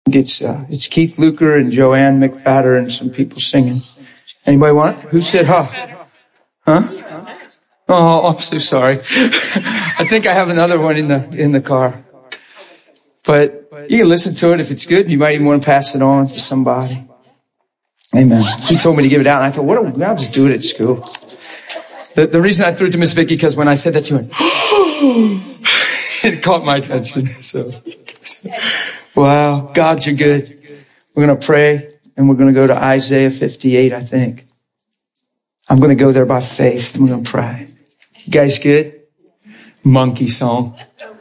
It's Keith Luker and Joanne McFadder and some people singing. Anybody want it? Who said huh? Huh? Oh, I'm so sorry. I think I have another one in the car. But you can listen to it if it's good. You might even want to pass it on to somebody. Amen. He told me to give it out, and I thought, I'll just do it at school. The reason I threw it to Miss Vicky, because when I said that, she went, it caught my attention. So, wow, God, you're good. We're going to pray, and we're going to go to Isaiah 58, I think. I'm going to go there by faith, and we're going to pray. You guys good? Monkey song.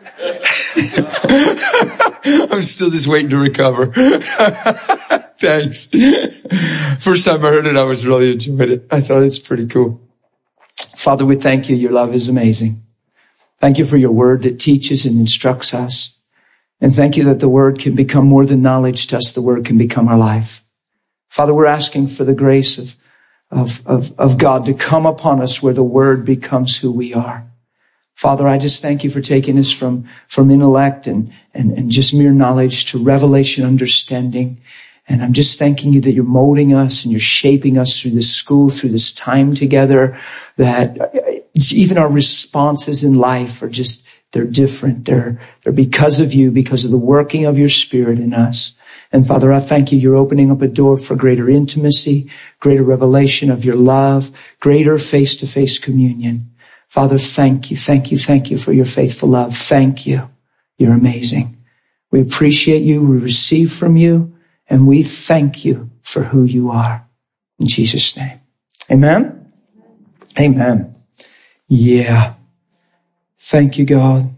I'm still just waiting to recover. Thanks. First time I heard it, I was really enjoying it. I thought it's pretty cool. Father, we thank you. Your love is amazing. Thank you for your word that teaches and instructs us. And thank you that the word can become more than knowledge to us. The word can become our life. Father, we're asking for the grace of God to come upon us where the word becomes who we are. Father, I just thank you for taking us from intellect and just mere knowledge to revelation understanding. And I'm just thanking you that you're molding us and you're shaping us through this school, through this time together, that even our responses in life are just, they're different. They're because of you, because of the working of your Spirit in us. And Father, I thank you. You're opening up a door for greater intimacy, greater revelation of your love, greater face-to-face communion. Father, thank you for your faithful love. Thank you. You're amazing. We appreciate you. We receive from you. And we thank you for who you are. In Jesus' name. Amen? Amen. Yeah. Thank you, God.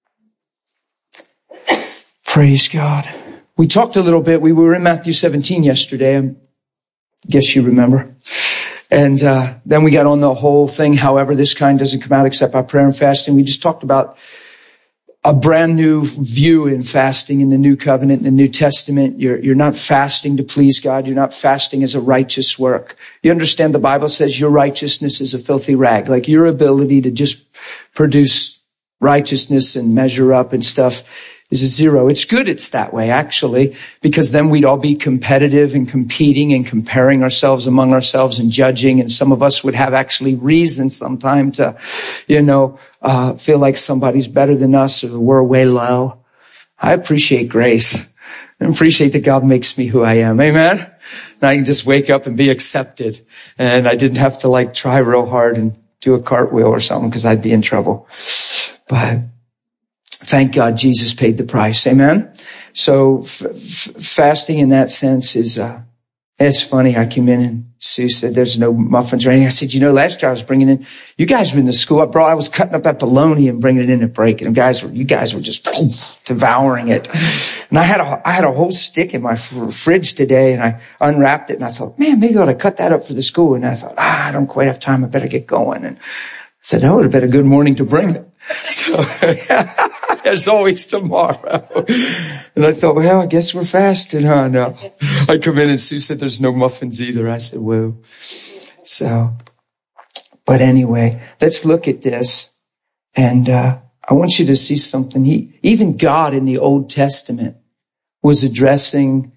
Praise God. We talked a little bit. We were in Matthew 17 yesterday. I guess you remember. And then we got on the whole thing. However, this kind doesn't come out except by prayer and fasting. We just talked about a brand new view in fasting in the New Covenant, in the New Testament. You're not fasting to please God. You're not fasting as a righteous work. You understand the Bible says your righteousness is a filthy rag. Like your ability to just produce righteousness and measure up and stuff is a zero. It's good it's that way, actually, because then we'd all be competitive and competing and comparing ourselves among ourselves and judging. And some of us would have actually reason sometime to, feel like somebody's better than us or we're way low. I appreciate grace. I appreciate that God makes me who I am. Amen. And I can just wake up and be accepted. And I didn't have to try real hard and do a cartwheel or something because I'd be in trouble. But thank God Jesus paid the price. Amen. So fasting in that sense is, it's funny. I came in and Sue said there's no muffins or anything. I said, last year I was bringing in, you guys were in the school. I was cutting up that bologna and bringing it in and breaking them. You guys were just devouring it. And I had a whole stick in my fridge today and I unwrapped it and I thought, man, maybe I ought to cut that up for the school. And I thought, I don't quite have time. I better get going. And I said, that would have been a good morning to bring it. So there's always tomorrow. And I thought, well, I guess we're fasting, huh? No. I come in and Sue said there's no muffins either. I said, whoa. So, but anyway, let's look at this. And I want you to see something. Even God in the Old Testament was addressing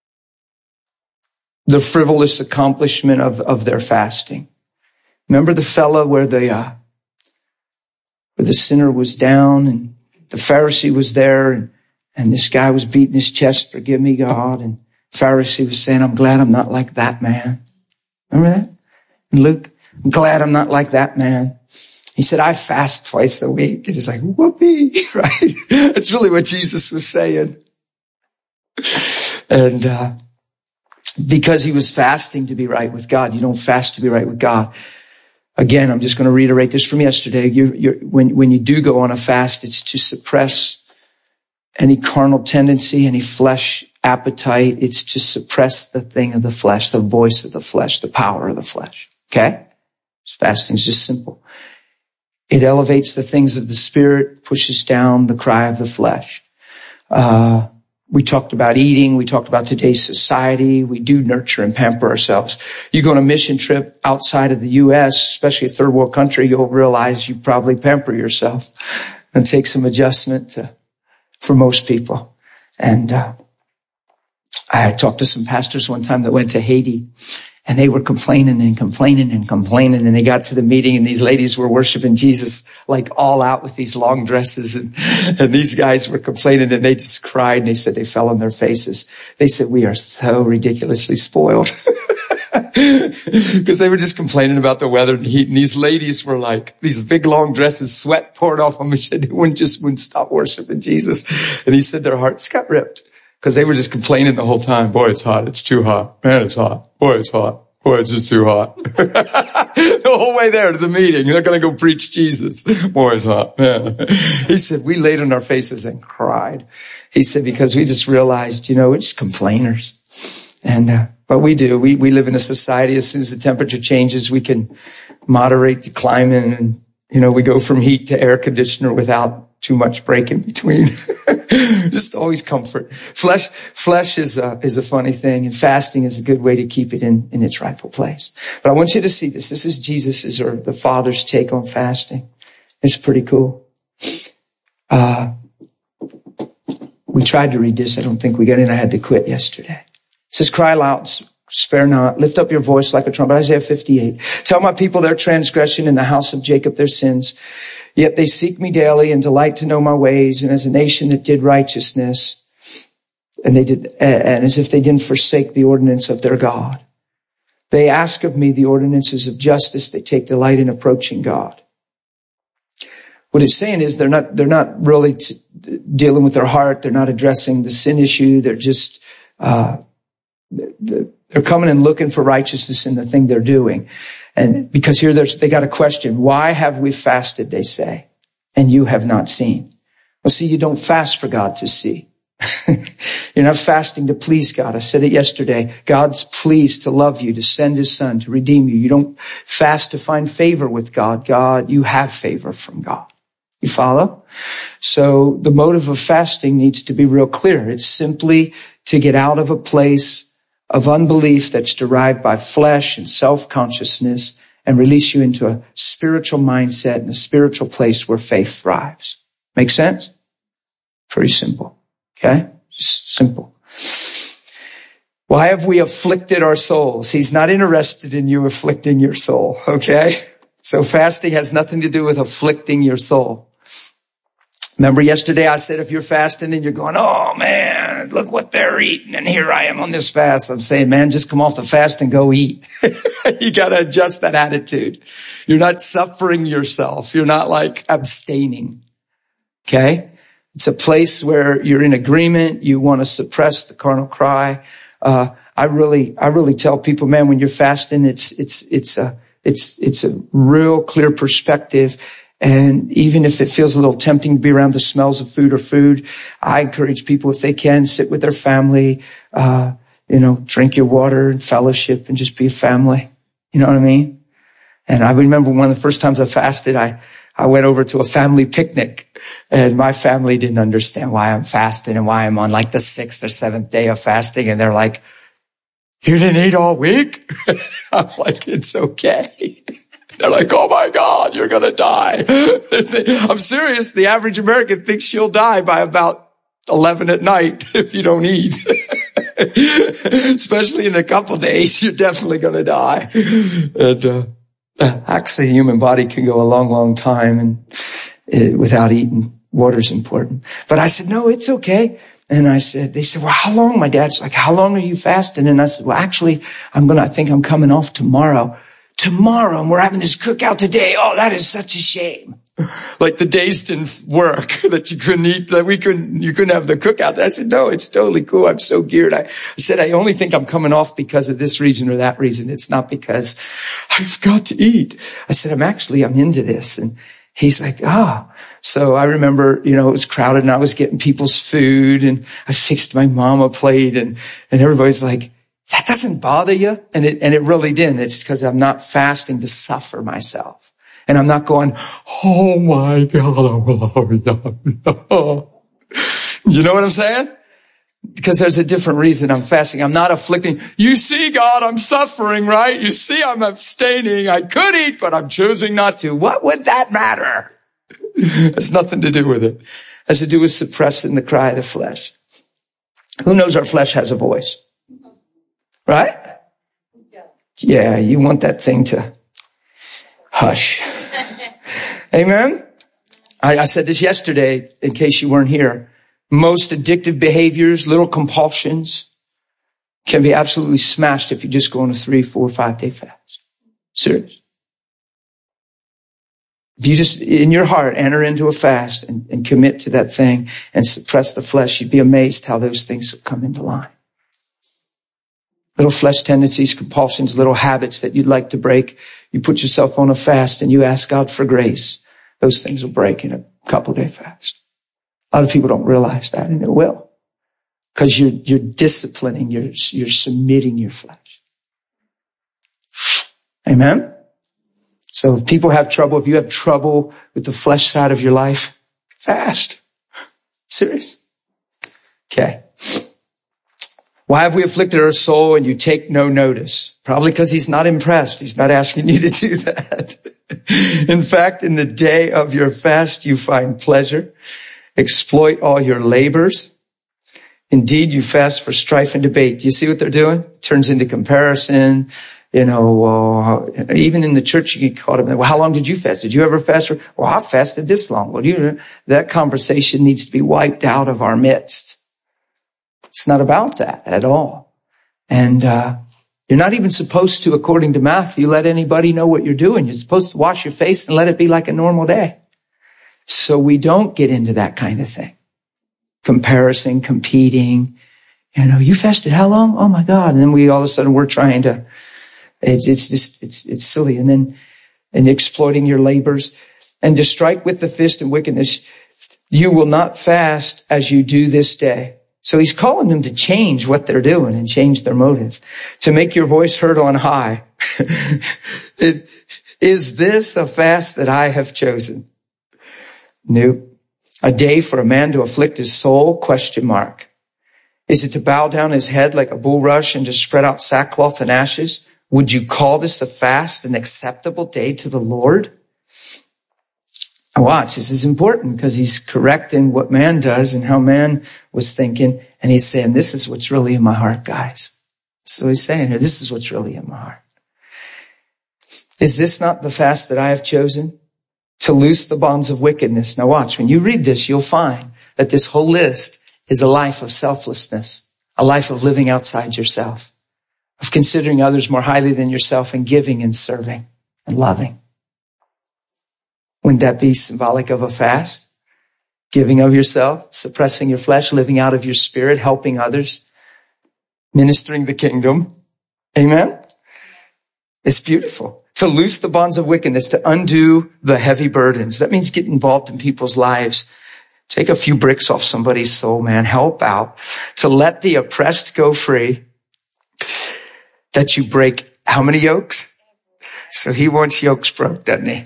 the frivolous accomplishment of their fasting. Remember the fella where the sinner was down and the Pharisee was there and this guy was beating his chest, forgive me, God. And Pharisee was saying, I'm glad I'm not like that man. Remember that? And Luke, I'm glad I'm not like that man. He said, I fast twice a week. And he's like, whoopee, right? That's really what Jesus was saying. And because he was fasting to be right with God. You don't fast to be right with God. Again, I'm just going to reiterate this from yesterday. When you do go on a fast, it's to suppress any carnal tendency, any flesh appetite. It's to suppress the thing of the flesh, the voice of the flesh, the power of the flesh. Okay? Fasting is just simple. It elevates the things of the spirit, pushes down the cry of the flesh. We talked about eating. We talked about today's society. We do nurture and pamper ourselves. You go on a mission trip outside of the U.S., especially a third world country, you'll realize you probably pamper yourself and take some adjustment for most people. And I talked to some pastors one time that went to Haiti, and they were complaining, and they got to the meeting, and these ladies were worshiping Jesus like all out with these long dresses, and these guys were complaining, and they just cried, and they said they fell on their faces. They said, we are so ridiculously spoiled. Because they were just complaining about the weather and heat, and these ladies were like, these big long dresses, sweat poured off them, and they wouldn't stop worshiping Jesus. And he said their hearts got ripped because they were just complaining the whole time. Boy, it's hot. It's too hot. Man, it's hot. Boy, it's hot. Boy, it's just too hot. The whole way there to the meeting, they're going to go preach Jesus. Boy, it's hot. Man. He said, we laid on our faces and cried. He said, because we just realized, we're just complainers. And, but we do. We live in a society, as soon as the temperature changes, we can moderate the climate, and, we go from heat to air conditioner without too much break in between. Just always comfort. Flesh is a funny thing, and fasting is a good way to keep it in its rightful place. But I want you to see this. This is Jesus's, or the Father's, take on fasting. It's pretty cool. We tried to read this. I don't think we got in. I had to quit yesterday. It says, cry loud, spare not, lift up your voice like a trumpet. Isaiah 58. Tell my people their transgression, in the house of Jacob their sins. Yet they seek me daily and delight to know my ways. And as a nation that did righteousness, and as if they didn't forsake the ordinance of their God. They ask of me the ordinances of justice. They take delight in approaching God. What it's saying is they're not really dealing with their heart. They're not addressing the sin issue. They're just, they're coming and looking for righteousness in the thing they're doing. And because here they got a question. Why have we fasted, they say, and you have not seen? Well, see, you don't fast for God to see. You're not fasting to please God. I said it yesterday. God's pleased to love you, to send his son, to redeem you. You don't fast to find favor with God. You have favor from God. You follow? So the motive of fasting needs to be real clear. It's simply to get out of a place of unbelief that's derived by flesh and self-consciousness, and release you into a spiritual mindset and a spiritual place where faith thrives. Make sense? Pretty simple. Okay? Just simple. Why have we afflicted our souls? He's not interested in you afflicting your soul. Okay? So fasting has nothing to do with afflicting your soul. Remember yesterday I said if you're fasting and you're going, oh man, look what they're eating, and here I am on this fast. I'm saying, man, just come off the fast and go eat. You got to adjust that attitude. You're not suffering yourself. You're not like abstaining. Okay? It's a place where you're in agreement. You want to suppress the carnal cry. I really tell people, man, when you're fasting, it's a real clear perspective. And even if it feels a little tempting to be around the smells of food, I encourage people, if they can, sit with their family, drink your water and fellowship and just be a family. You know what I mean? And I remember one of the first times I fasted, I went over to a family picnic, and my family didn't understand why I'm fasting and why I'm on like the 6th or 7th day of fasting. And they're like, you didn't eat all week? I'm like, it's okay. They're like, oh my God, you're going to die. I'm serious. The average American thinks she'll die by about 11 at night if you don't eat. Especially in a couple of days, you're definitely going to die. And, actually, the human body can go a long, long time and without eating. Water's important. But I said, no, it's okay. And they said, well, how long? My dad's like, how long are you fasting? And I said, well, actually, I think I'm coming off tomorrow, and we're having this cookout today. Oh, that is such a shame. Like the days didn't work, that you couldn't eat, that you couldn't have the cookout. I said, no, it's totally cool. I'm so geared. I said, I only think I'm coming off because of this reason or that reason. It's not because I've got to eat. I said, I'm into this. And he's like, So I remember, it was crowded and I was getting people's food, and I fixed my mom a plate, and everybody's like, that doesn't bother you? And it really didn't. It's because I'm not fasting to suffer myself. And I'm not going, oh my God. You know what I'm saying? Because there's a different reason I'm fasting. I'm not afflicting. You see, God, I'm suffering, right? You see, I'm abstaining. I could eat, but I'm choosing not to. What would that matter? It has nothing to do with it. It has to do with suppressing the cry of the flesh. Who knows our flesh has a voice? Right? Yeah, you want that thing to hush. Amen? I said this yesterday, in case you weren't here. Most addictive behaviors, little compulsions, can be absolutely smashed if you just go on a 3, 4, 5 day fast. Serious. If you just, in your heart, enter into a fast and commit to that thing and suppress the flesh, you'd be amazed how those things will come into line. Little flesh tendencies, compulsions, little habits that you'd like to break. You put yourself on a fast and you ask God for grace. Those things will break in a couple day fast. A lot of people don't realize that, and it will. Because you're disciplining, you're submitting your flesh. Amen? So if people have trouble, if you have trouble with the flesh side of your life, fast. Serious. Okay. Why have we afflicted our soul and you take no notice? Probably because he's not impressed. He's not asking you to do that. In fact, in the day of your fast, you find pleasure, exploit all your labors. Indeed, you fast for strife and debate. Do you see what they're doing? It turns into comparison. Even in the church, you get caught up in, well, how long did you fast? Did you ever fast? Well, I fasted this long. Well, that conversation needs to be wiped out of our midst. It's not about that at all. And, you're not even supposed to, according to Matthew, let anybody know what you're doing. You're supposed to wash your face and let it be like a normal day. So we don't get into that kind of thing. Comparison, competing. You fasted how long? Oh my God. And then we all of a sudden we're trying to, it's silly. And exploiting your labors and to strike with the fist and wickedness. You will not fast as you do this day. So he's calling them to change what they're doing and change their motive, to make your voice heard on high. Is this a fast that I have chosen? Nope. A day for a man to afflict his soul? ? Is it to bow down his head like a bulrush and to spread out sackcloth and ashes? Would you call this a fast, an acceptable day to the Lord? Watch, this is important because he's correcting what man does and how man was thinking. And he's saying, this is what's really in my heart, guys. So he's saying here, this is what's really in my heart. Is this not the fast that I have chosen? To loose the bonds of wickedness. Now watch, when you read this, you'll find that this whole list is a life of selflessness, a life of living outside yourself, of considering others more highly than yourself and giving and serving and loving. Wouldn't that be symbolic of a fast? Giving of yourself, suppressing your flesh, living out of your spirit, helping others, ministering the kingdom. Amen? It's beautiful. To loose the bonds of wickedness, to undo the heavy burdens. That means get involved in people's lives. Take a few bricks off somebody's soul, man. Help out. To let the oppressed go free. That you break how many yokes? So he wants yokes broke, doesn't he?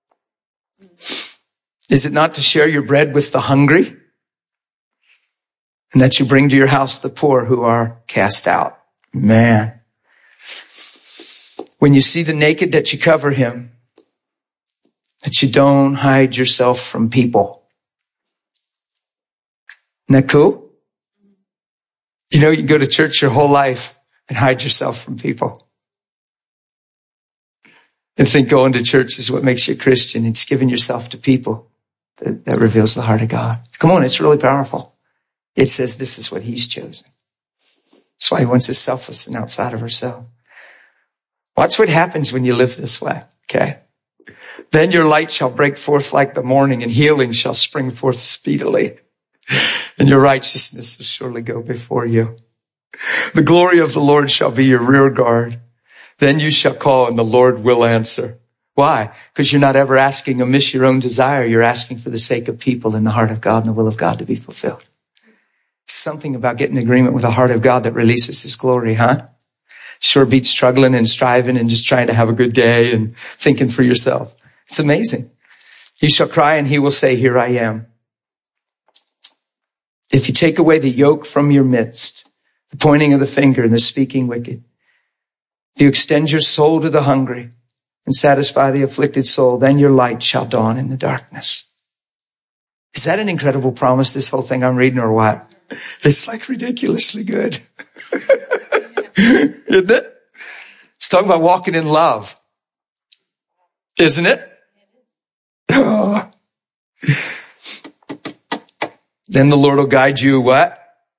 Is it not to share your bread with the hungry? And that you bring to your house the poor who are cast out. Man. When you see the naked, that you cover him. That you don't hide yourself from people. Isn't that cool? You can go to church your whole life and hide yourself from people. And think going to church is what makes you a Christian. It's giving yourself to people that reveals the heart of God. Come on, it's really powerful. It says this is what he's chosen. That's why he wants us selfless and outside of ourselves. Watch what happens when you live this way, okay? Then your light shall break forth like the morning, and healing shall spring forth speedily. And your righteousness will surely go before you. The glory of the Lord shall be your rear guard. Then you shall call, and the Lord will answer. Why? Because you're not ever asking amiss your own desire. You're asking for the sake of people in the heart of God and the will of God to be fulfilled. Something about getting agreement with the heart of God that releases his glory, huh? Sure beats struggling and striving and just trying to have a good day and thinking for yourself. It's amazing. You shall cry and he will say, here I am. If you take away the yoke from your midst, the pointing of the finger and the speaking wicked, if you extend your soul to the hungry and satisfy the afflicted soul, then your light shall dawn in the darkness. Is that an incredible promise, this whole thing I'm reading, or what? It's like ridiculously good. Isn't it? It's talking about walking in love. Isn't it? Oh. Then the Lord will guide you what?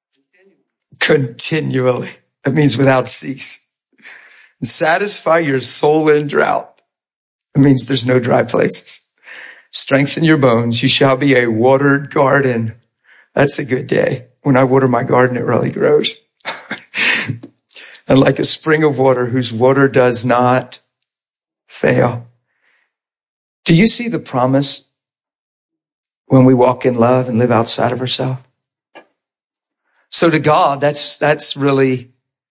Continually. That means without cease. And satisfy your soul in drought. It means there's no dry places. Strengthen your bones. You shall be a watered garden. That's a good day. When I water my garden, it really grows. And like a spring of water whose water does not fail. Do you see the promise when we walk in love and live outside of ourselves? So to God, that's really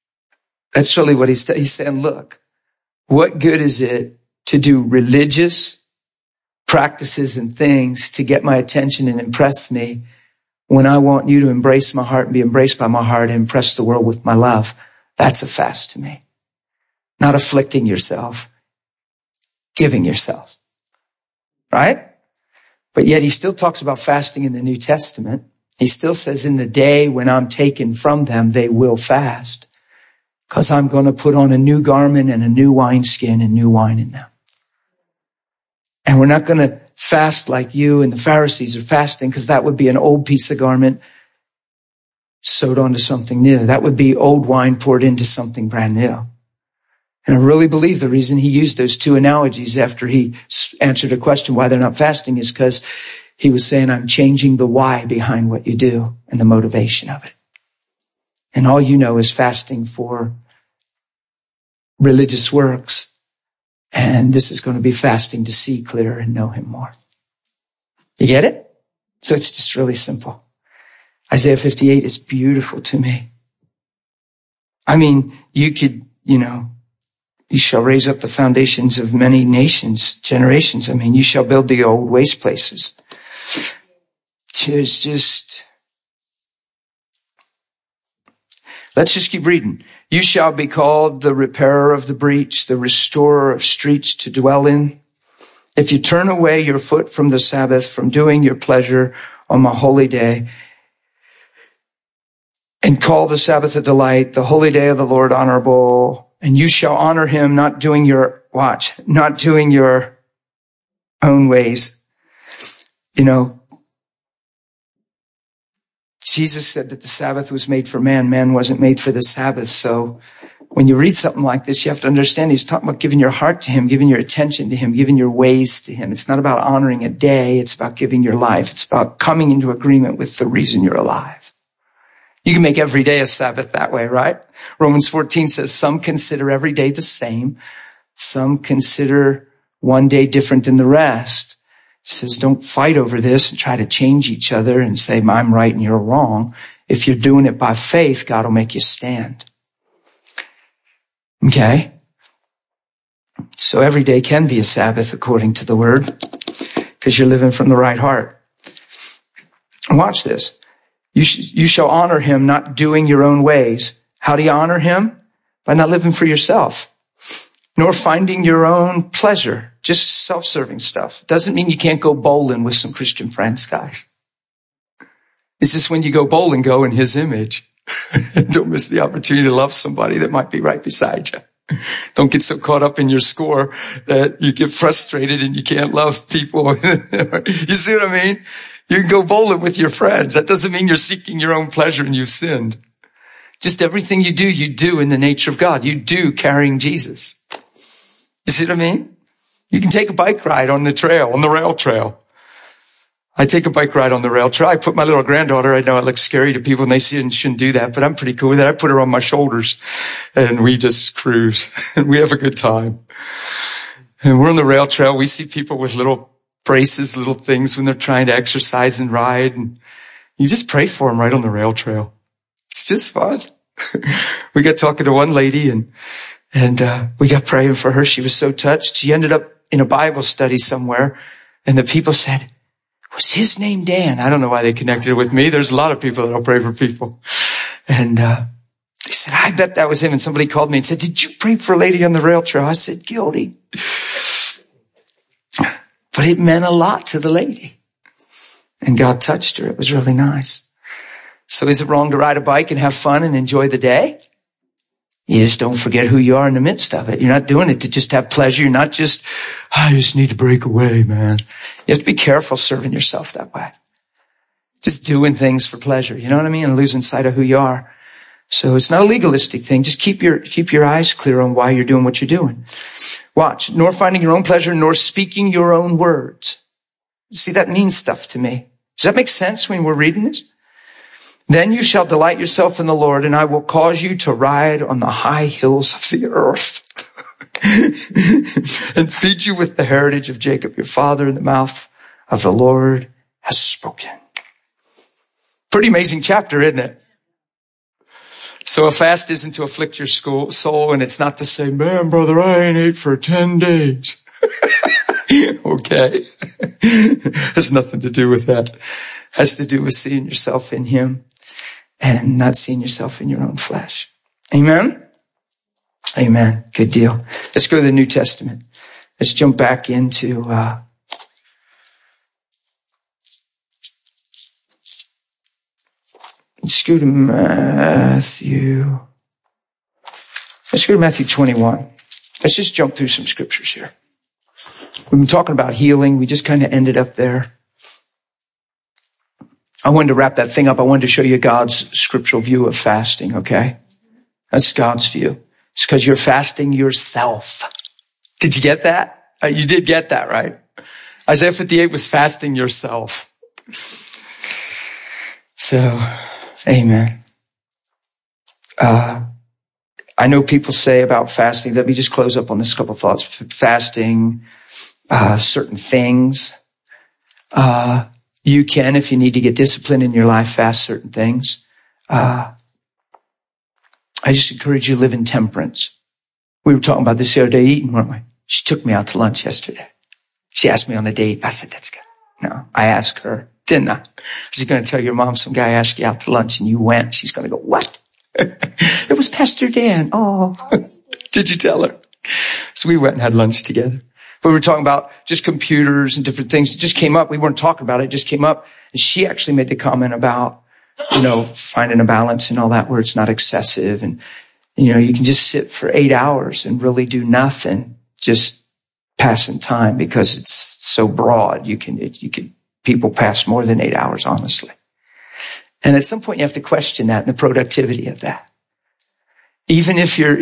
what he's saying. Look, what good is it to do religious practices and things to get my attention and impress me when I want you to embrace my heart and be embraced by my heart and impress the world with my love? That's a fast to me. Not afflicting yourself, giving yourself. Right? But yet he still talks about fasting in the New Testament. He still says in the day when I'm taken from them, they will fast. Because I'm going to put on a new garment and a new wineskin and new wine in them. And we're not going to fast like you and the Pharisees are fasting, because that would be an old piece of garment sewed onto something new. That would be old wine poured into something brand new. And I really believe the reason he used those two analogies after he answered a question why they're not fasting is because he was saying, I'm changing the why behind what you do and the motivation of it. And all you know is fasting for religious works. And this is going to be fasting to see clearer and know him more. You get it? So it's just really simple. Isaiah 58 is beautiful to me. I mean, you could, you shall raise up the foundations of many nations, generations. I mean, you shall build the old waste places. Let's just keep reading. You shall be called the repairer of the breach, the restorer of streets to dwell in. If you turn away your foot from the Sabbath, from doing your pleasure on my holy day, and call the Sabbath a delight, the holy day of the Lord honorable, and you shall honor him, not doing your own ways. Jesus said that the Sabbath was made for man. Man wasn't made for the Sabbath. So when you read something like this, you have to understand he's talking about giving your heart to him, giving your attention to him, giving your ways to him. It's not about honoring a day. It's about giving your life. It's about coming into agreement with the reason you're alive. You can make every day a Sabbath that way, right? Romans 14 says some consider every day the same. Some consider one day different than the rest. It says don't fight over this and try to change each other and say, I'm right and you're wrong. If you're doing it by faith, God will make you stand. Okay? So every day can be a Sabbath according to the word because you're living from the right heart. Watch this. You shall honor him, not doing your own ways. How do you honor him? By not living for yourself, nor finding your own pleasure, just self-serving stuff. Doesn't mean you can't go bowling with some Christian friends, guys. It's just when you go bowling, go in his image. Don't miss the opportunity to love somebody that might be right beside you. Don't get so caught up in your score that you get frustrated and you can't love people. You see what I mean? You can go bowling with your friends. That doesn't mean you're seeking your own pleasure and you've sinned. Just everything you do in the nature of God. You do carrying Jesus. You see what I mean? You can take a bike ride on the trail, on the rail trail. I take a bike ride on the rail trail. I put my little granddaughter, I know it looks scary to people and they see it and shouldn't do that, but I'm pretty cool with it. I put her on my shoulders and we just cruise and we have a good time. And we're on the rail trail. We see people with little braces, little things when they're trying to exercise and ride. And you just pray for them right on the rail trail. It's just fun. We got talking to one lady and we got praying for her. She was so touched. She ended up in a Bible study somewhere and the people said, was his name Dan? I don't know why they connected it with me. There's a lot of people that'll pray for people. And they said, I bet that was him. And somebody called me and said, did you pray for a lady on the rail trail? I said, guilty. But it meant a lot to the lady. And God touched her. It was really nice. So is it wrong to ride a bike and have fun and enjoy the day? You just don't forget who you are in the midst of it. You're not doing it to just have pleasure. You're not just, I just need to break away, man. You have to be careful serving yourself that way. Just doing things for pleasure. You know what I mean? And losing sight of who you are. So it's not a legalistic thing. Just keep your eyes clear on why you're doing what you're doing. Watch. Nor finding your own pleasure, nor speaking your own words. See, that means stuff to me. Does that make sense when we're reading this? Then you shall delight yourself in the Lord, and I will cause you to ride on the high hills of the earth and feed you with the heritage of Jacob, your father, in the mouth of the Lord has spoken. Pretty amazing chapter, isn't it? So a fast isn't to afflict your soul, and it's not to say, man, brother, I ain't ate for 10 days. Okay. Has nothing to do with that. Has to do with seeing yourself in him and not seeing yourself in your own flesh. Amen? Amen. Good deal. Let's go to the New Testament. Let's jump back into, let's go to Matthew. Let's go to Matthew 21. Let's just jump through some scriptures here. We've been talking about healing. We just kind of ended up there. I wanted to wrap that thing up. I wanted to show you God's scriptural view of fasting, okay? That's God's view. It's because you're fasting yourself. Did you get that? You did get that, right? Isaiah 58 was fasting yourself. So, amen. I know people say about fasting, let me just close up on this couple of thoughts. Fasting, certain things. You can, if you need to get discipline in your life, fast certain things. I just encourage you to live in temperance. We were talking about this the other day eating, weren't we? She took me out to lunch yesterday. She asked me on the date. I said, that's good. No, I asked her, didn't I? She's going to tell your mom some guy asked you out to lunch and you went. She's going to go, what? It was Pastor Dan. Oh, did you tell her? So we went and had lunch together. But we were talking about just computers and different things. It just came up. We weren't talking about it. It just came up. And she actually made the comment about, finding a balance and all that where it's not excessive. And, you can just sit for 8 hours and really do nothing, just passing time because it's so broad. People pass more than 8 hours, honestly. And at some point you have to question that and the productivity of that. Even if you're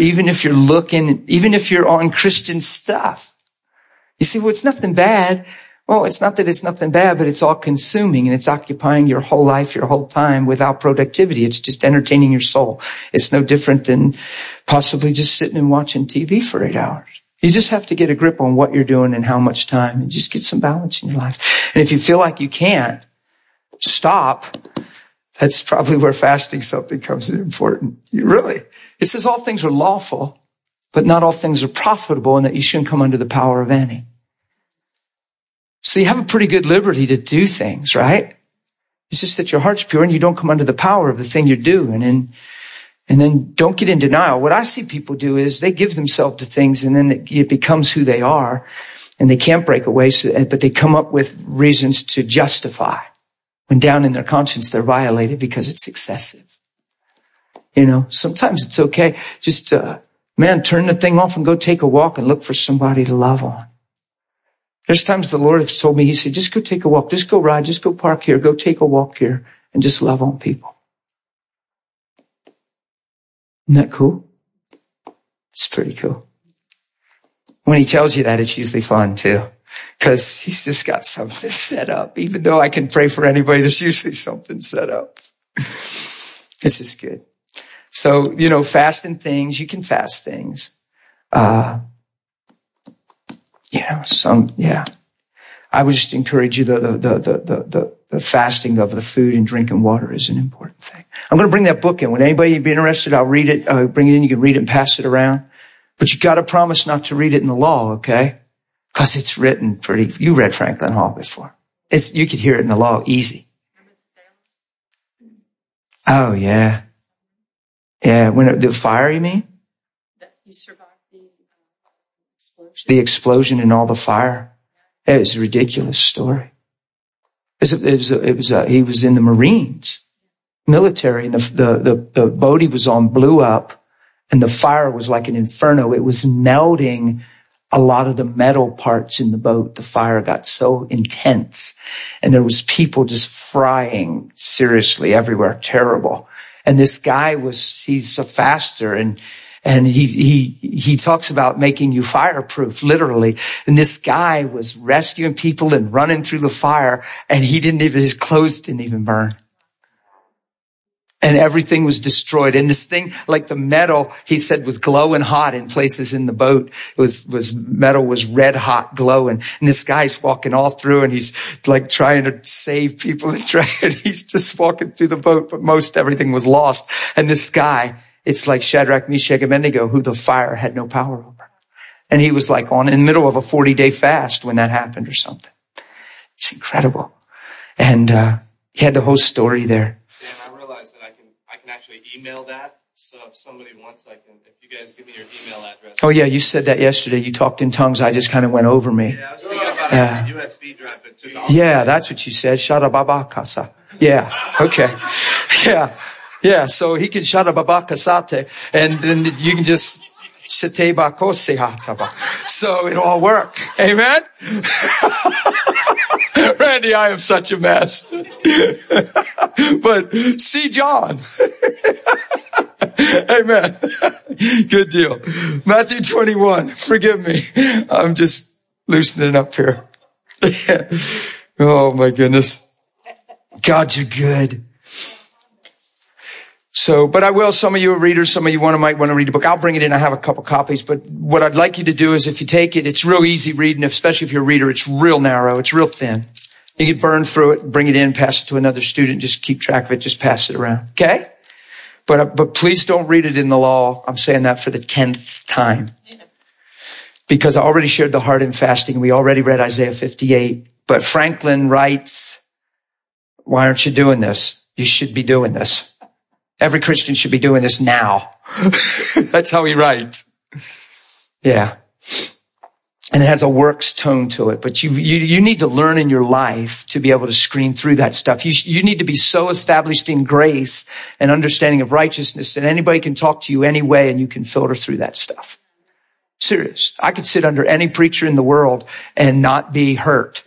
on Christian stuff. You see, well, it's nothing bad. Well, it's not that it's nothing bad, but it's all consuming and it's occupying your whole life, your whole time without productivity. It's just entertaining your soul. It's no different than possibly just sitting and watching TV for 8 hours. You just have to get a grip on what you're doing and how much time and just get some balance in your life. And if you feel like you can't stop, that's probably where fasting something comes in important. It says all things are lawful, but not all things are profitable and that you shouldn't come under the power of any. So you have a pretty good liberty to do things, right? It's just that your heart's pure and you don't come under the power of the thing you're doing. And then don't get in denial. What I see people do is they give themselves to things and then it becomes who they are and they can't break away. But they come up with reasons to justify when down in their conscience they're violated because it's excessive. Sometimes it's okay. Just, turn the thing off and go take a walk and look for somebody to love on. There's times the Lord has told me, he said, just go take a walk, just go ride, just go park here, go take a walk here and just love on people. Isn't that cool? It's pretty cool. When he tells you that, it's usually fun too, because he's just got something set up. Even though I can pray for anybody, there's usually something set up. This is good. So, fasting things, you can fast things. I would just encourage you the fasting of the food and drinking water is an important thing. I'm going to bring that book in. Would anybody be interested? I'll read it. Bring it in. You can read it and pass it around. But you got to promise not to read it in the law, okay? Because it's written pretty. You read Franklin Hall before. You could hear it in the law easy. Oh yeah, yeah. When the fire, you mean? That he survived the explosion. The explosion and all the fire. It was a ridiculous story. He was in the Marines. military, and the boat he was on blew up, and the fire was like an inferno. It was melting a lot of the metal parts in the boat. The fire got so intense, and there was people just frying seriously everywhere. Terrible. And this guy he's a faster, and he talks about making you fireproof, literally. And this guy was rescuing people and running through the fire, and his clothes didn't even burn. And everything was destroyed. And this thing, like the metal, he said, was glowing hot in places in the boat. Metal was red hot glowing. And this guy's walking all through, and he's like trying to save people, and he's just walking through the boat, but most everything was lost. And this guy, it's like Shadrach, Meshach, and Abednego, who the fire had no power over. And he was like in the middle of a 40-day fast when that happened or something. It's incredible. And he had the whole story there. And I realized that I can actually email that. So if somebody wants, if you guys give me your email address. Oh yeah, you said that yesterday. You talked in tongues. I just kind of went over me. Yeah, I was thinking about a USB drive, but just yeah, that's what you said. Shadababakasa. Yeah. Okay. Yeah. So he can shadababakasate, and then you can just shatebakosehata. So it'll all work. Amen. Randy, I am such a mess. But see John. Amen. Good deal. Matthew 21. Forgive me. I'm just loosening up here. Oh my goodness. God, you're good. So, but I will, some of you are readers, some of you might want to read the book. I'll bring it in. I have a couple copies, but what I'd like you to do is if you take it, it's real easy reading, especially if you're a reader. It's real narrow. It's real thin. You can burn through it, bring it in, pass it to another student, just keep track of it, just pass it around. Okay? But please don't read it in the law. I'm saying that for the 10th time. Because I already shared the heart and fasting. We already read Isaiah 58. But Franklin writes, why aren't you doing this? You should be doing this. Every Christian should be doing this now. That's how he writes. Yeah. And it has a works tone to it. But you need to learn in your life to be able to screen through that stuff. You need to be so established in grace and understanding of righteousness that anybody can talk to you anyway and you can filter through that stuff. Serious. I could sit under any preacher in the world and not be hurt.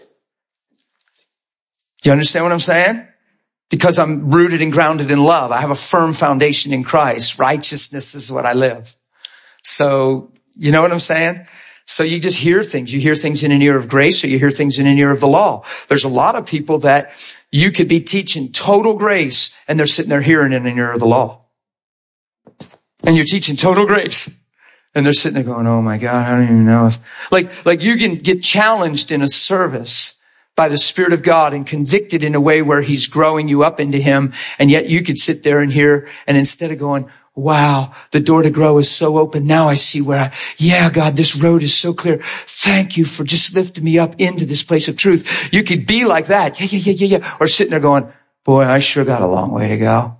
You understand what I'm saying? Because I'm rooted and grounded in love. I have a firm foundation in Christ. Righteousness is what I live. So, you know what I'm saying? So you just hear things. You hear things in an ear of grace, or you hear things in an ear of the law. There's a lot of people that you could be teaching total grace, and they're sitting there hearing in an ear of the law. And you're teaching total grace, and they're sitting there going, oh my God, I don't even know if, like you can get challenged in a service by the Spirit of God and convicted in a way where He's growing you up into Him. And yet you could sit there and hear, and instead of going, wow, the door to grow is so open. Now I see yeah, God, this road is so clear. Thank you for just lifting me up into this place of truth. You could be like that. Yeah. Or sitting there going, boy, I sure got a long way to go.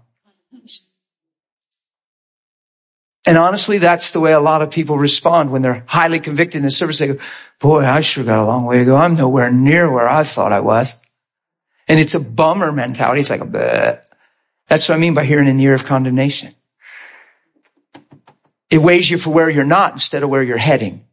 And honestly, that's the way a lot of people respond when they're highly convicted in the service. They go, boy, I sure got a long way to go. I'm nowhere near where I thought I was. And it's a bummer mentality. It's like a bleh. That's what I mean by hearing in the ear of condemnation. It weighs you for where you're not instead of where you're heading.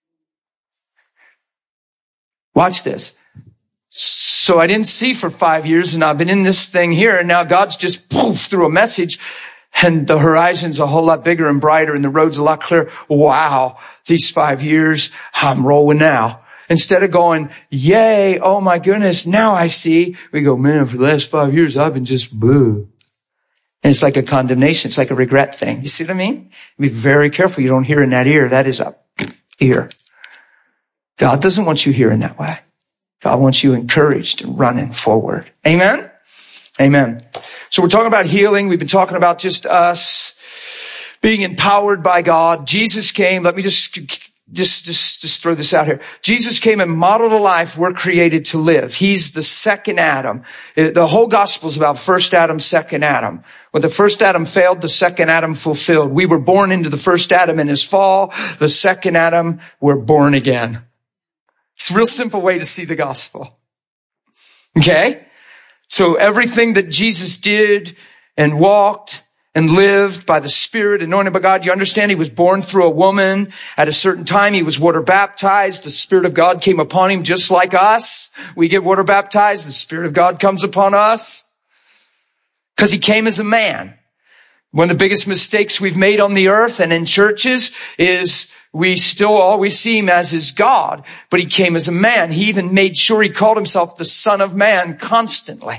Watch this. So I didn't see for 5 years, and I've been in this thing here, and now God's just poof through a message, and the horizon's a whole lot bigger and brighter, and the road's a lot clearer. Wow, these 5 years, I'm rolling now. Instead of going, yay, oh my goodness, now I see, we go, man, for the last 5 years, I've been just boo. And it's like a condemnation. It's like a regret thing. You see what I mean? Be very careful you don't hear in that ear. That is a ear. God doesn't want you hearing that way. God wants you encouraged and running forward. Amen? Amen. So we're talking about healing. We've been talking about just us being empowered by God. Jesus came. Let me just throw this out here. Jesus came and modeled a life we're created to live. He's the second Adam. The whole gospel is about first Adam, second Adam. When the first Adam failed, the second Adam fulfilled. We were born into the first Adam in his fall. The second Adam, we're born again. It's a real simple way to see the gospel. Okay? So everything that Jesus did and walked and lived by the Spirit, anointed by God. You understand he was born through a woman. At a certain time, he was water baptized. The Spirit of God came upon him just like us. We get water baptized. The Spirit of God comes upon us because he came as a man. One of the biggest mistakes we've made on the earth and in churches is we still always see him as his God, but he came as a man. He even made sure he called himself the Son of Man constantly.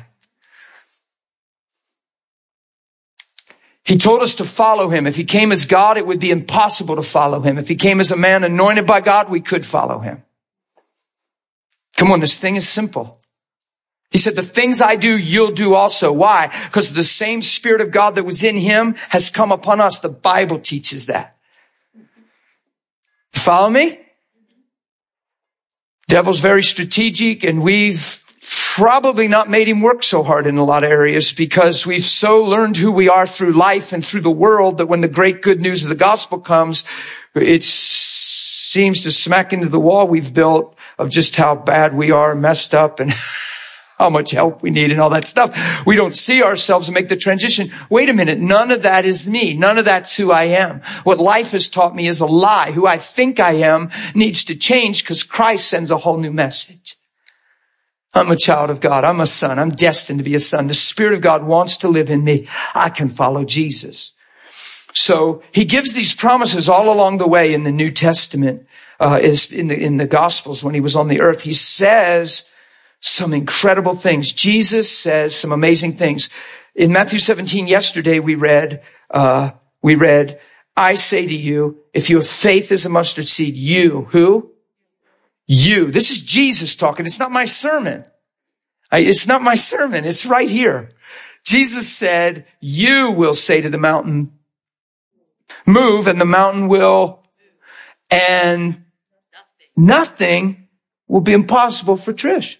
He told us to follow him. If he came as God, it would be impossible to follow him. If he came as a man anointed by God, we could follow him. Come on, this thing is simple. He said, the things I do, you'll do also. Why? Because the same Spirit of God that was in him has come upon us. The Bible teaches that. You follow me? Devil's very strategic, and we've probably not made him work so hard in a lot of areas because we've so learned who we are through life and through the world that when the great good news of the gospel comes, it seems to smack into the wall we've built of just how bad we are, messed up, and how much help we need and all that stuff. We don't see ourselves and make the transition. Wait a minute. None of that is me. None of that's who I am. What life has taught me is a lie. Who I think I am needs to change because Christ sends a whole new message. I'm a child of God. I'm a son. I'm destined to be a son. The Spirit of God wants to live in me. I can follow Jesus. So he gives these promises all along the way in the New Testament, in the Gospels when he was on the earth. He says some incredible things. Jesus says some amazing things. In Matthew 17 yesterday we read, I say to you, if you have faith as a mustard seed, you, who? You. This is Jesus talking. It's not my sermon. It's not my sermon. It's right here. Jesus said, you will say to the mountain, move, and the mountain will, and nothing will be impossible for Trish.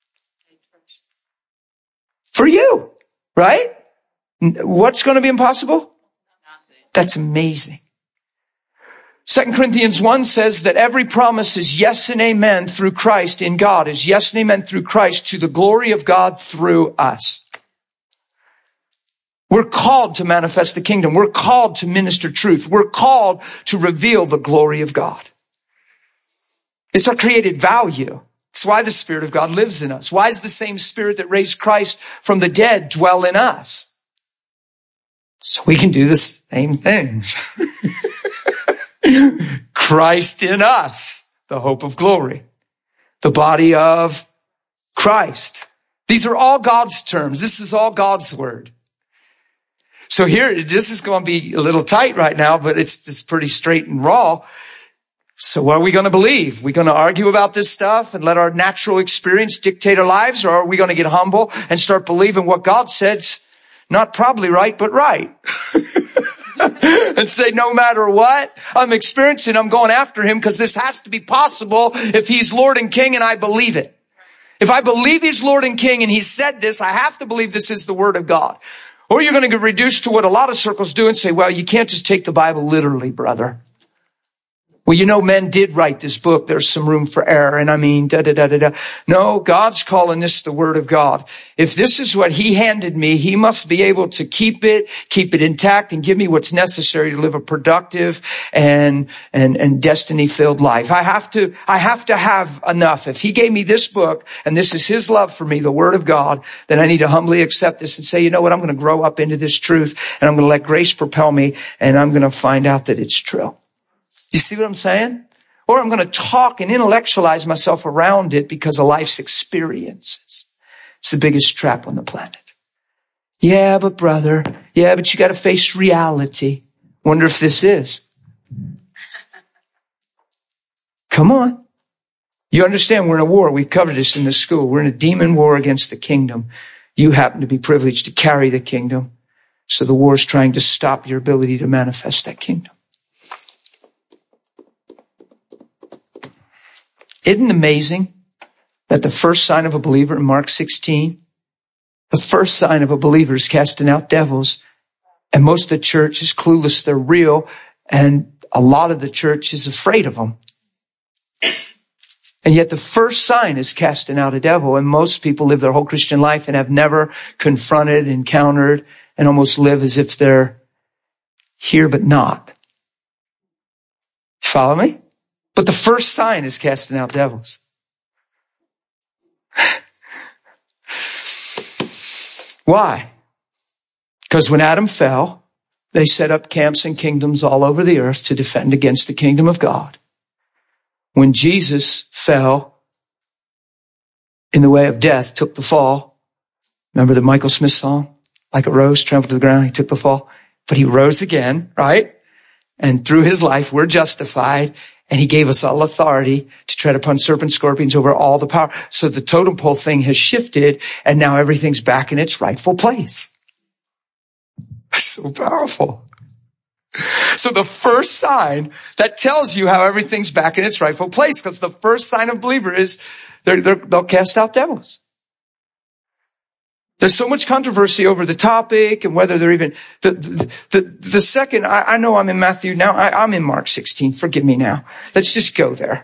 For you, right? What's going to be impossible? That's amazing. 2 Corinthians 1 says that every promise is yes and amen through Christ in God, is yes and amen through Christ to the glory of God through us. We're called to manifest the kingdom. We're called to minister truth. We're called to reveal the glory of God. It's our created value. It's why the Spirit of God lives in us. Why is the same Spirit that raised Christ from the dead dwell in us? So we can do the same thing. Christ in us, the hope of glory, the body of Christ. These are all God's terms. This is all God's word. So here, this is going to be a little tight right now, but it's pretty straight and raw. So what are we going to believe? Are we going to argue about this stuff and let our natural experience dictate our lives? Or are we going to get humble and start believing what God said's not probably right, but right? And say, no matter what I'm experiencing, I'm going after him because this has to be possible if he's Lord and King and I believe it. If I believe he's Lord and King and he said this, I have to believe this is the word of God. Or you're going to get reduced to what a lot of circles do and say, well, you can't just take the Bible literally, brother. Well, you know, men did write this book. There's some room for error. And I mean, No, God's calling this the word of God. If this is what he handed me, he must be able to keep it intact and give me what's necessary to live a productive and destiny-filled life. I have to have enough. If he gave me this book and this is his love for me, the word of God, then I need to humbly accept this and say, you know what? I'm going to grow up into this truth and I'm going to let grace propel me and I'm going to find out that it's true. You see what I'm saying? Or I'm going to talk and intellectualize myself around it because of life's experiences. It's the biggest trap on the planet. Yeah, but brother, yeah, but you got to face reality. Wonder if this is. Come on. You understand we're in a war. We covered this in the school. We're in a demon war against the kingdom. You happen to be privileged to carry the kingdom. So the war is trying to stop your ability to manifest that kingdom. Isn't it amazing that the first sign of a believer in Mark 16, the first sign of a believer is casting out devils, and most of the church is clueless they're real, and a lot of the church is afraid of them. And yet the first sign is casting out a devil, and most people live their whole Christian life and have never confronted, encountered, and almost live as if they're here but not. Follow me? But the first sign is casting out devils. Why? Because when Adam fell, they set up camps and kingdoms all over the earth to defend against the kingdom of God. When Jesus fell in the way of death, took the fall. Remember the Michael Smith song? Like a rose trampled to the ground, he took the fall. But he rose again, right? And through his life, we're justified. And he gave us all authority to tread upon serpents, scorpions, over all the power. So the totem pole thing has shifted, and now everything's back in its rightful place. So powerful. So the first sign that tells you how everything's back in its rightful place, because the first sign of believer is they'll cast out devils. There's so much controversy over the topic and whether they're even the second. I know I'm in Matthew now. I'm in Mark 16. Forgive me now. Let's just go there.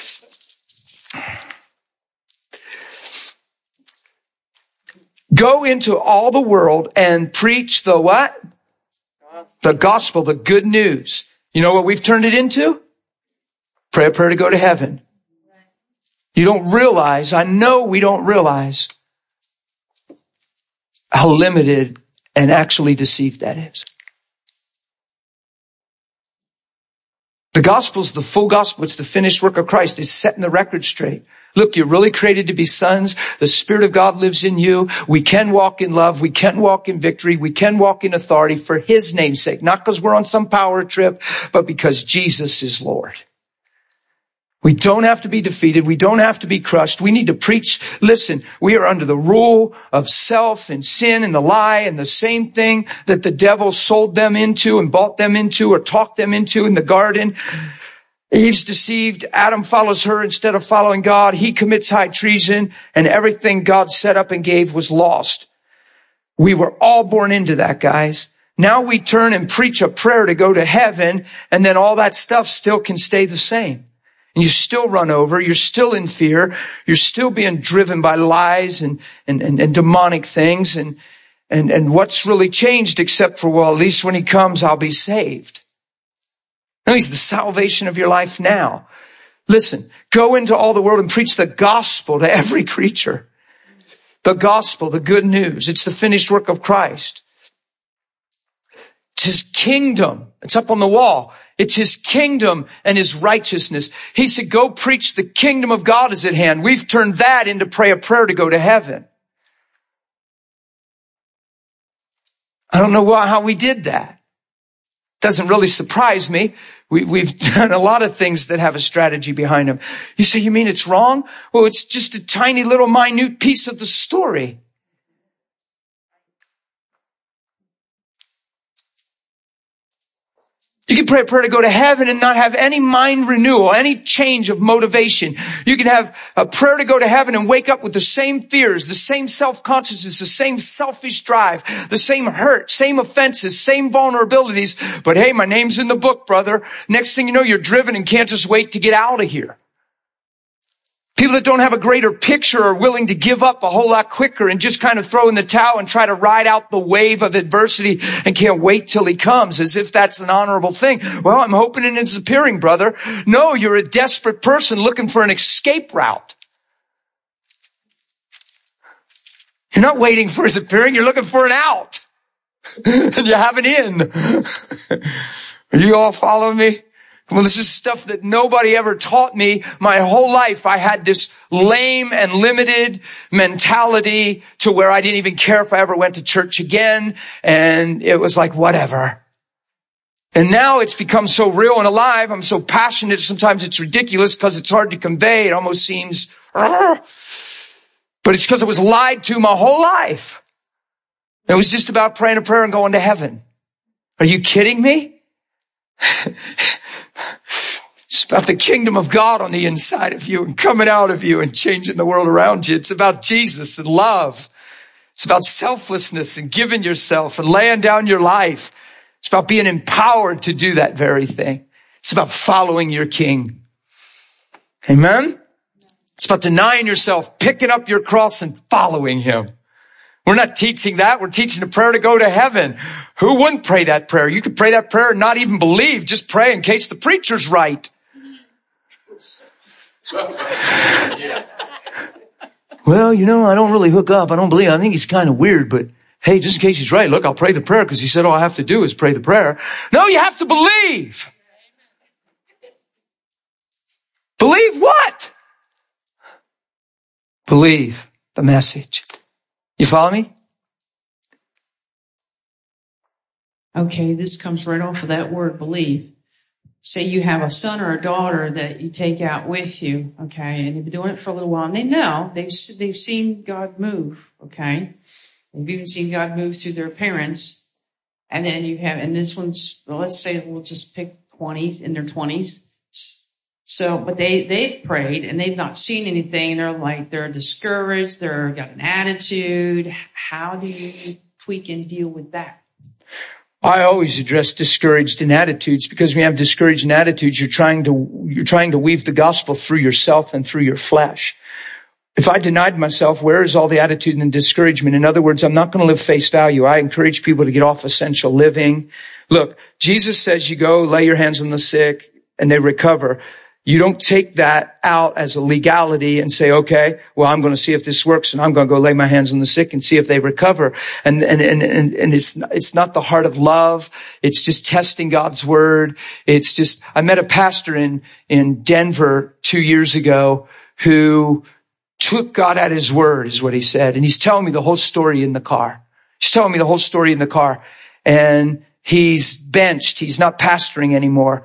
Go into all the world and preach the what? The gospel, the good news. You know what we've turned it into? Pray a prayer to go to heaven. You don't realize, I know we don't realize how limited and actually deceived that is. The gospel's the full gospel. It's the finished work of Christ. It's setting the record straight. Look, you're really created to be sons. The Spirit of God lives in you. We can walk in love. We can walk in victory. We can walk in authority for His name's sake. Not because we're on some power trip, but because Jesus is Lord. We don't have to be defeated. We don't have to be crushed. We need to preach. Listen, we are under the rule of self and sin and the lie and the same thing that the devil sold them into and bought them into or talked them into in the garden. Eve's deceived. Adam follows her instead of following God. He commits high treason, and everything God set up and gave was lost. We were all born into that, guys. Now we turn and preach a prayer to go to heaven, and then all that stuff still can stay the same. And you still run over. You're still in fear. You're still being driven by lies and demonic things. And what's really changed except for, well, at least when He comes, I'll be saved. No, He's the salvation of your life now. Listen, go into all the world and preach the gospel to every creature. The gospel, the good news. It's the finished work of Christ. It's His kingdom. It's up on the wall. It's His kingdom and His righteousness. He said, go preach the kingdom of God is at hand. We've turned that into pray a prayer to go to heaven. I don't know how we did that. Doesn't really surprise me. We've done a lot of things that have a strategy behind them. You say, you mean it's wrong? Well, it's just a tiny little minute piece of the story. You can pray a prayer to go to heaven and not have any mind renewal, any change of motivation. You can have a prayer to go to heaven and wake up with the same fears, the same self-consciousness, the same selfish drive, the same hurt, same offenses, same vulnerabilities. But hey, my name's in the book, brother. Next thing you know, you're driven and can't just wait to get out of here. People that don't have a greater picture are willing to give up a whole lot quicker and just kind of throw in the towel and try to ride out the wave of adversity and can't wait till He comes as if that's an honorable thing. Well, I'm hoping in His appearing, brother. No, you're a desperate person looking for an escape route. You're not waiting for His appearing. You're looking for an out. And you have an in. Are you all following me? Well, this is stuff that nobody ever taught me. My whole life, I had this lame and limited mentality to where I didn't even care if I ever went to church again. And it was like, whatever. And now it's become so real and alive. I'm so passionate. Sometimes it's ridiculous because it's hard to convey. It almost seems, but it's because I was lied to my whole life. It was just about praying a prayer and going to heaven. Are you kidding me? It's about the kingdom of God on the inside of you and coming out of you and changing the world around you. It's about Jesus and love. It's about selflessness and giving yourself and laying down your life. It's about being empowered to do that very thing. It's about following your King. Amen? It's about denying yourself, picking up your cross and following Him. We're not teaching that. We're teaching the prayer to go to heaven. Who wouldn't pray that prayer? You could pray that prayer and not even believe. Just pray in case the preacher's right. Well, I don't really hook up. I don't believe. I think he's kind of weird, but hey, just in case he's right, look, I'll pray the prayer because he said all I have to do is pray the prayer. No, you have to believe. Believe what? Believe the message. You follow me? Okay, this comes right off of that word believe. Say you have a son or a daughter that you take out with you, okay, and you've been doing it for a little while, and they know, they've seen God move, okay? They've even seen God move through their parents. And then and this one's, well, let's say we'll just pick 20s, in their 20s. So, but they've prayed and they've not seen anything. They're discouraged. They're got an attitude. How do you tweak and deal with that? I always address discouraged in attitudes because when you have discouraged in attitudes, you're trying to weave the gospel through yourself and through your flesh. If I denied myself, where is all the attitude and discouragement? In other words, I'm not going to live face value. I encourage people to get off essential living. Look, Jesus says you go lay your hands on the sick and they recover. You don't take that out as a legality and say, okay, well, I'm going to see if this works and I'm going to go lay my hands on the sick and see if they recover. And it's not the heart of love. It's just testing God's word. I met a pastor in Denver 2 years ago who took God at his word, is what he said. And he's telling me the whole story in the car. And he's benched. He's not pastoring anymore.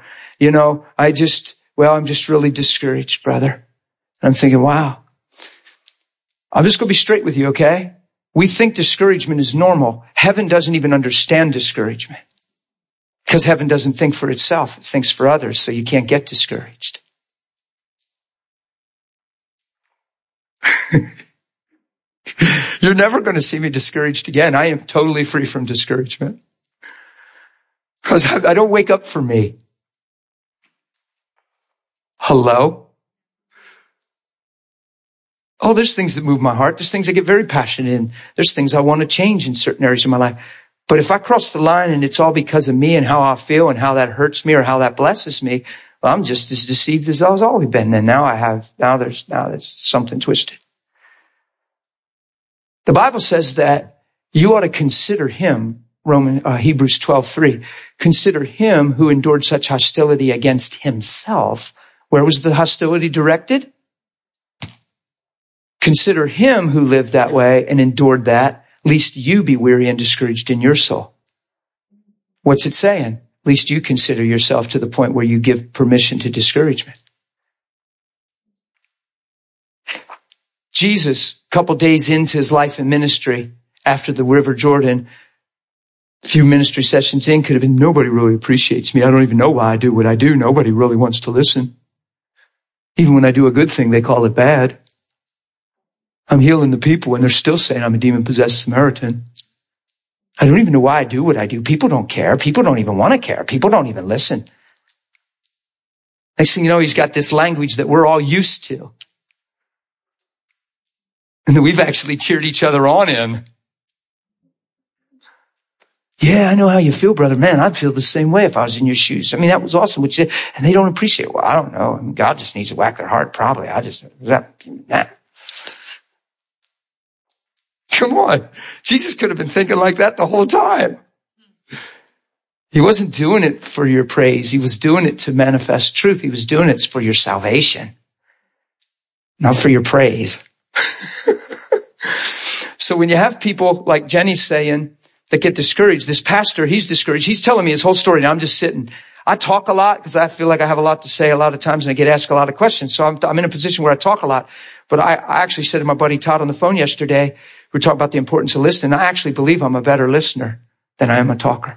I'm just really discouraged, brother. And I'm thinking, wow. I'm just going to be straight with you, okay? We think discouragement is normal. Heaven doesn't even understand discouragement because heaven doesn't think for itself. It thinks for others, so you can't get discouraged. You're never going to see me discouraged again. I am totally free from discouragement because I don't wake up for me. Hello? Oh, there's things that move my heart. There's things I get very passionate in. There's things I want to change in certain areas of my life. But if I cross the line and it's all because of me and how I feel and how that hurts me or how that blesses me, well, I'm just as deceived as I've always been. And now there's something twisted. The Bible says that you ought to consider him, Hebrews 12:3. Consider him who endured such hostility against himself. Where was the hostility directed? Consider him who lived that way and endured that, lest you be weary and discouraged in your soul. What's it saying? Lest you consider yourself to the point where you give permission to discouragement. Jesus, a couple days into his life and ministry, after the River Jordan, a few ministry sessions in, could have been, nobody really appreciates me. I don't even know why I do what I do. Nobody really wants to listen. Even when I do a good thing, they call it bad. I'm healing the people and they're still saying I'm a demon-possessed Samaritan. I don't even know why I do what I do. People don't care. People don't even want to care. People don't even listen. Next thing you know, he's got this language that we're all used to. And that we've actually cheered each other on in. Yeah, I know how you feel, brother. Man, I'd feel the same way if I was in your shoes. I mean, that was awesome what you did. And they don't appreciate it. Well, I don't know. I mean, God just needs to whack their heart, probably. Come on. Jesus could have been thinking like that the whole time. He wasn't doing it for your praise. He was doing it to manifest truth. He was doing it for your salvation, not for your praise. So when you have people like Jenny's saying that get discouraged, this pastor, he's discouraged. He's telling me his whole story. Now I'm just sitting. I talk a lot because I feel like I have a lot to say a lot of times and I get asked a lot of questions. So I'm in a position where I talk a lot. But I actually said to my buddy Todd on the phone yesterday, we were talking about the importance of listening. I actually believe I'm a better listener than I am a talker.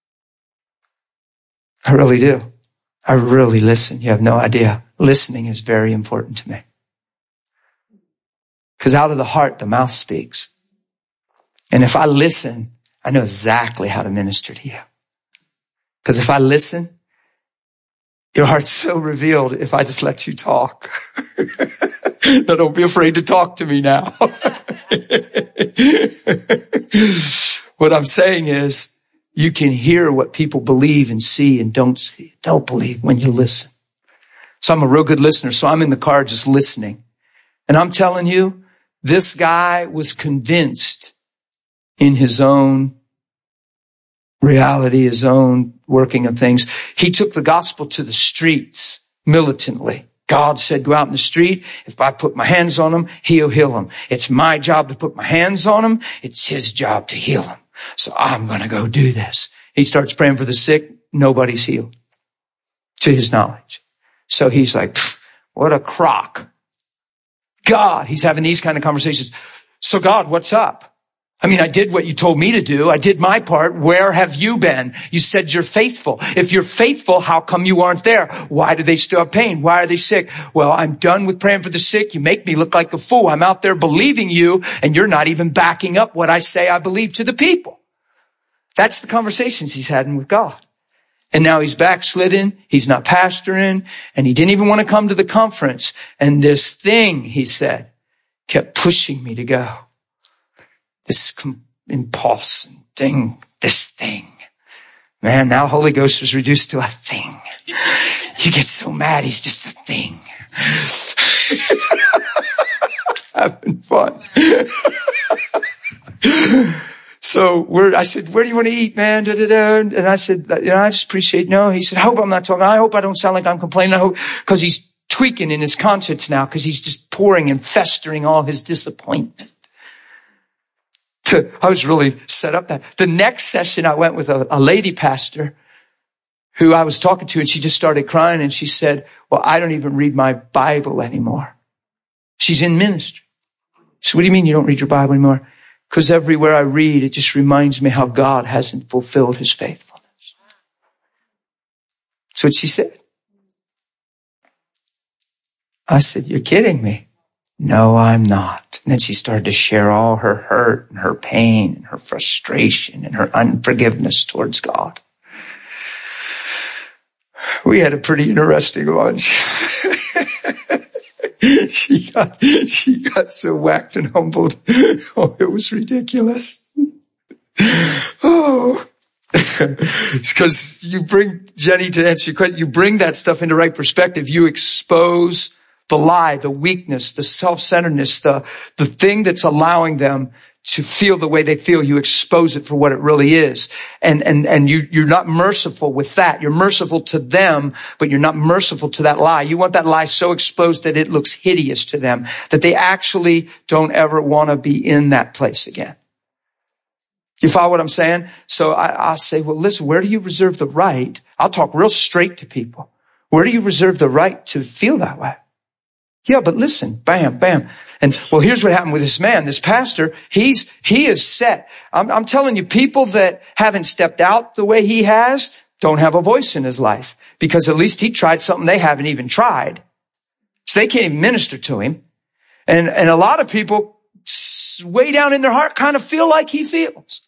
I really do. I really listen. You have no idea. Listening is very important to me. Because out of the heart, the mouth speaks. And if I listen, I know exactly how to minister to you. Because if I listen, your heart's so revealed if I just let you talk. No, don't be afraid to talk to me now. What I'm saying is you can hear what people believe and see and don't see, don't believe when you listen. So I'm a real good listener. So I'm in the car just listening. And I'm telling you, this guy was convinced in his own reality, his own working of things. He took the gospel to the streets militantly. God said, go out in the street. If I put my hands on him, he'll heal him. It's my job to put my hands on him. It's his job to heal him. So I'm going to go do this. He starts praying for the sick. Nobody's healed to his knowledge. So he's like, what a crock. God, he's having these kind of conversations. So God, what's up? I mean, I did what you told me to do. I did my part. Where have you been? You said you're faithful. If you're faithful, how come you aren't there? Why do they still have pain? Why are they sick? Well, I'm done with praying for the sick. You make me look like a fool. I'm out there believing you, and you're not even backing up what I say I believe to the people. That's the conversations he's having with God. And now he's backslidden. He's not pastoring, and he didn't even want to come to the conference. And this thing, he said, kept pushing me to go. This impulse thing, this thing. Man, now Holy Ghost was reduced to a thing. You get so mad, he's just a thing. Having fun. So I said, where do you want to eat, man? Da, da, da. And I said, I just appreciate, no. He said, I hope I'm not talking. I hope I don't sound like I'm complaining. I hope, because he's tweaking in his conscience now, because he's just pouring and festering all his disappointment. I was really set up that. The next session I went with a lady pastor who I was talking to, and she just started crying, and she said, well, I don't even read my Bible anymore. She's in ministry. So what do you mean you don't read your Bible anymore? Because everywhere I read, it just reminds me how God hasn't fulfilled his faithfulness. That's what she said. I said, you're kidding me. No, I'm not. And then she started to share all her hurt and her pain and her frustration and her unforgiveness towards God. We had a pretty interesting lunch. She got so whacked and humbled. Oh, it was ridiculous. Oh, it's because you bring, Jenny, to answer your question, you bring that stuff into right perspective. You expose the lie, the weakness, the self-centeredness, the thing that's allowing them to feel the way they feel. You expose it for what it really is. And you're not merciful with that. You're merciful to them, but you're not merciful to that lie. You want that lie so exposed that it looks hideous to them, that they actually don't ever want to be in that place again. You follow what I'm saying? So I'll say, well, listen, where do you reserve the right? I'll talk real straight to people. Where do you reserve the right to feel that way? Yeah, but listen, bam, bam. And well, here's what happened with this man, this pastor. He is set. I'm telling you, people that haven't stepped out the way he has don't have a voice in his life, because at least he tried something they haven't even tried. So they can't even minister to him. And a lot of people way down in their heart kind of feel like he feels.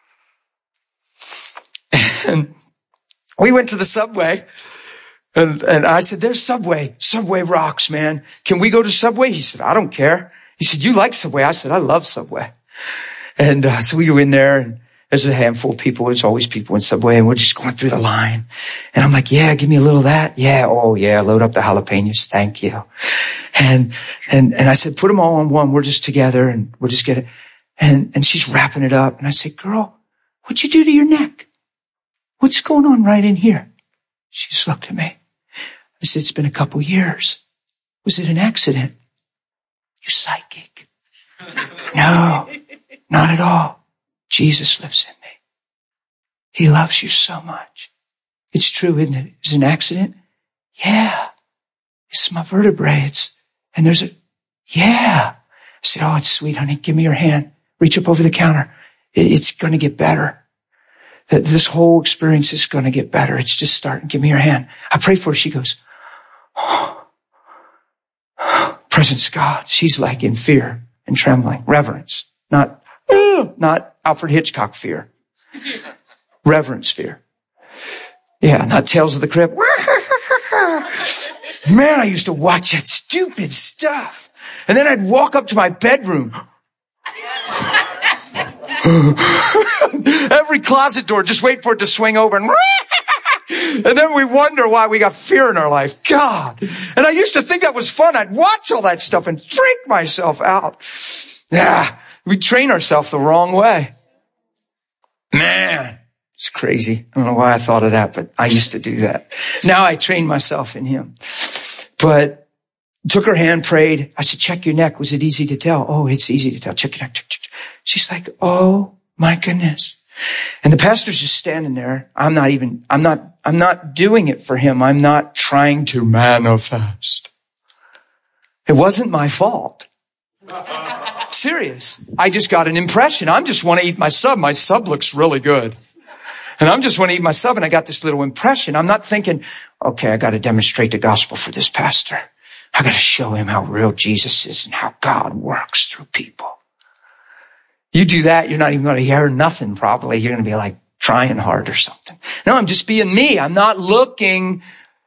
And we went to the Subway. And I said, there's Subway. Subway rocks, man. Can we go to Subway? He said, I don't care. He said, you like Subway? I said, I love Subway. And so we go in there, and there's a handful of people. There's always people in Subway, and we're just going through the line. And I'm like, yeah, give me a little of that. Yeah. Oh, yeah. Load up the jalapenos. Thank you. And I said, put them all on one. We're just together, and we'll just get it. And she's wrapping it up. And I said, girl, what'd you do to your neck? What's going on right in here? She just looked at me. I said, it's been a couple years. Was it an accident? You psychic. No, not at all. Jesus lives in me. He loves you so much. It's true, isn't it? Is it an accident? Yeah. It's my vertebrae. Yeah. I said, oh, it's sweet, honey. Give me your hand. Reach up over the counter. It's going to get better. This whole experience is going to get better. It's just starting. Give me your hand. I pray for her. She goes, oh, presence of God. She's like in fear and trembling. Reverence. Not Alfred Hitchcock fear. Reverence fear. Yeah, not Tales of the Crypt. Man, I used to watch that stupid stuff. And then I'd walk up to my bedroom. Every closet door, just wait for it to swing over and then we wonder why we got fear in our life. God. And I used to think that was fun. I'd watch all that stuff and freak myself out. Yeah. We train ourselves the wrong way. Man, it's crazy. I don't know why I thought of that, but I used to do that. Now I train myself in him. But took her hand, prayed. I said, check your neck. Was it easy to tell? Oh, it's easy to tell. Check your neck. She's like, oh my goodness. And the pastor's just standing there. I'm not doing it for him. I'm not trying to manifest. It wasn't my fault. Serious. I just got an impression. I just want to eat my sub. My sub looks really good. And I'm just want to eat my sub. And I got this little impression. I'm not thinking, okay, I got to demonstrate the gospel for this pastor. I got to show him how real Jesus is and how God works through people. You do that, you're not even going to hear nothing probably. You're going to be like trying hard or something. No, I'm just being me. I'm not looking.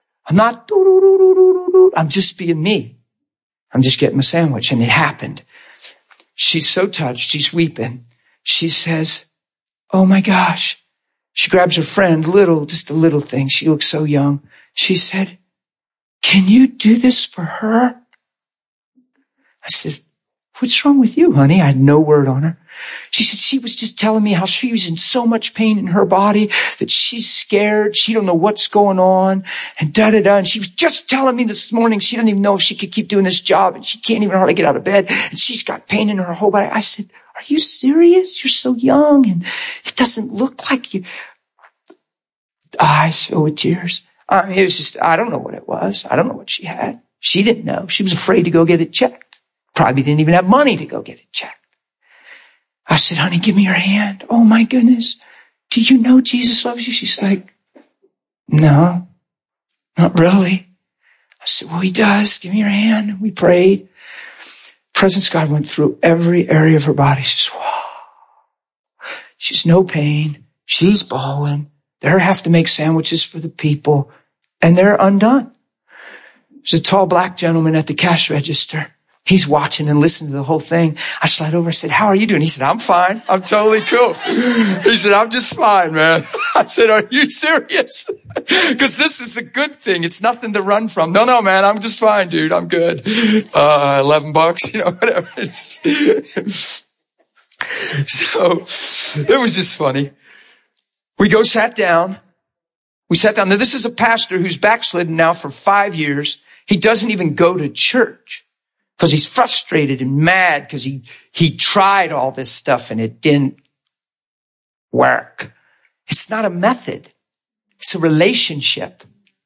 I'm just being me. I'm just getting a sandwich. And it happened. She's so touched. She's weeping. She says, oh my gosh. She grabs her friend, just a little thing. She looks so young. She said, can you do this for her? I said, what's wrong with you, honey? I had no word on her. She said she was just telling me how she was in so much pain in her body that she's scared. She don't know what's going on and da-da-da. And she was just telling me this morning she doesn't even know if she could keep doing this job and she can't even hardly get out of bed and she's got pain in her whole body. I said, are you serious? You're so young and it doesn't look like you. Eyes filled with tears. I mean, it was just, I don't know what it was. I don't know what she had. She didn't know. She was afraid to go get it checked. Probably didn't even have money to go get it checked. I said, honey, give me your hand. Oh my goodness. Do you know Jesus loves you? She's like, no, not really. I said, well, he does. Give me your hand. And we prayed. Presence of God went through every area of her body. She says, wow. She's no pain. She's bawling. They have to make sandwiches for the people and they're undone. There's a tall black gentleman at the cash register. He's watching and listening to the whole thing. I slid over. I said, how are you doing? He said, I'm fine. I'm totally cool. He said, I'm just fine, man. I said, are you serious? Because this is a good thing. It's nothing to run from. No, man. I'm just fine, dude. I'm good. $11, whatever. It's just... So it was just funny. We sat down. Now, this is a pastor who's backslidden now for 5 years. He doesn't even go to church. Because he's frustrated and mad because he tried all this stuff and it didn't work. It's not a method. It's a relationship.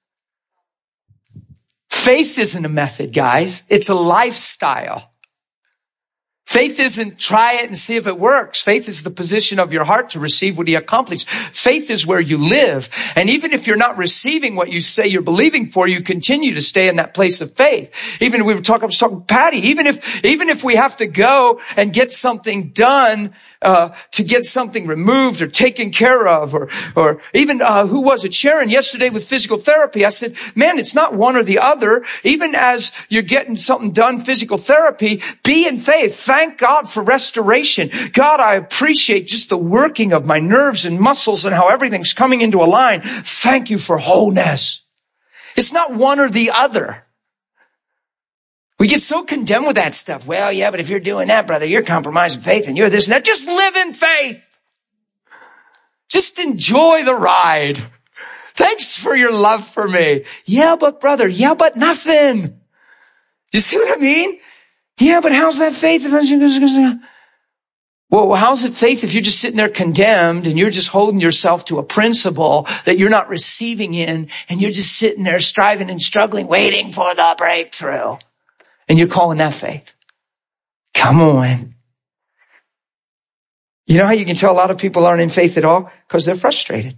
Faith isn't a method, guys. It's a lifestyle. Faith isn't try it and see if it works. Faith is the position of your heart to receive what he accomplished. Faith is where you live. And even if you're not receiving what you say you're believing for, you continue to stay in that place of faith. I was talking to Patty, even if we have to go and get something done, to get something removed or taken care of, or even, who was it? Sharon yesterday with physical therapy. I said, man, it's not one or the other. Even as you're getting something done, physical therapy, be in faith. Thank God for restoration. God, I appreciate just the working of my nerves and muscles and how everything's coming into a line. Thank you for wholeness. It's not one or the other. We get so condemned with that stuff. Well, yeah, but if you're doing that, brother, you're compromising faith and you're this and that. Just live in faith. Just enjoy the ride. Thanks for your love for me. Yeah, but brother, yeah, but nothing. You see what I mean? Yeah, but how's that faith? Well, how's it faith if you're just sitting there condemned and you're just holding yourself to a principle that you're not receiving in and you're just sitting there striving and struggling, waiting for the breakthrough. And you're calling that faith. Come on. You know how you can tell a lot of people aren't in faith at all? Because they're frustrated.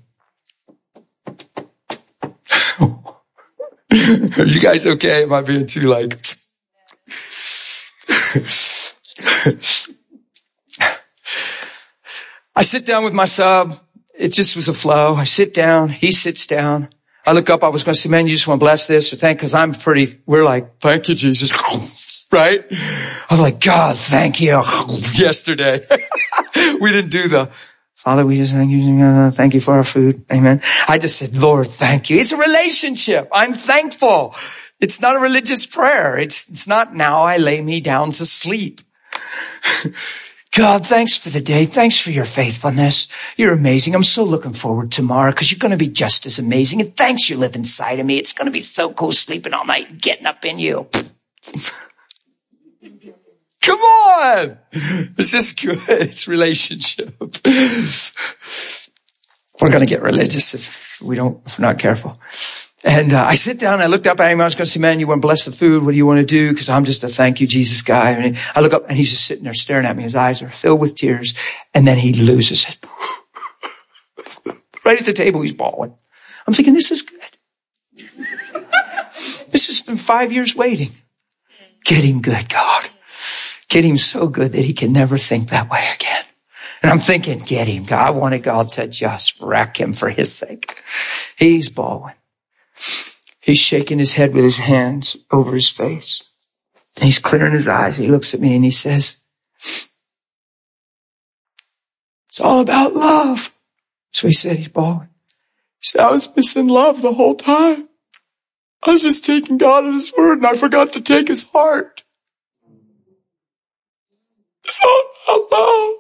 Are you guys okay? Am I being too like... I sit down with my sub. It just was a flow. I sit down. He sits down. I look up. I was going to say, man, you just want to bless this or thank, because we're like, thank you, Jesus. right? I was like, God, thank you. Yesterday, we didn't do the, Father, we just thank you for our food. Amen. I just said, Lord, thank you. It's a relationship. I'm thankful. It's not a religious prayer. It's not now I lay me down to sleep. God, thanks for the day. Thanks for your faithfulness. You're amazing. I'm so looking forward to tomorrow because you're going to be just as amazing. And thanks you live inside of me. It's going to be so cool sleeping all night and getting up in you. Come on. This is good. It's relationship. We're going to get religious if we're not careful. And I sit down, I looked up at him, I was going to say, man, you want to bless the food? What do you want to do? Because I'm just a thank you, Jesus guy. And I look up and he's just sitting there staring at me. His eyes are filled with tears. And then he loses it. Right at the table, he's bawling. I'm thinking, this is good. This has been 5 years waiting. Get him good, God. Get him so good that he can never think that way again. And I'm thinking, get him, God. I wanted God to just wreck him for his sake. He's bawling. He's shaking his head with his hands over his face. And he's clearing his eyes. He looks at me and he says, it's all about love. So he said, he's bawling. He said, I was missing love the whole time. I was just taking God at his word and I forgot to take his heart. It's all about love.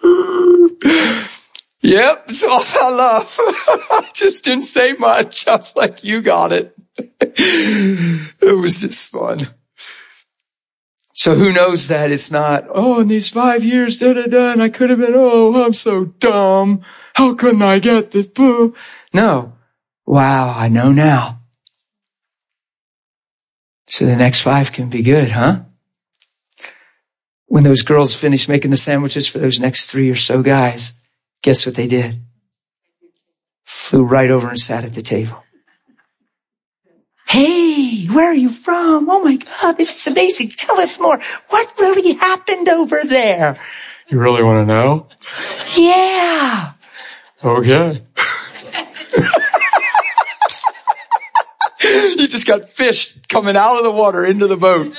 Yep, it's all about love. I just didn't say much. I was like, you got it. It was just fun. So who knows that it's not, oh, in these 5 years, and I could have been, oh, I'm so dumb. How couldn't I get this? No. Wow, I know now. So the next 5 can be good, huh? When those girls finished making the sandwiches for those next 3 or so guys, guess what they did? Flew right over and sat at the table. Hey, where are you from? Oh my God, this is amazing. Tell us more. What really happened over there? You really want to know? Yeah. Okay. You just got fish coming out of the water into the boat.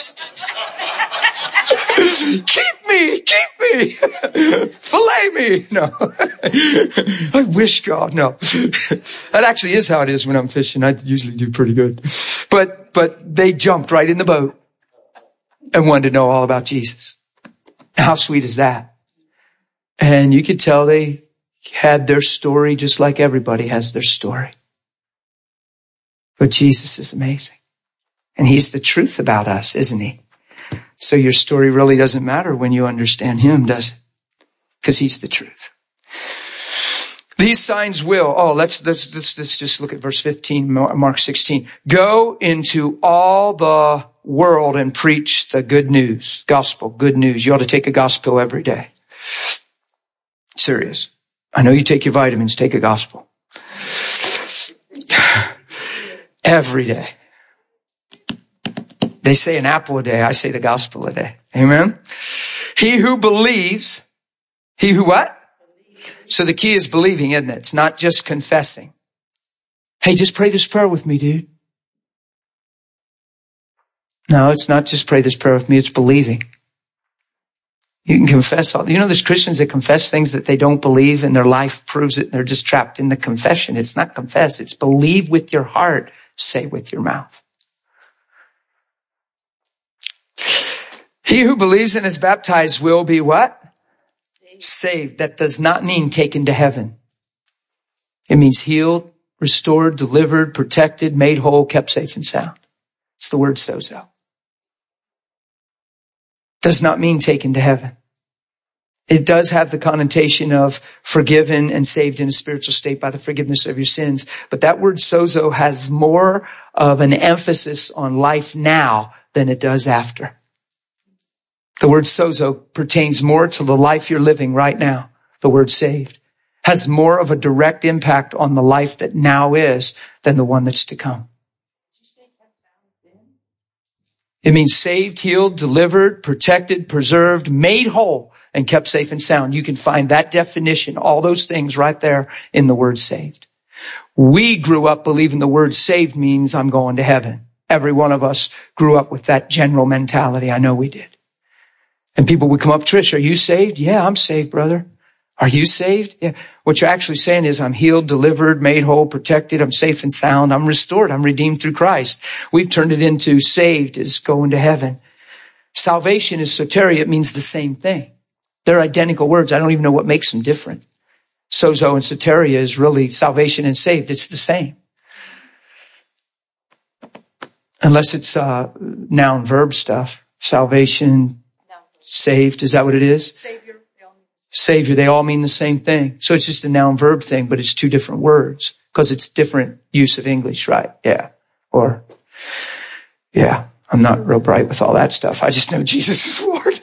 Keep me, fillet me. No, I wish God, no. That actually is how it is when I'm fishing. I usually do pretty good. But they jumped right in the boat and wanted to know all about Jesus. How sweet is that? And you could tell they had their story just like everybody has their story. But Jesus is amazing. And he's the truth about us, isn't he? So your story really doesn't matter when you understand him, does it? Because he's the truth. These signs will, let's just look at verse 15, Mark 16. Go into all the world and preach the good news, gospel, good news. You ought to take a gospel every day. Serious. I know you take your vitamins, take a gospel. Every day. They say an apple a day. I say the gospel a day. Amen. He who believes, he who what? So the key is believing, isn't it? It's not just confessing. Hey, just pray this prayer with me, dude. No, it's not just pray this prayer with me. It's believing. You can confess all. You know, there's Christians that confess things that they don't believe and their life proves it. They're just trapped in the confession. It's not confess. It's believe with your heart. Say with your mouth. He who believes and is baptized will be what? Saved. That does not mean taken to heaven. It means healed, restored, delivered, protected, made whole, kept safe and sound. It's the word sozo. Does not mean taken to heaven. It does have the connotation of forgiven and saved in a spiritual state by the forgiveness of your sins. But that word sozo has more of an emphasis on life now than it does after. The word sozo pertains more to the life you're living right now. The word saved has more of a direct impact on the life that now is than the one that's to come. It means saved, healed, delivered, protected, preserved, made whole, and kept safe and sound. You can find that definition, all those things right there in the word saved. We grew up believing the word saved means I'm going to heaven. Every one of us grew up with that general mentality. I know we did. And people would come up, Trish, are you saved? Yeah, I'm saved, brother. Are you saved? Yeah. What you're actually saying is I'm healed, delivered, made whole, protected. I'm safe and sound. I'm restored. I'm redeemed through Christ. We've turned it into saved is going to heaven. Salvation is soteria. It means the same thing. They're identical words. I don't even know what makes them different. Sozo and soteria is really salvation and saved. It's the same. Unless it's noun verb stuff. Salvation, saved. Is that what it is? Savior, they all mean the same thing. So it's just a noun verb thing, but it's two different words because it's different use of English, right? Yeah. Or, yeah, I'm not real bright with all that stuff. I just know Jesus is Lord.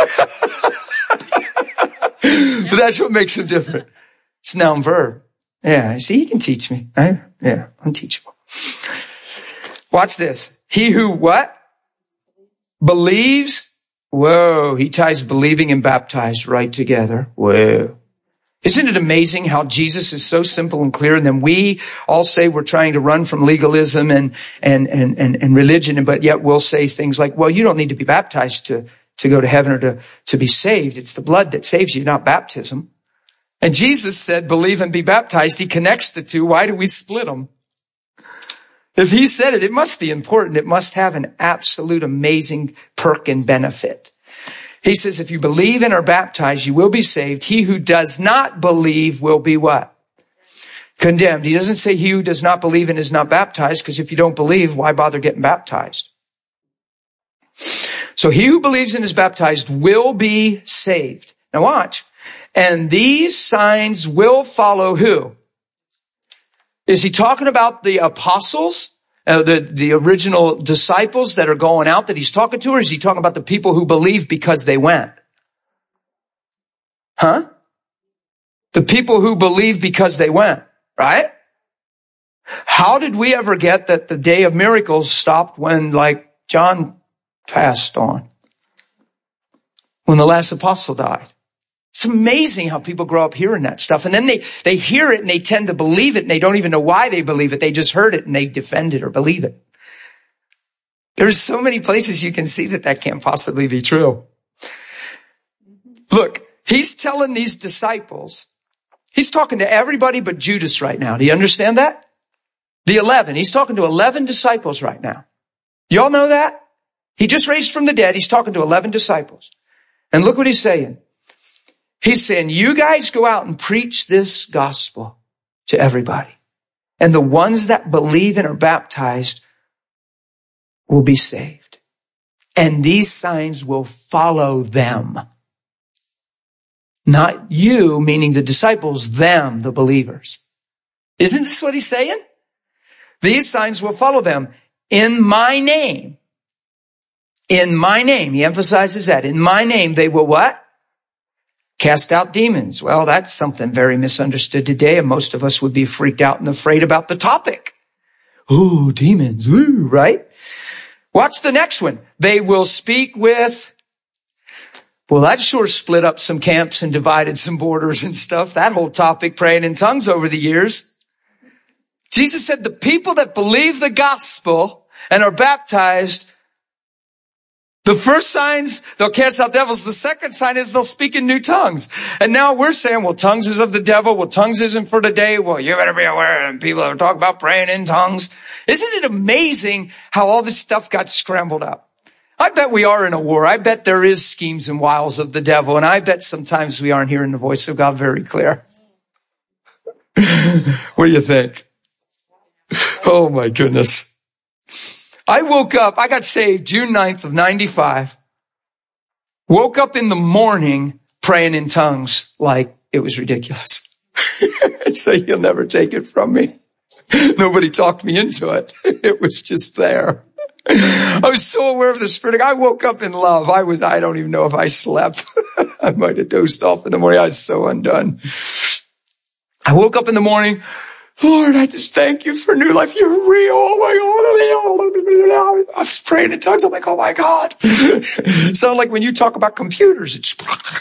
But that's what makes him different. It's noun verb. Yeah. See, he can teach me. Yeah, I'm teachable. Watch this. He who what? Believes. Whoa, he ties believing and baptized right together. Whoa. Isn't it amazing how Jesus is so simple and clear? And then we all say we're trying to run from legalism and religion, but yet we'll say things like, well, you don't need to be baptized to go to heaven or to be saved. It's the blood that saves you, not baptism. And Jesus said, believe and be baptized. He connects the two. Why do we split them? If he said it, it must be important. It must have an absolute amazing perk and benefit. He says, if you believe and are baptized, you will be saved. He who does not believe will be what? Condemned. He doesn't say he who does not believe and is not baptized, because if you don't believe, why bother getting baptized? So he who believes and is baptized will be saved. Now watch. And these signs will follow who? Is he talking about the apostles, the original disciples that are going out that he's talking to, or is he talking about the people who believe because they went? Huh? The people who believe because they went, right? How did we ever get that the day of miracles stopped when, like, John passed on? When the last apostle died? It's amazing how people grow up hearing that stuff. And then they hear it and they tend to believe it and they don't even know why they believe it. They just heard it and they defend it or believe it. There's so many places you can see that can't possibly be true. Look, he's telling these disciples, he's talking to everybody but Judas right now. Do you understand that? The 11. He's talking to 11 disciples right now. Y'all know that? He just raised from the dead. He's talking to 11 disciples. And look what he's saying. He's saying, you guys go out and preach this gospel to everybody. And the ones that believe and are baptized will be saved. And these signs will follow them. Not you, meaning the disciples, them, the believers. Isn't this what he's saying? These signs will follow them in my name. In my name. He emphasizes that. In my name, they will what? Cast out demons. Well, that's something very misunderstood today, and most of us would be freaked out and afraid about the topic. Ooh, demons, ooh, right? Watch the next one. They will speak with, well, that sure split up some camps and divided some borders and stuff. That whole topic, praying in tongues over the years. Jesus said the people that believe the gospel and are baptized, the first signs, they'll cast out devils. The second sign is they'll speak in new tongues. And now we're saying, well, tongues is of the devil. Well, tongues isn't for today. Well, you better be aware. And people are talking about praying in tongues. Isn't it amazing how all this stuff got scrambled up? I bet we are in a war. I bet there is schemes and wiles of the devil. And I bet sometimes we aren't hearing the voice of God very clear. What do you think? Oh, my goodness. I woke up, I got saved June 9th of 95. Woke up in the morning praying in tongues like it was ridiculous. So you'll never take it from me. Nobody talked me into it. It was just there. I was so aware of the Spirit. I woke up in love. I don't even know if I slept. I might have dozed off in the morning. I was so undone. I woke up in the morning. Lord, I just thank you for new life. You're real. Oh my God. I was praying in tongues. I'm like, oh my God. So like when you talk about computers, it's,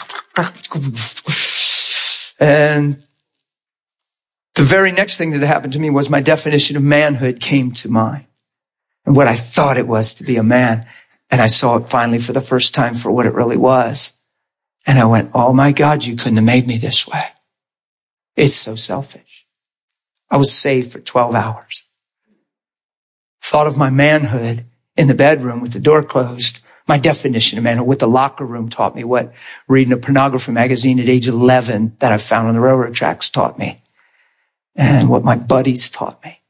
and the very next thing that happened to me was my definition of manhood came to mind. what I thought it was to be a man. And I saw it finally for the first time for what it really was. And I went, oh my God, you couldn't have made me this way. It's so selfish. I was saved for 12 hours. Thought of my manhood in the bedroom with the door closed. My definition of manhood, what the locker room taught me, what reading a pornography magazine at age 11 that I found on the railroad tracks taught me, and what my buddies taught me.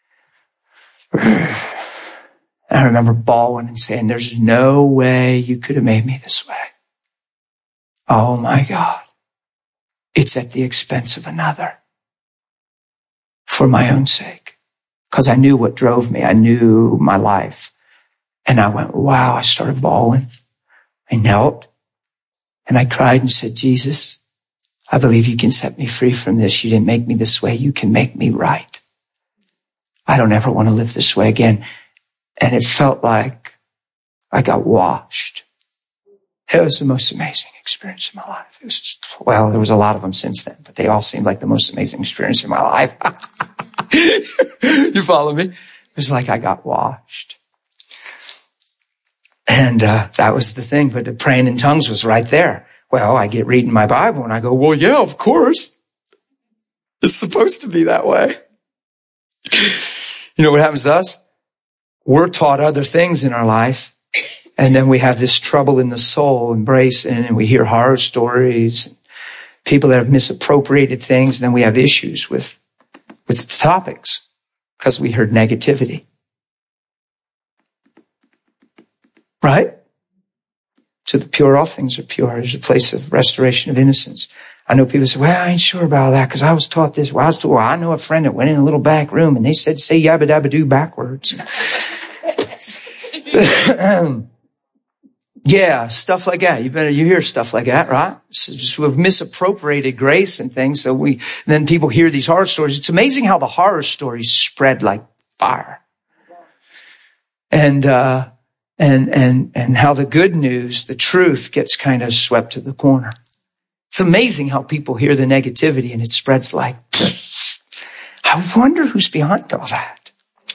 I remember bawling and saying, there's no way you could have made me this way. Oh my God. It's at the expense of another for my own sake. Because I knew what drove me. I knew my life. And I went, wow, I started bawling. I knelt and I cried and said, Jesus, I believe you can set me free from this. You didn't make me this way. You can make me right. I don't ever want to live this way again. And it felt like I got washed. It was the most amazing experience in my life. It was, well, there was a lot of them since then, but they all seemed like the most amazing experience in my life. You follow me? It was like I got washed. And that was the thing, but the praying in tongues was right there. Well, I get reading my Bible and I go, well, yeah, of course. It's supposed to be that way. You know what happens to us? We're taught other things in our life, and then we have this trouble in the soul, embracing, and we hear horror stories, people that have misappropriated things, and then we have issues with topics because we heard negativity. Right? To the pure, all things are pure. There's a place of restoration of innocence. I know people say, well, I ain't sure about that because I was taught this. Well, I know a friend that went in a little back room and they said, say yabba dabba do backwards. Yeah, stuff like that. You hear stuff like that, right? So just we've misappropriated grace and things. So then people hear these horror stories. It's amazing how the horror stories spread like fire. And how the good news, the truth gets kind of swept to the corner. It's amazing how people hear the negativity and it spreads like, I wonder who's behind all that.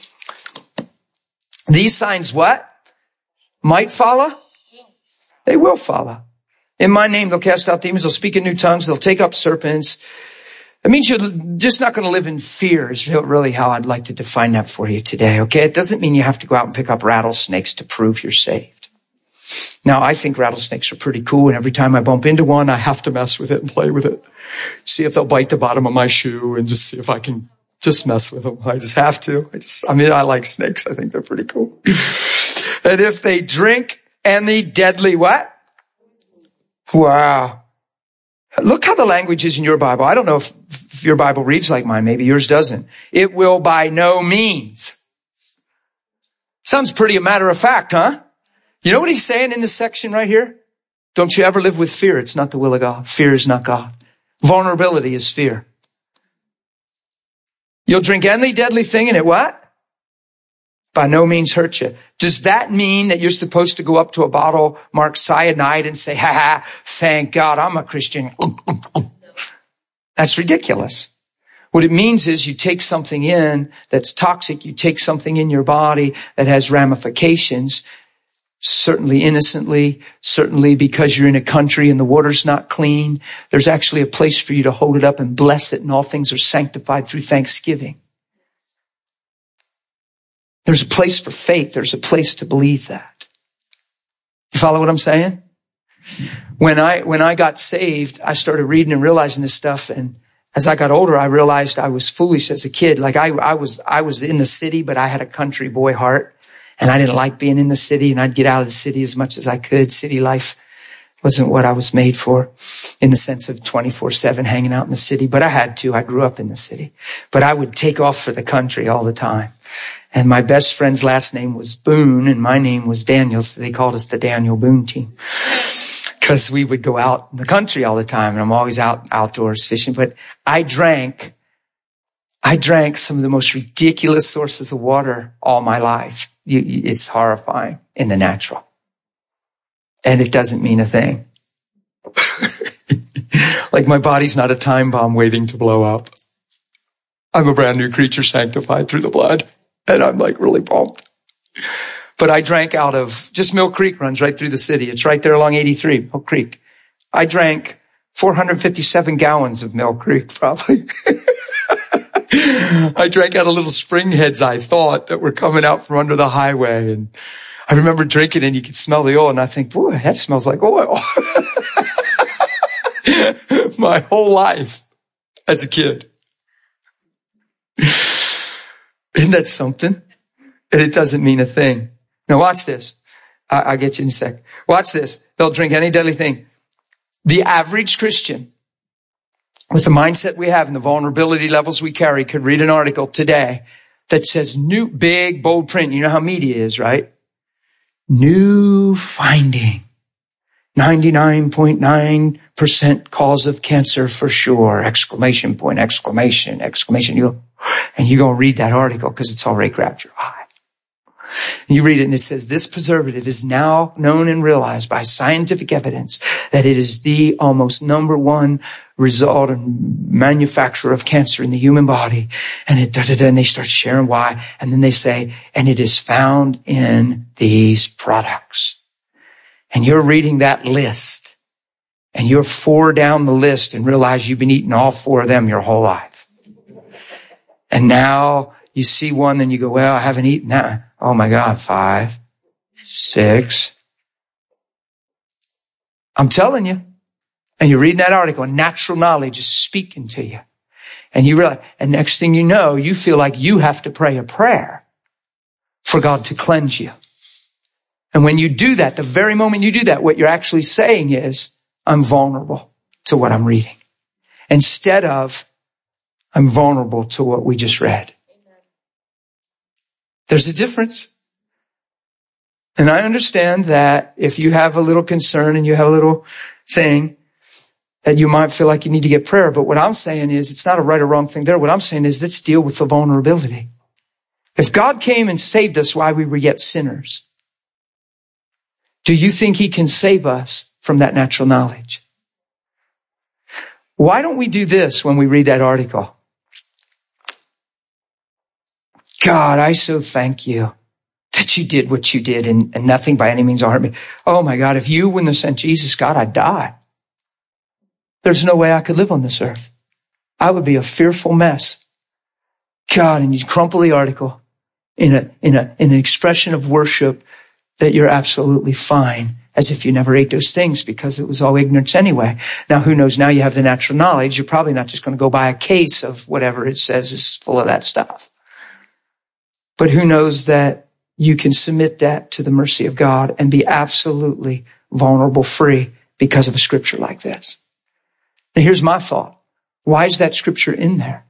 These signs what? Might follow? They will follow. In my name, they'll cast out demons. They'll speak in new tongues. They'll take up serpents. It means you're just not going to live in fear is really how I'd like to define that for you today. Okay. It doesn't mean you have to go out and pick up rattlesnakes to prove you're saved. Now, I think rattlesnakes are pretty cool. And every time I bump into one, I have to mess with it and play with it. See if they'll bite the bottom of my shoe and just see if I can just mess with them. I just have to. I like snakes. I think they're pretty cool. And if they drink any deadly what? Wow. Look how the language is in your Bible. I don't know if your Bible reads like mine. Maybe yours doesn't. It will by no means. Sounds pretty a matter of fact, huh? You know what he's saying in this section right here? Don't you ever live with fear. It's not the will of God. Fear is not God. Vulnerability is fear. You'll drink any deadly thing and it what? By no means hurt you. Does that mean that you're supposed to go up to a bottle marked cyanide and say, ha, thank God I'm a Christian? That's ridiculous. What it means is you take something in that's toxic. You take something in your body that has ramifications, certainly innocently, certainly because you're in a country and the water's not clean. There's actually a place for you to hold it up and bless it, and all things are sanctified through thanksgiving. There's a place for faith. There's a place to believe that. You follow what I'm saying? When I got saved, I started reading and realizing this stuff. And as I got older, I realized I was foolish as a kid. Like I was in the city, but I had a country boy heart. And I didn't like being in the city, and I'd get out of the city as much as I could. City life wasn't what I was made for in the sense of 24/7 hanging out in the city, but I had to. I grew up in the city, but I would take off for the country all the time. And my best friend's last name was Boone and my name was Daniel. So they called us the Daniel Boone team because we would go out in the country all the time. And I'm always outdoors fishing, but I drank some of the most ridiculous sources of water all my life. It's horrifying in the natural. And it doesn't mean a thing. Like my body's not a time bomb waiting to blow up. I'm a brand new creature sanctified through the blood. And I'm like really pumped. But I drank out of, just Mill Creek runs right through the city. It's right there along 83, Mill Creek. I drank 457 gallons of Mill Creek, probably. I drank out of little spring heads, I thought, that were coming out from under the highway. And I remember drinking and you could smell the oil. And I think, boy, that smells like oil. My whole life as a kid. Isn't that something? And it doesn't mean a thing. Now watch this. I'll get you in a sec. Watch this. They'll drink any deadly thing. The average Christian, with the mindset we have and the vulnerability levels we carry, could read an article today that says new, big, bold print. You know how media is, right? New finding. 99.9% cause of cancer for sure. Exclamation point, exclamation, exclamation. And you're going to read that article because it's already grabbed your eye. And you read it and it says, this preservative is now known and realized by scientific evidence that it is the almost number one result and manufacturer of cancer in the human body. And and they start sharing why. And then they say, and it is found in these products. And you're reading that list and you're 4 down the list and realize you've been eating all 4 of them your whole life. And now you see one and you go, well, I haven't eaten that. Oh my God, 5, 6. I'm telling you. And you're reading that article and natural knowledge is speaking to you. And you realize, and next thing you know, you feel like you have to pray a prayer for God to cleanse you. And when you do that, the very moment you do that, what you're actually saying is, I'm vulnerable to what I'm reading. Instead of, I'm vulnerable to what we just read. There's a difference. And I understand that if you have a little concern and you have a little thing, that you might feel like you need to get prayer. But what I'm saying is, it's not a right or wrong thing there. What I'm saying is, let's deal with the vulnerability. If God came and saved us while we were yet sinners, do you think he can save us from that natural knowledge? Why don't we do this when we read that article? God, I so thank you that you did what you did and nothing by any means will hurt me. Oh my God, if you wouldn't have sent Jesus, God, I'd die. There's no way I could live on this earth. I would be a fearful mess. God, and you crumple the article in an expression of worship that you're absolutely fine, as if you never ate those things because it was all ignorance anyway. Now, who knows? Now you have the natural knowledge. You're probably not just going to go buy a case of whatever it says is full of that stuff. But who knows that you can submit that to the mercy of God and be absolutely vulnerable free because of a scripture like this. Now, here's my thought. Why is that scripture in there?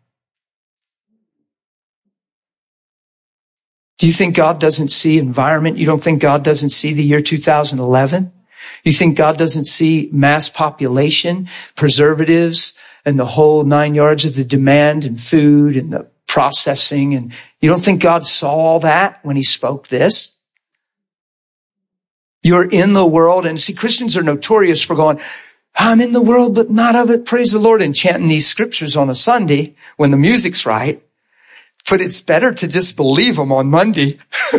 Do you think God doesn't see environment? You don't think God doesn't see the year 2011? You think God doesn't see mass population, preservatives, and the whole 9 yards of the demand and food and the processing? And you don't think God saw all that when he spoke this? You're in the world. And see, Christians are notorious for going, I'm in the world, but not of it. Praise the Lord. And chanting these scriptures on a Sunday when the music's right. But it's better to just believe them on Monday.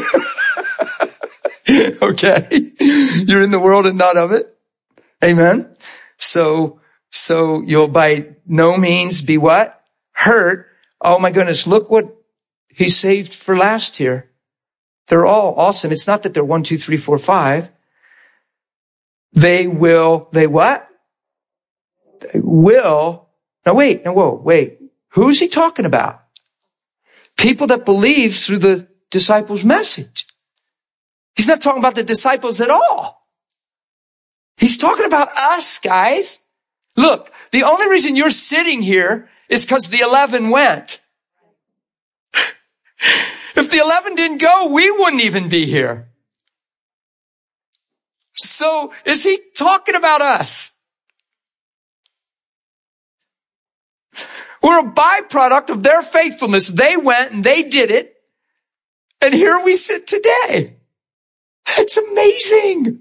Okay? You're in the world and not of it. Amen? So you'll by no means be what? Hurt. Oh my goodness, look what he saved for last year. They're all awesome. It's not that they're 1, 2, 3, 4, 5. They what? They will. Now wait. Who's he talking about? People that believe through the disciples' message. He's not talking about the disciples at all. He's talking about us, guys. Look, the only reason you're sitting here is because the 11 went. If the 11 didn't go, we wouldn't even be here. So is he talking about us? We're a byproduct of their faithfulness. They went and they did it. And here we sit today. It's amazing.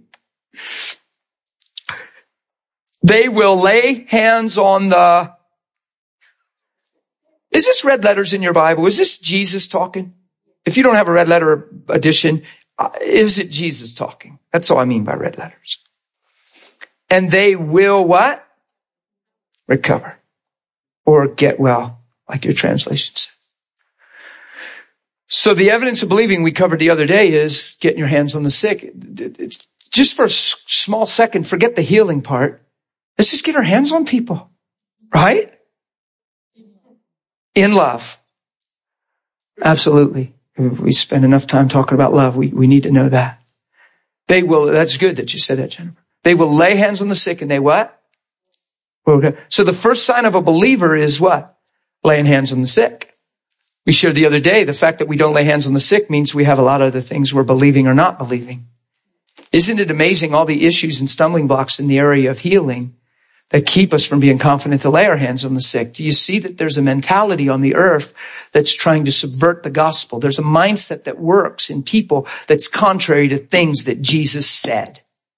They will lay hands on the... Is this red letters in your Bible? Is this Jesus talking? if you don't have a red letter edition, is it Jesus talking? That's all I mean by red letters. And they will what? Recover. Or get well, like your translation says. So the evidence of believing we covered the other day is getting your hands on the sick. Just for a small second, forget the healing part. Let's just get our hands on people. Right? In love. Absolutely. We spend enough time talking about love. We need to know that. They will, that's good that you said that, Jennifer. They will lay hands on the sick and they what? Okay. So the first sign of a believer is what? Laying hands on the sick. We shared the other day, the fact that we don't lay hands on the sick means we have a lot of other things we're believing or not believing. Isn't it amazing all the issues and stumbling blocks in the area of healing that keep us from being confident to lay our hands on the sick? Do you see that there's a mentality on the earth that's trying to subvert the gospel? There's a mindset that works in people that's contrary to things that Jesus said.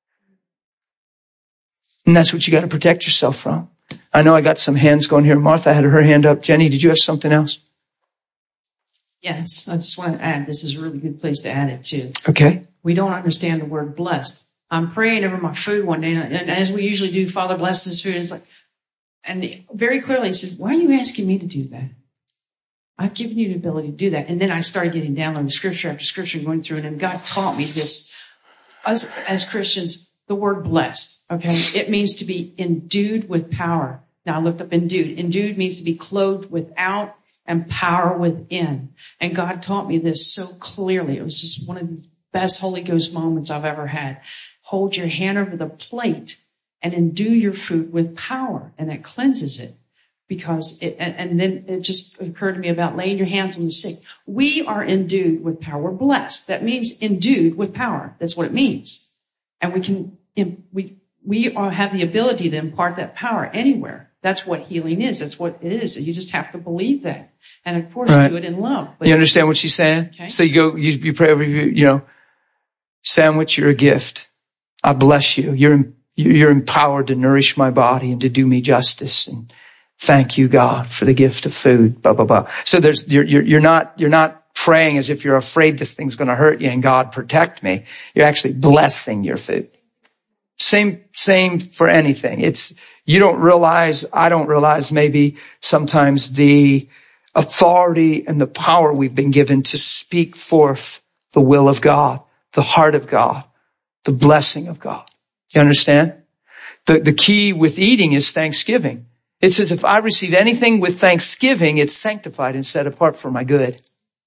And that's what you got to protect yourself from. I know I got some hands going here. Martha had her hand up. Jenny, did you have something else? Yes, I just want to add, this is a really good place to add it to. Okay. We don't understand the word blessed. I'm praying over my food one day, and as we usually do, Father bless this food. And it's like, and very clearly he says, why are you asking me to do that? I've given you the ability to do that. And then I started getting downloading scripture after scripture and going through it, and God taught me this. Us as Christians, the word blessed, okay? It means to be endued with power. Now I looked up endued. Endued means to be clothed without and power within. And God taught me this so clearly. It was just one of the best Holy Ghost moments I've ever had. Hold your hand over the plate and endue your food with power, and that cleanses it. Because and then it just occurred to me about laying your hands on the sick. We are endued with power. We're blessed. That means endued with power. That's what it means. And we have the ability to impart that power anywhere. That's what healing is. That's what it is. You just have to believe that. And of course, do it in love. But you understand what she's saying? Okay. So you pray over Sandwich, you're a gift. I bless you. You're empowered to nourish my body and to do me justice. And thank you, God, for the gift of food. Blah, blah, blah. So you're not praying as if you're afraid this thing's going to hurt you and God protect me. You're actually blessing your food. Same for anything. I don't realize maybe sometimes the authority and the power we've been given to speak forth the will of God, the heart of God, the blessing of God. You understand? The key with eating is thanksgiving. It says if I receive anything with thanksgiving, it's sanctified and set apart for my good.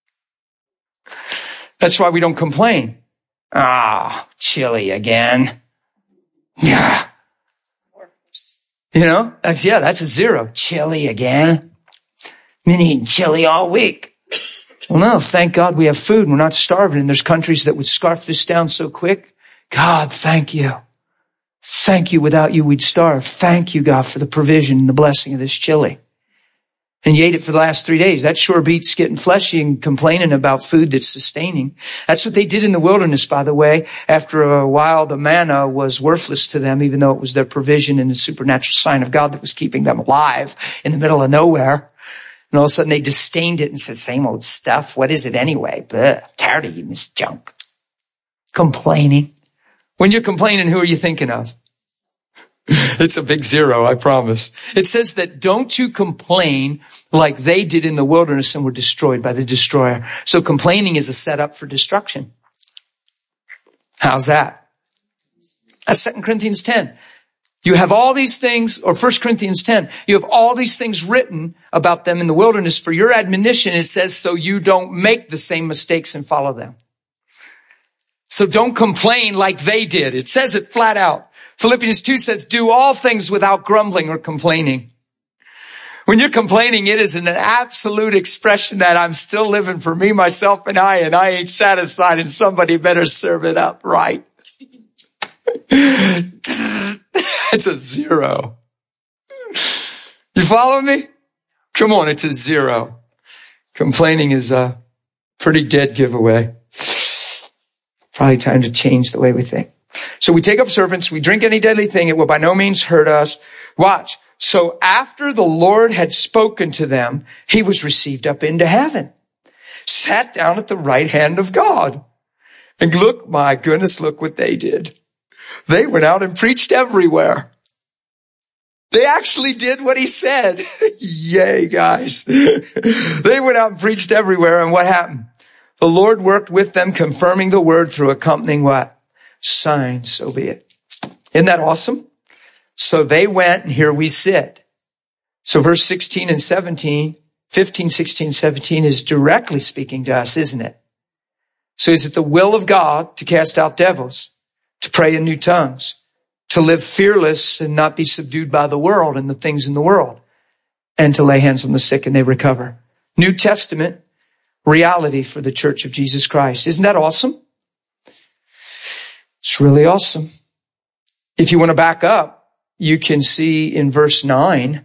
That's why we don't complain. Chili again. Yeah. That's a zero. Chili again. Been eating chili all week. Well, no, thank God we have food and we're not starving. And there's countries that would scarf this down so quick. God, thank you. Thank you. Without you, we'd starve. Thank you, God, for the provision and the blessing of this chili. And you ate it for the last 3 days. That sure beats getting fleshy and complaining about food that's sustaining. That's what they did in the wilderness, by the way. After a while, the manna was worthless to them, even though it was their provision and the supernatural sign of God that was keeping them alive in the middle of nowhere. And all of a sudden they disdained it and said, same old stuff. What is it anyway? Bleh, tired of eating this junk. Complaining. When you're complaining, who are you thinking of? It's a big zero, I promise. It says that don't you complain like they did in the wilderness and were destroyed by the destroyer. So complaining is a setup for destruction. How's that? That's 2 Corinthians 10. You have all these things, or 1 Corinthians 10, you have all these things written about them in the wilderness for your admonition. It says so you don't make the same mistakes and follow them. So don't complain like they did. It says it flat out. Philippians 2 says, do all things without grumbling or complaining. When you're complaining, it is an absolute expression that I'm still living for me, myself, and I ain't satisfied, and somebody better serve it up right. It's a zero. You follow me? Come on, it's a zero. Complaining is a pretty dead giveaway. Probably time to change the way we think. So we take up serpents, we drink any deadly thing, it will by no means hurt us. Watch. So after the Lord had spoken to them, he was received up into heaven. sat down at the right hand of God. And look, my goodness, look what they did. They went out and preached everywhere. They actually did what he said. Yay, guys. They went out and preached everywhere. And what happened? The Lord worked with them, confirming the word through accompanying what? Signs, so be it. Isn't that awesome? So they went, and here we sit. So verse 16 and 17, 15, 16, 17 is directly speaking to us, isn't it? So is it the will of God to cast out devils, to pray in new tongues, to live fearless and not be subdued by the world and the things in the world, and to lay hands on the sick and they recover? New Testament reality for the Church of Jesus Christ. Isn't that awesome? It's really awesome. If you want to back up, you can see in verse 9,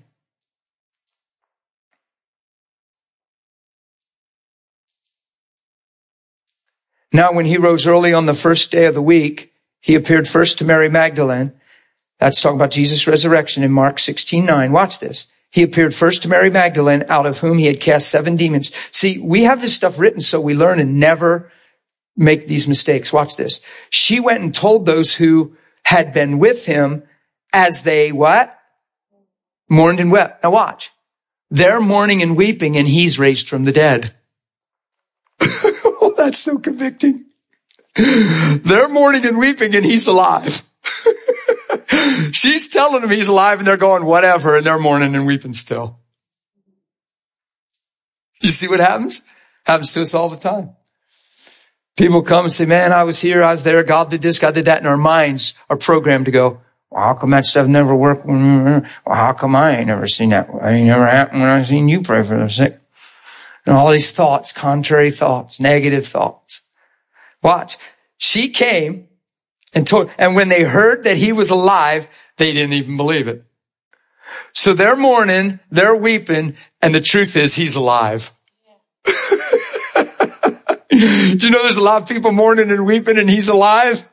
now when he rose early on the first day of the week, he appeared first to Mary Magdalene. That's talking about Jesus' resurrection in Mark 16:9. Watch this. He appeared first to Mary Magdalene, out of whom he had cast 7 demons. See, we have this stuff written so we learn and never make these mistakes. Watch this. She went and told those who had been with him as they what? Mourned and wept. Now watch. They're mourning and weeping and he's raised from the dead. Oh, that's so convicting. They're mourning and weeping and he's alive. She's telling them he's alive and they're going, whatever, and they're mourning and weeping still. You see what happens? Happens to us all the time. People come and say, man, I was here, I was there, God did this, God did that, and our minds are programmed to go, well, how come that stuff never worked? Well, how come I ain't never seen that? I ain't never happened when I seen you pray for the sick. And all these thoughts, contrary thoughts, negative thoughts. Watch. She came and told, and when they heard that he was alive, they didn't even believe it. So they're mourning, they're weeping, and the truth is he's alive. Do you know there's a lot of people mourning and weeping and he's alive?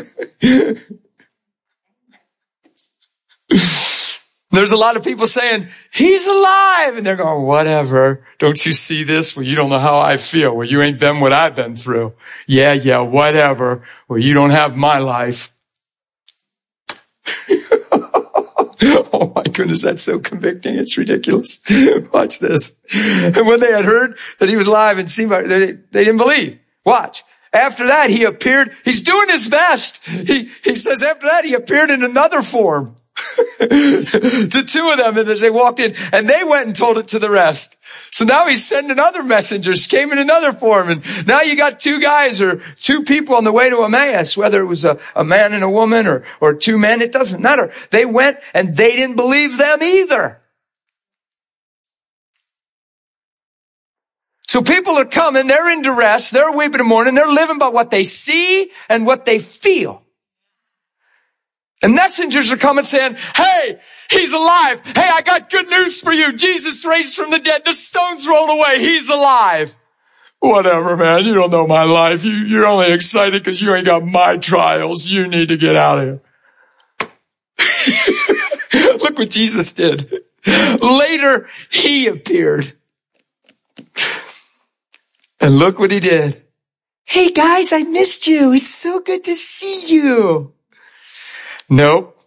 There's a lot of people saying, he's alive. And they're going, whatever. Don't you see this? Well, you don't know how I feel. Well, you ain't been what I've been through. Yeah, whatever. Well, you don't have my life. Oh my goodness, that's so convicting. It's ridiculous. Watch this. And when they had heard that he was alive and seen, they didn't believe. Watch. After that, he appeared. He's doing his best. He says after that, he appeared in another form to 2 of them. And as they walked in, and they went and told it to the rest. So now he's sending other messengers, came in another form. And now you got 2 guys or 2 people on the way to Emmaus, whether it was a man and a woman or 2 men, it doesn't matter. They went and they didn't believe them either. So people are coming, they're in duress, they're weeping and mourning, they're living by what they see and what they feel. And messengers are coming saying, hey, he's alive. Hey, I got good news for you. Jesus raised from the dead. The stones rolled away. He's alive. Whatever, man. You don't know my life. You're only excited because you ain't got my trials. You need to get out of here. Look what Jesus did. Later, he appeared. And look what he did. Hey, guys, I missed you. It's so good to see you. Nope.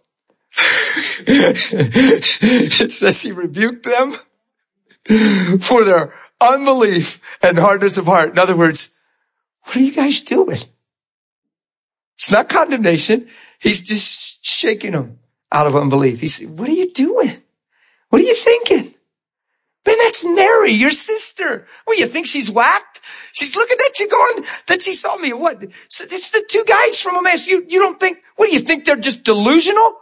It says he rebuked them for their unbelief and hardness of heart. In other words, what are you guys doing? It's not condemnation. He's just shaking them out of unbelief. He said, what are you doing? What are you thinking? Man, that's Mary, your sister. What, you think she's whacked? She's looking at you going, that she saw me. What? It's the 2 guys from Emmaus. You don't think, what do you think? They're just delusional?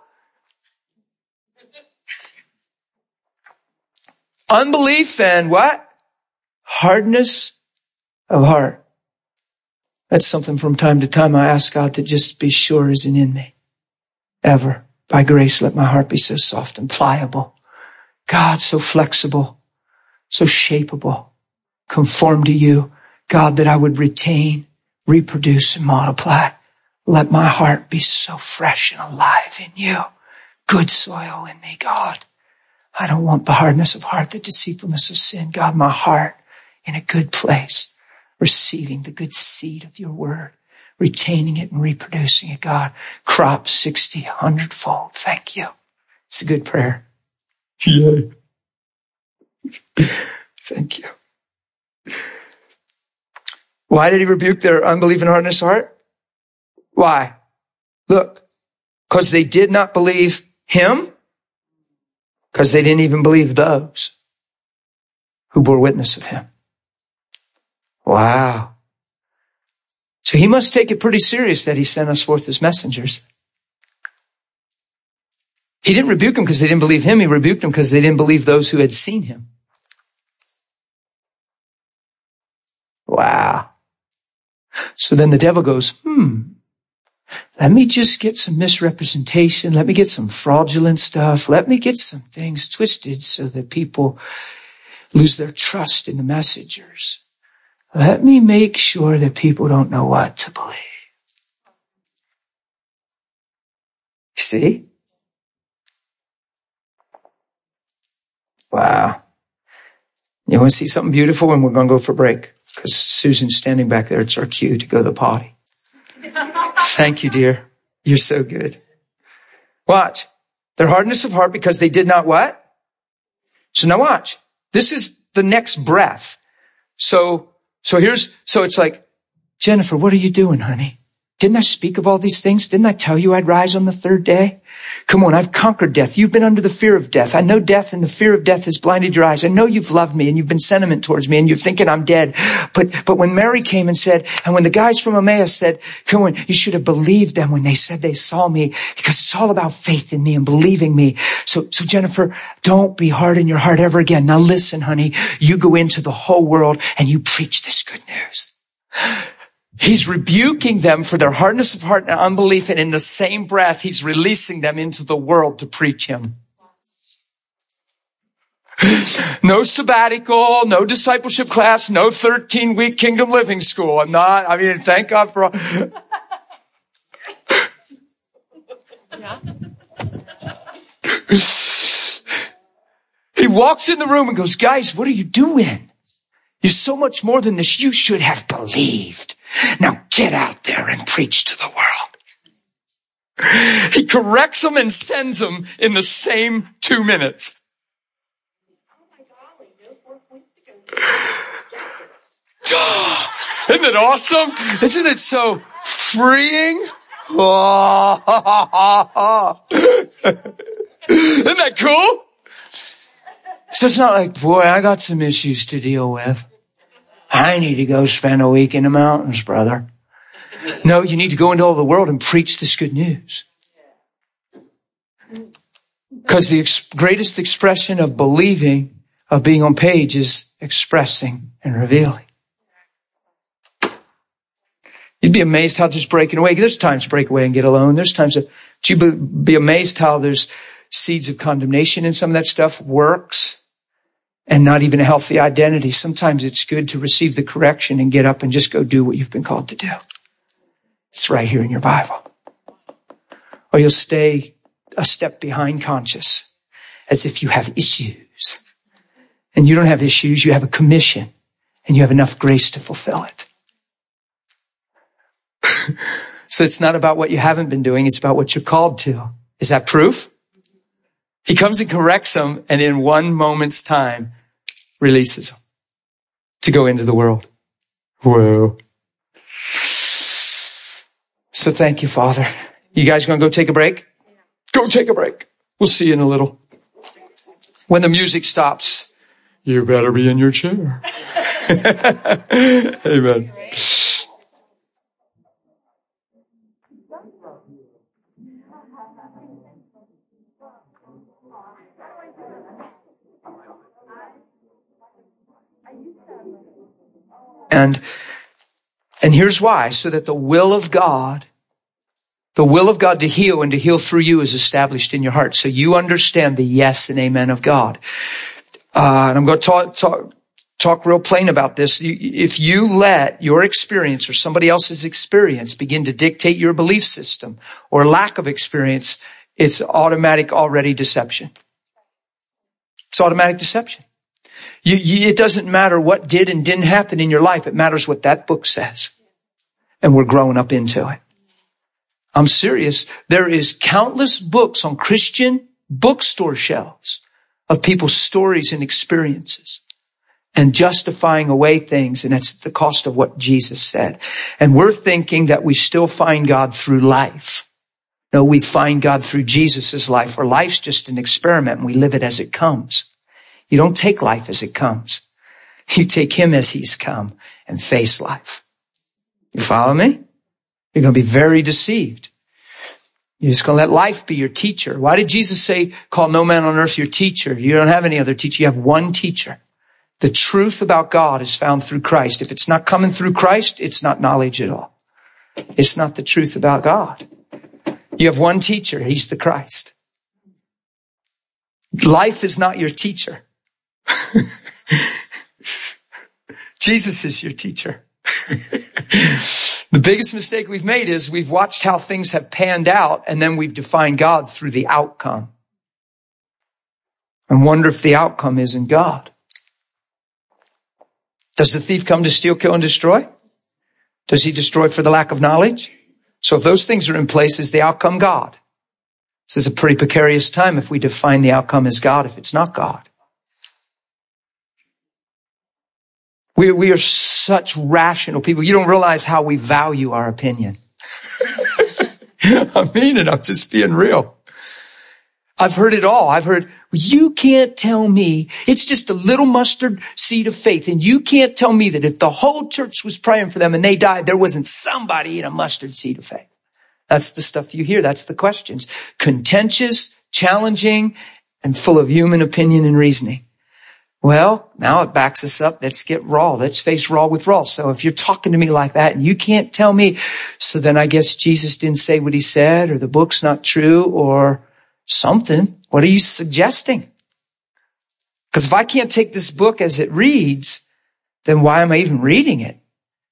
Unbelief and what? Hardness of heart. That's something from time to time I ask God to just be sure isn't in me. Ever. By grace, let my heart be so soft and pliable. God, so flexible, so shapeable, conform to you. God, that I would retain, reproduce, and multiply. Let my heart be so fresh and alive in you. Good soil in me, God. I don't want the hardness of heart, the deceitfulness of sin. God, my heart in a good place. receiving the good seed of your word, retaining it and reproducing it, God. Crop 60, 100-fold. Thank you. It's a good prayer. Yay. Thank you. Why did he rebuke their unbelief and hardness of heart? Why? Look, because they did not believe him, because they didn't even believe those who bore witness of him. Wow. So he must take it pretty serious that he sent us forth as messengers. He didn't rebuke them because they didn't believe him. He rebuked them because they didn't believe those who had seen him. Wow. So then the devil goes, let me just get some misrepresentation. Let me get some fraudulent stuff. Let me get some things twisted so that people lose their trust in the messengers. Let me make sure that people don't know what to believe. You see? Wow. You want to see something beautiful? And we're going to go for a break because Susan's standing back there. It's our cue to go to the potty. Thank you, dear. You're so good. Watch. Their hardness of heart because they did not what? So now watch. This is the next breath. So it's like, Jennifer, what are you doing, honey? Didn't I speak of all these things? Didn't I tell you I'd rise on the third day? Come on, I've conquered death. You've been under the fear of death. I know death and the fear of death has blinded your eyes. I know you've loved me and you've been sentiment towards me and you're thinking I'm dead. But when Mary came and said, and when the guys from Emmaus said, come on, you should have believed them when they said they saw me, because it's all about faith in me and believing me. So Jennifer, don't be hard in your heart ever again. Now listen, honey, you go into the whole world and you preach this good news. He's rebuking them for their hardness of heart and unbelief, and in the same breath, he's releasing them into the world to preach him. No sabbatical, no discipleship class, no 13-week kingdom living school. Thank God for all. He walks in the room and goes, guys, what are you doing? You're so much more than this. You should have believed. Now get out there and preach to the world. He corrects them and sends them in the same 2 minutes. Isn't it awesome? Isn't it so freeing? Isn't that cool? So it's not like, boy, I got some issues to deal with. I need to go spend a week in the mountains, brother. No, you need to go into all the world and preach this good news. Because the greatest expression of believing, of being on page, is expressing and revealing. You'd be amazed how just breaking away. There's times to break away and get alone. There's times that you'd be amazed how there's seeds of condemnation and some of that stuff works. And not even a healthy identity. Sometimes it's good to receive the correction and get up and just go do what you've been called to do. It's right here in your Bible. Or you'll stay a step behind conscious, as if you have issues. And you don't have issues, you have a commission, and you have enough grace to fulfill it. So it's not about what you haven't been doing, it's about what you're called to. Is that proof? He comes and corrects them, and in 1 moment's time, releases them to go into the world. Whoa. So thank you, Father. You guys going to go take a break? Go take a break. We'll see you in a little. When the music stops, you better be in your chair. Amen. And here's why, so that the will of God to heal and to heal through you is established in your heart. So you understand the yes and amen of God. And I'm going to talk real plain about this. If you let your experience or somebody else's experience begin to dictate your belief system or lack of experience, it's automatic already deception. It's automatic deception. It doesn't matter what did and didn't happen in your life. It matters what that book says. And we're growing up into it. I'm serious. There is countless books on Christian bookstore shelves of people's stories and experiences and justifying away things. And that's the cost of what Jesus said. And we're thinking that we still find God through life. No, we find God through Jesus' life, or life's just an experiment and we live it as it comes. You don't take life as it comes. You take him as he's come and face life. You follow me? You're going to be very deceived. You're just going to let life be your teacher. Why did Jesus say, call no man on earth your teacher? You don't have any other teacher. You have one teacher. The truth about God is found through Christ. If it's not coming through Christ, it's not knowledge at all. It's not the truth about God. You have one teacher. He's the Christ. Life is not your teacher. Jesus is your teacher. The biggest mistake we've made is we've watched how things have panned out and then we've defined God through the outcome. And wonder if the outcome isn't God. Does the thief come to steal, kill, and destroy? Does he destroy for the lack of knowledge? So if those things are in place, is the outcome God? This is a pretty precarious time if we define the outcome as God, if it's not God. We are such rational people. You don't realize how we value our opinion. I mean it. I'm just being real. I've heard it all. I've heard, you can't tell me, it's just a little mustard seed of faith. And you can't tell me that if the whole church was praying for them and they died, there wasn't somebody in a mustard seed of faith. That's the stuff you hear. That's the questions. Contentious, challenging, and full of human opinion and reasoning. Well, now it backs us up. Let's get raw. Let's face raw with raw. So if you're talking to me like that and you can't tell me, so then I guess Jesus didn't say what he said, or the book's not true, or something. What are you suggesting? Because if I can't take this book as it reads, then why am I even reading it?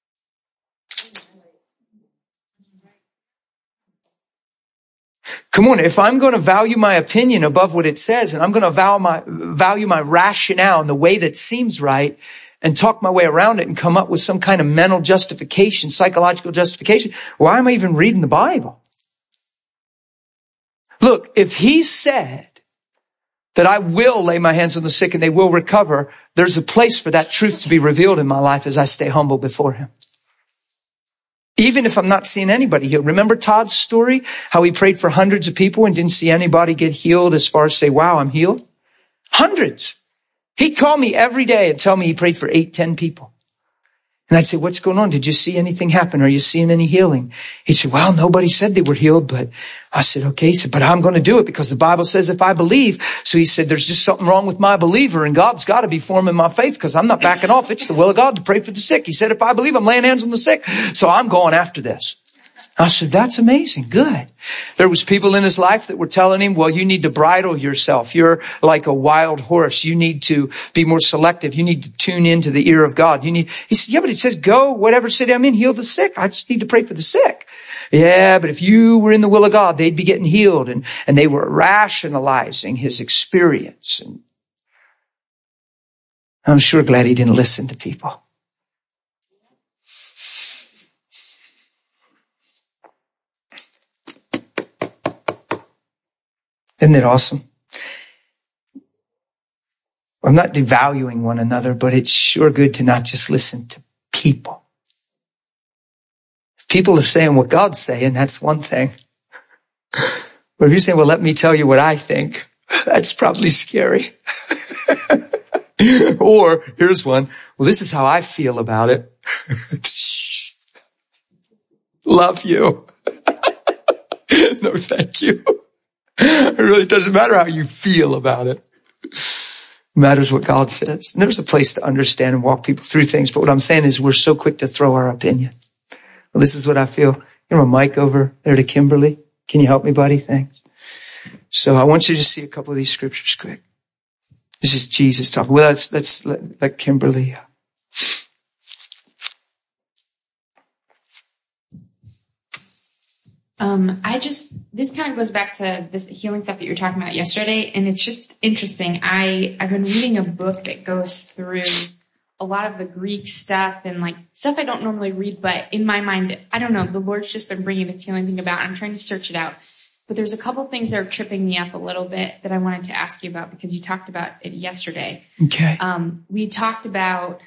Come on, if I'm going to value my opinion above what it says, and I'm going to value my rationale in the way that seems right, and talk my way around it and come up with some kind of mental justification, psychological justification, why am I even reading the Bible? Look, if he said that I will lay my hands on the sick and they will recover, there's a place for that truth to be revealed in my life as I stay humble before him. Even if I'm not seeing anybody healed. Remember Todd's story? How he prayed for hundreds of people and didn't see anybody get healed as far as say, wow, I'm healed? Hundreds. He'd call me every day and tell me he prayed for 8-10 people. And I'd say, what's going on? Did you see anything happen? Are you seeing any healing? He'd say, well, nobody said they were healed, but I said, okay. He said, but I'm going to do it because the Bible says if I believe. So he said, there's just something wrong with my believer and God's got to be forming my faith because I'm not backing off. It's the will of God to pray for the sick. He said, if I believe, I'm laying hands on the sick. So I'm going after this. I said, that's amazing. Good. There was people in his life that were telling him, well, you need to bridle yourself. You're like a wild horse. You need to be more selective. You need to tune into the ear of God. He said, yeah, but it says go, whatever city I'm in, heal the sick. I just need to pray for the sick. Yeah, but if you were in the will of God, they'd be getting healed. And they were rationalizing his experience. And I'm sure glad he didn't listen to people. Isn't it awesome? I'm not devaluing one another, but it's sure good to not just listen to people. If people are saying what God's saying, that's one thing. But if you're saying, well, let me tell you what I think, that's probably scary. Or here's one. Well, this is how I feel about it. Love you. No, thank you. It really doesn't matter how you feel about it. It matters what God says. And there's a place to understand and walk people through things. But what I'm saying is we're so quick to throw our opinion. Well, this is what I feel. You know, a mic over there to Kimberly. Can you help me, buddy? Thanks. So I want you to see a couple of these scriptures quick. This is Jesus talking. Well, let's let Kimberly. This kind of goes back to this healing stuff that you were talking about yesterday, and it's just interesting. I've been reading a book that goes through a lot of the Greek stuff and like stuff I don't normally read, but in my mind, I don't know, the Lord's just been bringing this healing thing about. I'm trying to search it out. But there's a couple things that are tripping me up a little bit that I wanted to ask you about because you talked about it yesterday. Okay. We talked about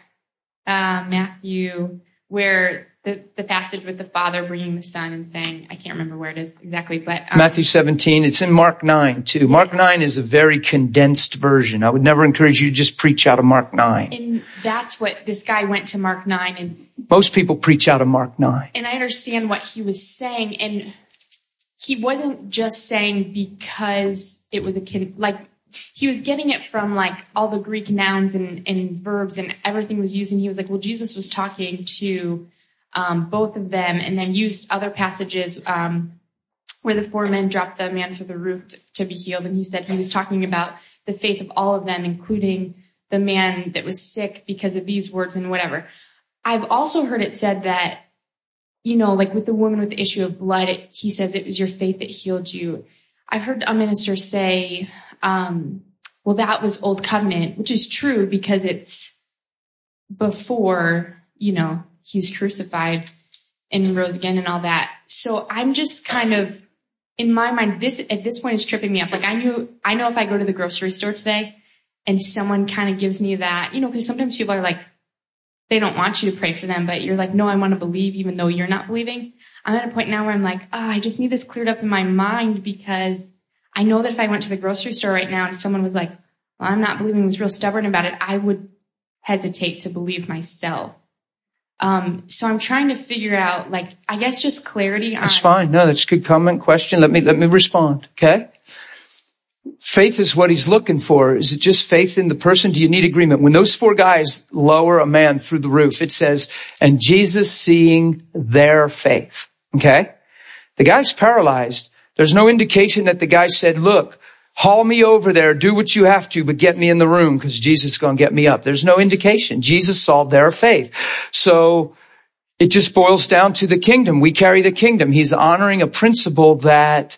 Matthew, where the passage with the Father bringing the Son and saying, I can't remember where it is exactly, but Matthew 17. It's in Mark 9 too. Mark 9 is a very condensed version. I would never encourage you to just preach out of Mark 9. And that's what this guy went to Mark 9, and most people preach out of Mark 9. And I understand what he was saying, and he wasn't just saying because it was he was getting it from like all the Greek nouns and verbs and everything was used, and he was like, well, Jesus was talking to both of them, and then used other passages where the 4 men dropped the man through the roof to be healed, and he said he was talking about the faith of all of them, including the man that was sick because of these words and whatever. I've also heard it said that, like with the woman with the issue of blood, he says it was your faith that healed you. I've heard a minister say, well, that was Old Covenant, which is true because it's before, he's crucified and rose again and all that. So I'm just kind of, in my mind, at this point is tripping me up. Like I know if I go to the grocery store today and someone kind of gives me that, because sometimes people are like, they don't want you to pray for them, but you're like, no, I want to believe even though you're not believing. I'm at a point now where I'm like, I just need this cleared up in my mind because I know that if I went to the grocery store right now and someone was like, well, I'm not believing, was real stubborn about it, I would hesitate to believe myself. So I'm trying to figure out, I guess just clarity on. That's fine. No, that's a good comment, question. Let me respond. Okay. Faith is what he's looking for. Is it just faith in the person? Do you need agreement? When those 4 guys lower a man through the roof, it says, and Jesus seeing their faith. Okay. The guy's paralyzed. There's no indication that the guy said, look, haul me over there, do what you have to, but get me in the room because Jesus is going to get me up. There's no indication. Jesus saw their faith. So it just boils down to the kingdom. We carry the kingdom. He's honoring a principle that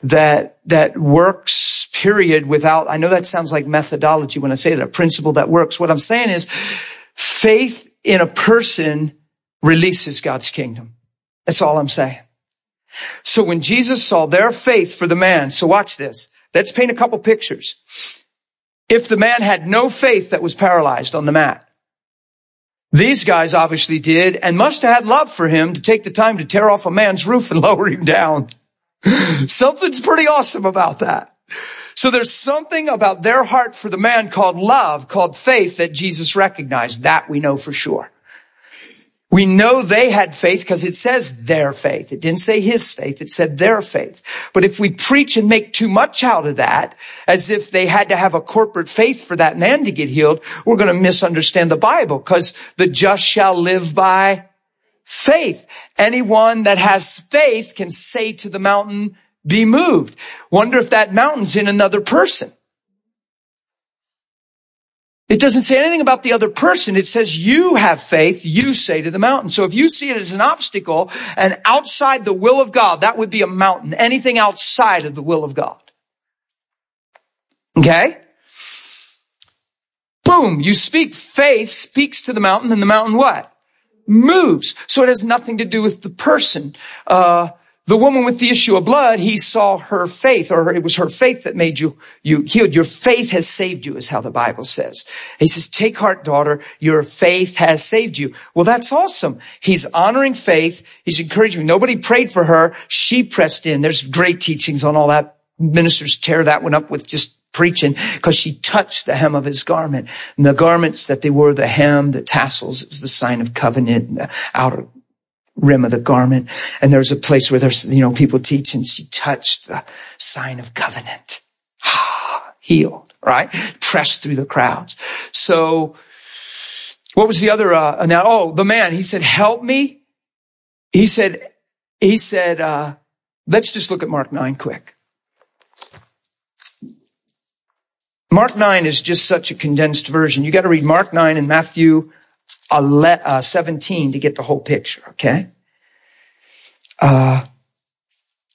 works, period, without, I know that sounds like methodology when I say that, a principle that works. What I'm saying is faith in a person releases God's kingdom. That's all I'm saying. So when Jesus saw their faith for the man, so watch this. Let's paint a couple pictures. If the man had no faith that was paralyzed on the mat, these guys obviously did and must have had love for him to take the time to tear off a man's roof and lower him down. Something's pretty awesome about that. So there's something about their heart for the man called love, called faith that Jesus recognized. That we know for sure. We know they had faith because it says their faith. It didn't say his faith. It said their faith. But if we preach and make too much out of that, as if they had to have a corporate faith for that man to get healed, we're going to misunderstand the Bible because the just shall live by faith. Anyone that has faith can say to the mountain, be moved. Wonder if that mountain's in another person. It doesn't say anything about the other person. It says you have faith, you say to the mountain. So if you see it as an obstacle and outside the will of God, that would be a mountain. Anything outside of the will of God. Okay? Boom. You speak, faith speaks to the mountain, and the mountain what? Moves. So it has nothing to do with the person. The woman with the issue of blood, he saw her faith, or it was her faith that made you healed. Your faith has saved you, is how the Bible says. He says, take heart, daughter, your faith has saved you. Well, that's awesome. He's honoring faith. He's encouraging. Nobody prayed for her. She pressed in. There's great teachings on all that. Ministers tear that one up with just preaching because she touched the hem of his garment. And the garments that they wore, the hem, the tassels, it was the sign of covenant, and the outer rim of the garment. And there's a place where there's, people teach, and she touched the sign of covenant. Healed, right? Pressed through the crowds. So what was the other, the man, he said, help me. He said, let's just look at Mark 9 quick. Mark 9 is just such a condensed version. You got to read Mark 9 and Matthew 17 to get the whole picture, okay?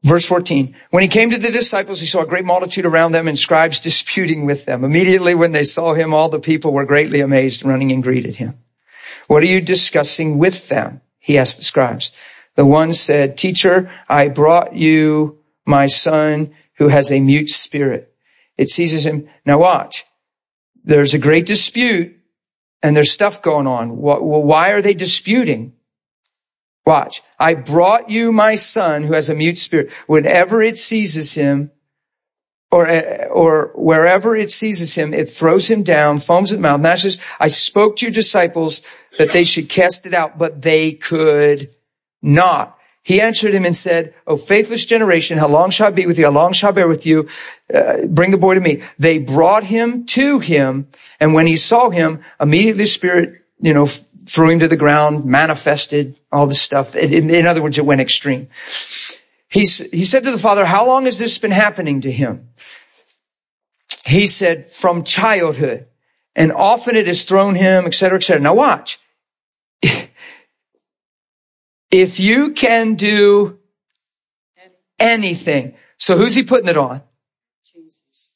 Verse 14, when he came to the disciples, he saw a great multitude around them and scribes disputing with them. Immediately when they saw him, all the people were greatly amazed, running and greeted him. What are you discussing with them? He asked the scribes. The one said, Teacher, I brought you my son who has a mute spirit. It seizes him. Now watch. There's a great dispute and there's stuff going on. Well, why are they disputing? Watch. I brought you my son who has a mute spirit. Whenever it seizes him, or wherever it seizes him, it throws him down, foams at the mouth, gnashes. I spoke to your disciples that they should cast it out, but they could not. He answered him and said, O faithless generation, how long shall I be with you? How long shall I bear with you? Bring the boy to me. They brought him to him, and when he saw him, immediately the spirit, threw him to the ground, manifested all this stuff. In other words, it went extreme. He said to the father, how long has this been happening to him? He said, from childhood. And often it has thrown him, et cetera, et cetera. Now watch. If you can do anything. So who's he putting it on? Jesus.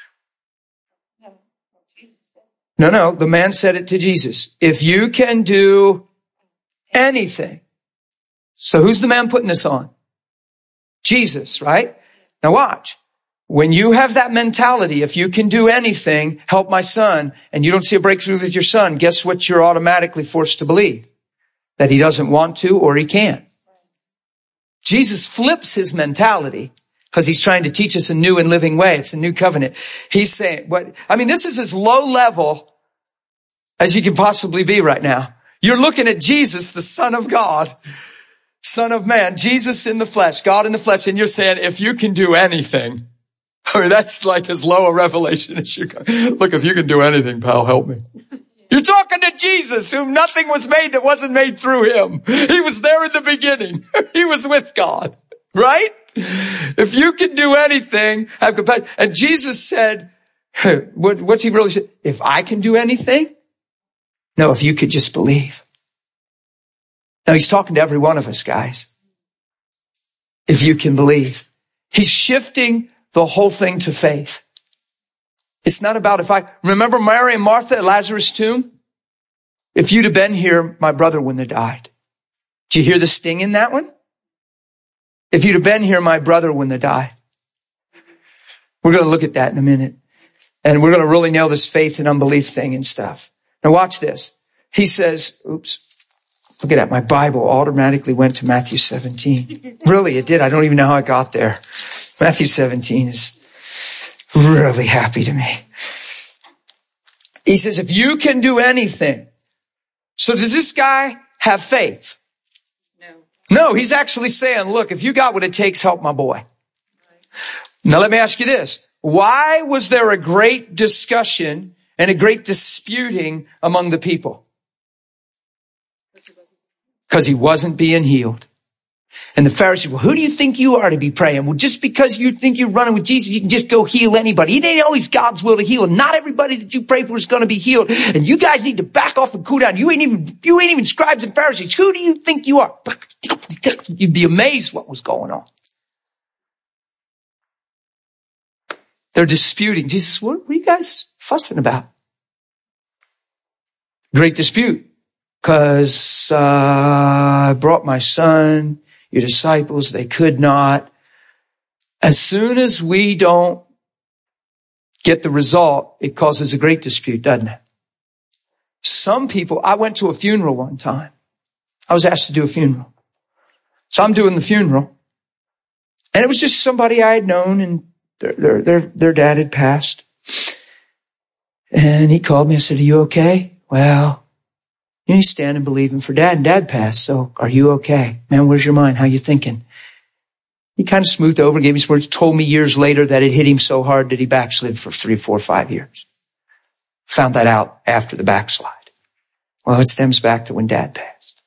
No, the man said it to Jesus. If you can do anything. So who's the man putting this on? Jesus, right? Now watch. When you have that mentality, if you can do anything, help my son, and you don't see a breakthrough with your son, guess what you're automatically forced to believe? That he doesn't want to or he can't. Jesus flips his mentality because he's trying to teach us a new and living way. It's a new covenant. He's saying, this is as low level as you can possibly be right now. You're looking at Jesus, the Son of God, Son of Man, Jesus in the flesh, God in the flesh, and you're saying, if you can do anything, that's like as low a revelation as you can. Look, if you can do anything, pal, help me. You're talking to Jesus, whom nothing was made that wasn't made through him. He was there in the beginning. He was with God, right? If you can do anything, have compassion. And Jesus said, what's he really said? If I can do anything? No, if you could just believe. Now he's talking to every one of us, guys. If you can believe. He's shifting the whole thing to faith. It's not about remember Mary and Martha at Lazarus' tomb? If you'd have been here, my brother wouldn't have died. Do you hear the sting in that one? If you'd have been here, my brother wouldn't have died. We're going to look at that in a minute. And we're going to really nail this faith and unbelief thing and stuff. Now watch this. He says, look at that. My Bible automatically went to Matthew 17. Really, it did. I don't even know how I got there. Matthew 17 is really happy to me. He says, if you can do anything. So does this guy have faith? No, he's actually saying, look, if you got what it takes, help my boy. Now let me ask you this. Why was there a great discussion and a great disputing among the people? Because he wasn't being healed. And the Pharisees, well, who do you think you are to be praying? Well, just because you think you're running with Jesus, you can just go heal anybody. It ain't always God's will to heal. And not everybody that you pray for is going to be healed. And you guys need to back off and cool down. You ain't even scribes and Pharisees. Who do you think you are? You'd be amazed what was going on. They're disputing. Jesus, what are you guys fussing about? Great dispute. Because I brought my son, your disciples, they could not. As soon as we don't get the result, it causes a great dispute, doesn't it? Some people, I went to a funeral one time. I was asked to do a funeral. So I'm doing the funeral. And it was just somebody I had known, and their dad had passed. And he called me and said, are you okay? Well, you stand and believing for dad, and dad passed. So are you okay? Man, where's your mind? How you thinking? He kind of smoothed over, gave me some words, told me years later that it hit him so hard that he backslid for 3, 4, 5 years. Found that out after the backslide. Well, it stems back to when dad passed.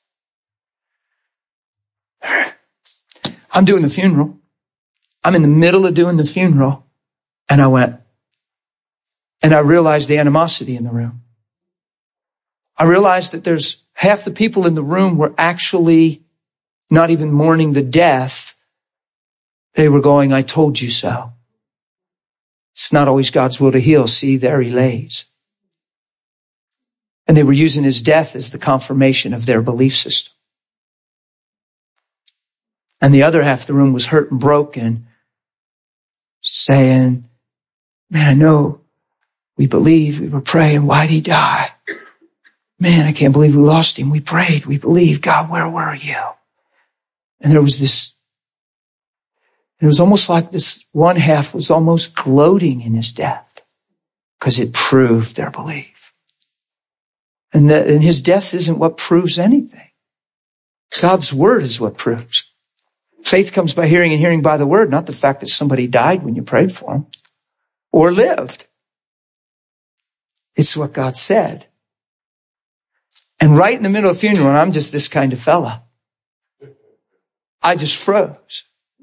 I'm doing the funeral. I'm in the middle of doing the funeral. And I went, and I realized the animosity in the room. I realized that there's half the people in the room were actually not even mourning the death, They were going, I told you so. It's not always God's will to heal. See, there he lays. And they were using his death as the confirmation of their belief system. And the other half of the room was hurt and broken, saying, man, I know we believed, we were praying, why'd he die? Man, I can't believe we lost him. We prayed, we believed. God, where were you? And there was this, it was almost like this one half was almost gloating in his death because it proved their belief. And his death isn't what proves anything. God's word is what proves. Faith comes by hearing and hearing by the word, not the fact that somebody died when you prayed for him or lived. It's what God said. And right in the middle of the funeral, and I'm just this kind of fella, I just froze.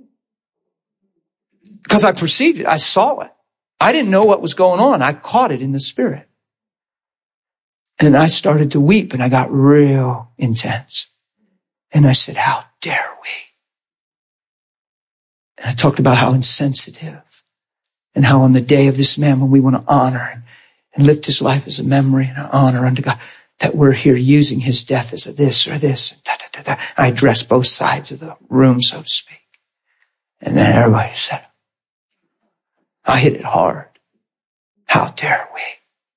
Because I perceived it. I saw it. I didn't know what was going on. I caught it in the spirit. And I started to weep and I got real intense. And I said, how dare we? And I talked about how insensitive and how on the day of this man, when we want to honor and lift his life as a memory and an honor unto God, that we're here using his death as a this or this. And I addressed both sides of the room, so to speak. And then everybody said, I hit it hard. How dare we?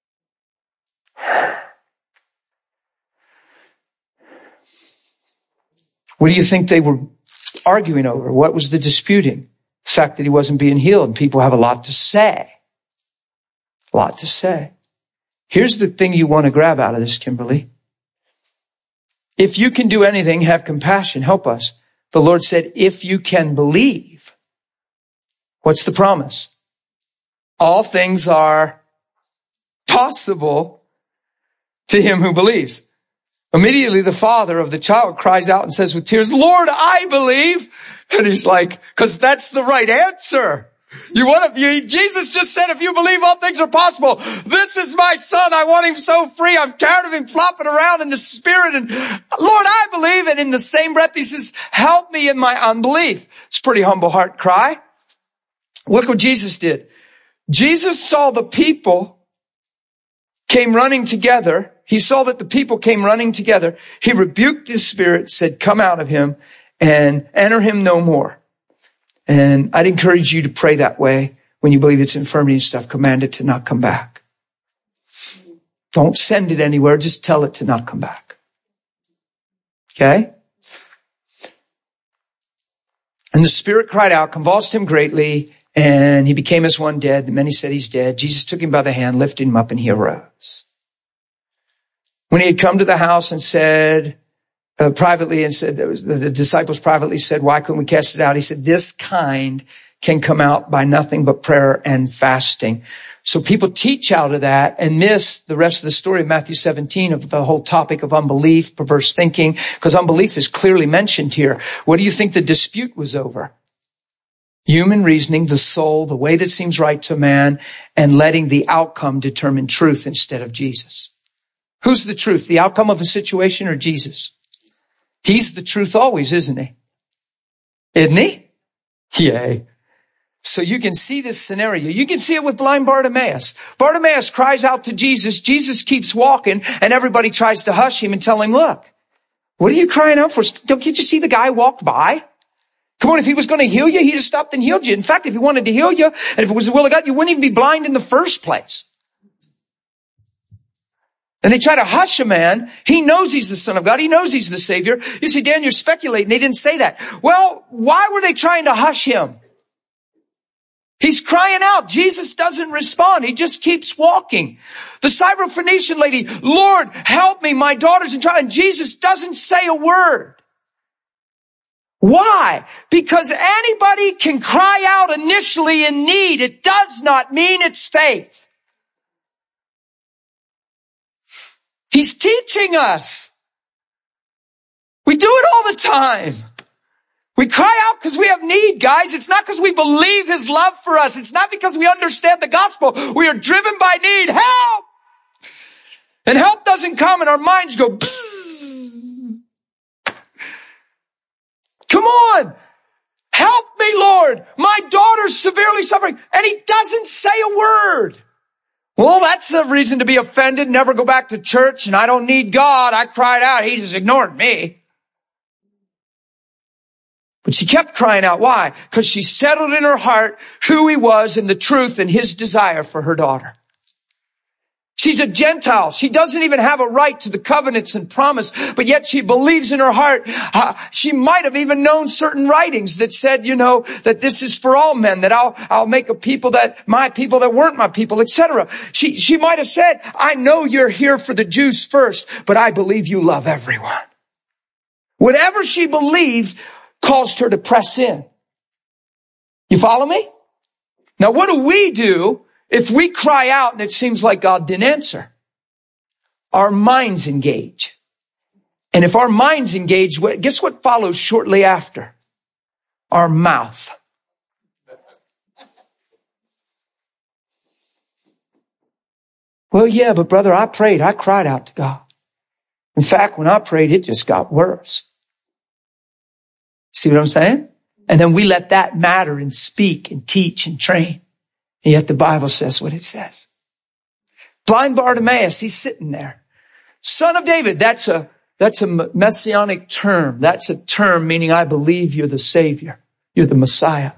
What do you think they were arguing over? What was the disputing? The fact that he wasn't being healed. People have a lot to say. A lot to say. Here's the thing you want to grab out of this, Kimberly. If you can do anything, have compassion, help us. The Lord said, if you can believe. What's the promise? All things are possible to him who believes. Immediately the father of the child cries out and says with tears, Lord, I believe. And he's like, because that's the right answer. Jesus just said, if you believe, all things are possible. This is my son. I want him so free. I'm tired of him flopping around in the spirit. And Lord, I believe. And in the same breath, he says, help me in my unbelief. It's a pretty humble heart cry. Look what Jesus did. Jesus saw the people came running together. He saw that the people came running together. He rebuked the spirit, said, come out of him and enter him no more. And I'd encourage you to pray that way when you believe it's infirmity and stuff. Command it to not come back. Don't send it anywhere. Just tell it to not come back. Okay? And the spirit cried out, convulsed him greatly, and he became as one dead. The many said he's dead. Jesus took him by the hand, lifted him up, and he arose. When he had come to the house and said, privately, and said, the disciples privately said, why couldn't we cast it out? He said, this kind can come out by nothing but prayer and fasting. So people teach out of that and miss the rest of the story of Matthew 17 of the whole topic of unbelief, perverse thinking, because unbelief is clearly mentioned here. What do you think the dispute was over? Human reasoning, the soul, the way that seems right to man, and letting the outcome determine truth instead of Jesus. Who's the truth? The outcome of a situation or Jesus? He's the truth always, isn't he? Isn't he? Yay. So you can see this scenario. You can see it with blind Bartimaeus. Bartimaeus cries out to Jesus. Jesus keeps walking and everybody tries to hush him and tell him, look, what are you crying out for? Don't you just see the guy walked by? Come on, if he was going to heal you, he'd have stopped and healed you. In fact, if he wanted to heal you, and if it was the will of God, you wouldn't even be blind in the first place. And they try to hush a man. He knows he's the Son of God. He knows he's the Savior. You see, Dan, you're speculating. They didn't say that. Well, why were they trying to hush him? He's crying out. Jesus doesn't respond. He just keeps walking. The Syrophoenician lady, Lord, help me. My daughter's in trial. And Jesus doesn't say a word. Why? Because anybody can cry out initially in need. It does not mean it's faith. He's teaching us. We do it all the time. We cry out because we have need, guys. It's not because we believe his love for us. It's not because we understand the gospel. We are driven by need. Help! And help doesn't come and our minds go, bzzz. Come on. Help help me, Lord. My daughter's severely suffering. And he doesn't say a word. Well, that's a reason to be offended, never go back to church, and I don't need God. I cried out. He just ignored me. But she kept crying out. Why? Because she settled in her heart who he was and the truth and his desire for her daughter. She's a Gentile. She doesn't even have a right to the covenants and promise, but yet she believes in her heart. She might have even known certain writings that said, that this is for all men, that I'll make a people my people that weren't my people, etc. She might have said, I know you're here for the Jews first, but I believe you love everyone. Whatever she believed caused her to press in. You follow me? Now, what do we do if we cry out and it seems like God didn't answer? Our minds engage. And if our minds engage, guess what follows shortly after? Our mouth. Well, yeah, but brother, I prayed. I cried out to God. In fact, when I prayed, it just got worse. See what I'm saying? And then we let that matter and speak and teach and train. And yet the Bible says what it says. Blind Bartimaeus, he's sitting there. Son of David, that's a messianic term. That's a term meaning I believe you're the Savior. You're the Messiah.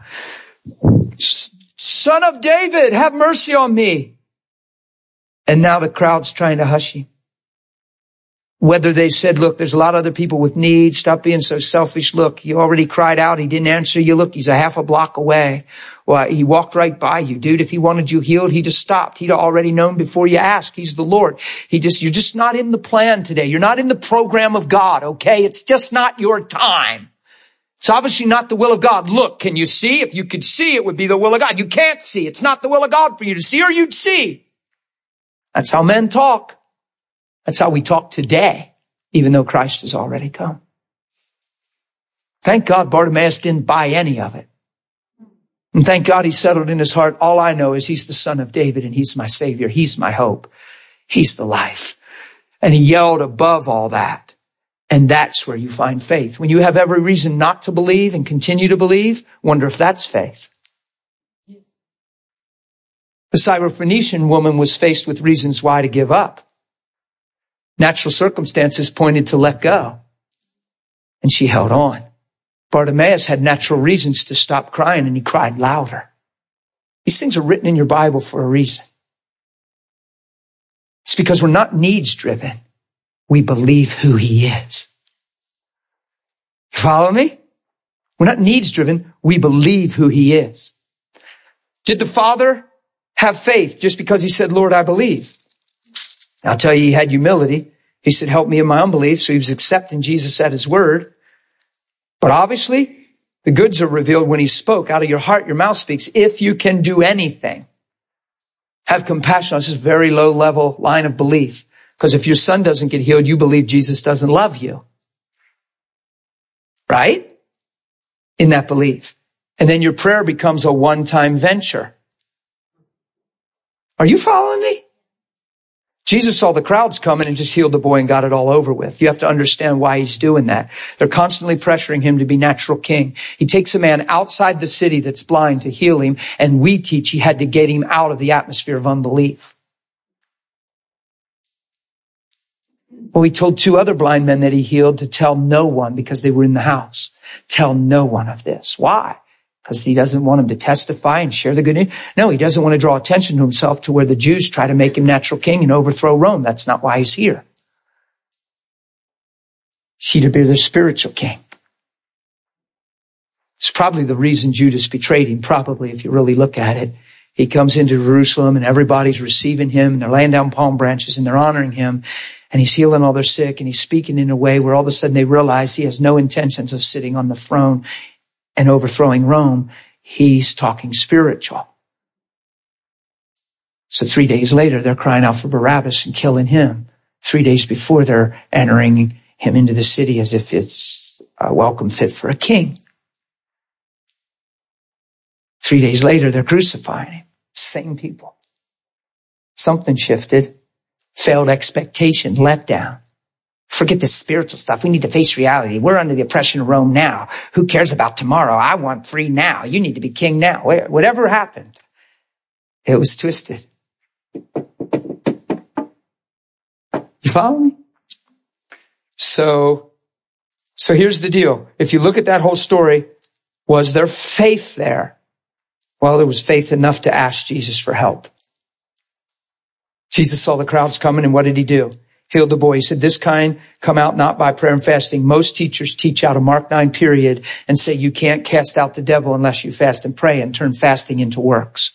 Son of David, have mercy on me. And now the crowd's trying to hush him. Whether they said, look, there's a lot of other people with needs. Stop being so selfish. Look, you already cried out. He didn't answer you. Look, he's a half a block away. Well, he walked right by you, dude. If he wanted you healed, he just stopped. He'd already known before you asked. He's the Lord. You're just not in the plan today. You're not in the program of God, okay? It's just not your time. It's obviously not the will of God. Look, can you see? If you could see, it would be the will of God. You can't see. It's not the will of God for you to see, or you'd see. That's how men talk. That's how we talk today, even though Christ has already come. Thank God Bartimaeus didn't buy any of it. And thank God he settled in his heart, all I know is he's the Son of David and he's my Savior. He's my hope. He's the life. And he yelled above all that. And that's where you find faith. When you have every reason not to believe and continue to believe, wonder if that's faith. The Syrophoenician woman was faced with reasons why to give up. Natural circumstances pointed to let go. And she held on. Bartimaeus had natural reasons to stop crying, and he cried louder. These things are written in your Bible for a reason. It's because we're not needs driven. We believe who he is. You follow me? We're not needs driven. We believe who he is. Did the father have faith just because he said, Lord, I believe? I'll tell you, he had humility. He said, help me in my unbelief. So he was accepting Jesus at his word. But obviously, the goods are revealed when he spoke. Out of your heart, your mouth speaks. If you can do anything, have compassion. This is a very low level line of belief. Because if your son doesn't get healed, you believe Jesus doesn't love you. Right? In that belief. And then your prayer becomes a one-time venture. Are you following me? Jesus saw the crowds coming and just healed the boy and got it all over with. You have to understand why he's doing that. They're constantly pressuring him to be natural king. He takes a man outside the city that's blind to heal him, and we teach he had to get him out of the atmosphere of unbelief. Well, he told 2 other blind men that he healed to tell no one because they were in the house. Tell no one of this. Why? Because he doesn't want him to testify and share the good news. No, he doesn't want to draw attention to himself to where the Jews try to make him natural king and overthrow Rome. That's not why he's here. He's to be the spiritual king. It's probably the reason Judas betrayed him, probably, if you really look at it. He comes into Jerusalem and everybody's receiving him and they're laying down palm branches and they're honoring him. And he's healing all their sick and he's speaking in a way where all of a sudden they realize he has no intentions of sitting on the throne and overthrowing Rome. He's talking spiritual. So 3 days later, they're crying out for Barabbas and killing him. 3 days before, they're entering him into the city as if it's a welcome fit for a king. 3 days later, they're crucifying him. Same people. Something shifted. Failed expectation, let down. Forget this spiritual stuff. We need to face reality. We're under the oppression of Rome now. Who cares about tomorrow? I want free now. You need to be king now. Whatever happened, it was twisted. You follow me? So here's the deal. If you look at that whole story, was there faith there? Well, there was faith enough to ask Jesus for help. Jesus saw the crowds coming, and what did he do? Healed the boy. He said, this kind come out not by prayer and fasting. Most teachers teach out of Mark 9 period and say you can't cast out the devil unless you fast and pray and turn fasting into works.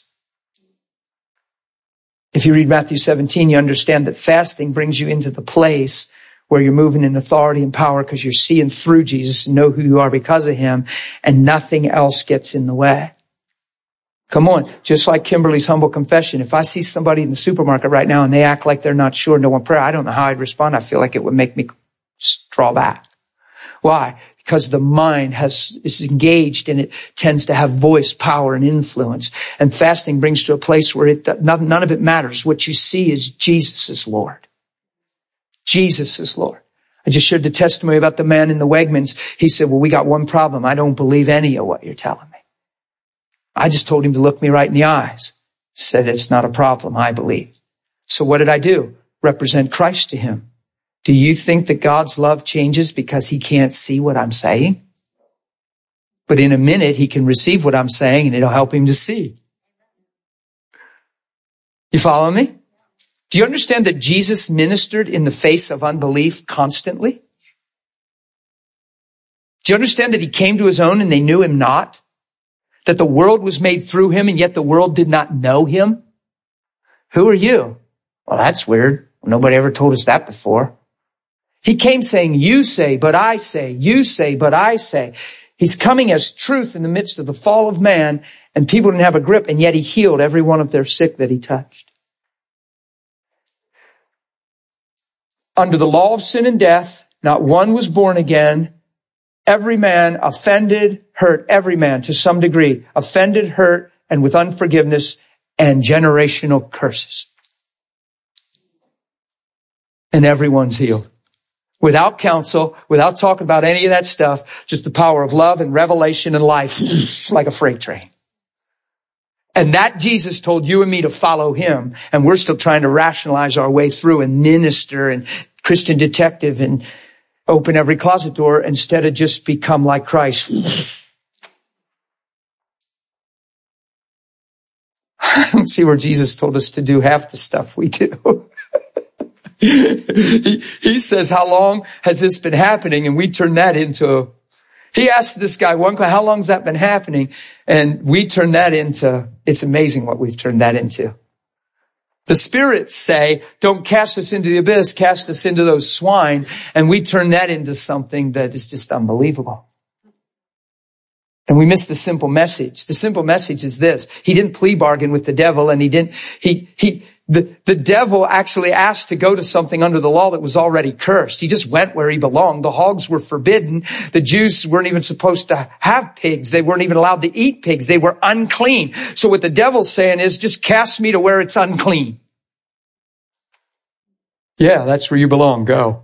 If you read Matthew 17, you understand that fasting brings you into the place where you're moving in authority and power because you're seeing through Jesus and know who you are because of him, and nothing else gets in the way. Come on. Just like Kimberly's humble confession. If I see somebody in the supermarket right now and they act like they're not sure and don't want prayer, I don't know how I'd respond. I feel like it would make me draw back. Why? Because the mind is engaged and it tends to have voice, power, and influence. And fasting brings to a place where none of it matters. What you see is Jesus is Lord. Jesus is Lord. I just shared the testimony about the man in the Wegmans. He said, well, we got one problem. I don't believe any of what you're telling me. I just told him to look me right in the eyes. Said, it's not a problem. I believe. So what did I do? Represent Christ to him. Do you think that God's love changes because he can't see what I'm saying? But in a minute, he can receive what I'm saying and it'll help him to see. You follow me? Do you understand that Jesus ministered in the face of unbelief constantly? Do you understand that he came to his own and they knew him not? That the world was made through him and yet the world did not know him? Who are you? Well, that's weird. Nobody ever told us that before. He came saying, you say, but I say. You say, but I say. He's coming as truth in the midst of the fall of man, and people didn't have a grip, and yet he healed every one of their sick that he touched. Under the law of sin and death, not one was born again. Every man offended, hurt, every man to some degree, offended, hurt, and with unforgiveness and generational curses. And everyone's healed. Without counsel, without talking about any of that stuff, just the power of love and revelation and life like a freight train. And that Jesus told you and me to follow him. And we're still trying to rationalize our way through and minister and Christian detective and open every closet door instead of just become like Christ. I don't see where Jesus told us to do half the stuff we do. He says, how long has this been happening? And we turn that into, he asked this guy one question, how long has that been happening? And we turn that into, it's amazing what we've turned that into. The spirits say, don't cast us into the abyss, cast us into those swine. And we turn that into something that is just unbelievable. And we miss the simple message. The simple message is this. He didn't plea bargain with the devil, and the devil actually asked to go to something under the law that was already cursed. He just went where he belonged. The hogs were forbidden. The Jews weren't even supposed to have pigs. They weren't even allowed to eat pigs. They were unclean. So what the devil's saying is, just cast me to where it's unclean. Yeah, that's where you belong. Go.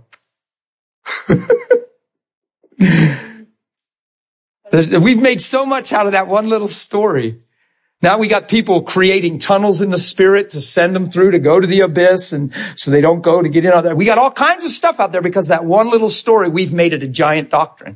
We've made so much out of that one little story. Now we got people creating tunnels in the spirit to send them through to go to the abyss, and so they don't go to get in out there. We got all kinds of stuff out there because that one little story, we've made it a giant doctrine.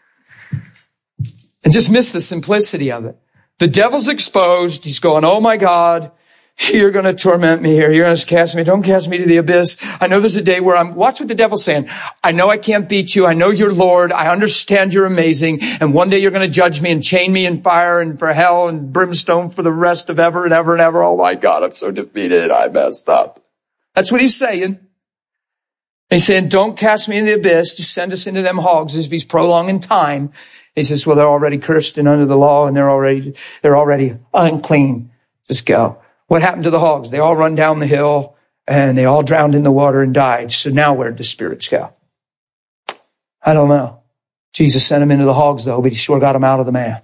And just miss the simplicity of it. The devil's exposed. He's going, oh my God, you're going to torment me here. You're going to cast me. Don't cast me to the abyss. I know there's a day where watch what the devil's saying. I know I can't beat you. I know you're Lord. I understand you're amazing. And one day you're going to judge me and chain me in fire and for hell and brimstone for the rest of ever and ever and ever. Oh my God, I'm so defeated. I messed up. That's what he's saying. And he's saying, don't cast me in the abyss. Just send us into them hogs as if he's prolonging time. He says, well, they're already cursed and under the law and they're already unclean. Just go. What happened to the hogs? They all run down the hill and they all drowned in the water and died. So now where'd the spirits go? I don't know. Jesus sent them into the hogs though, but he sure got them out of the man.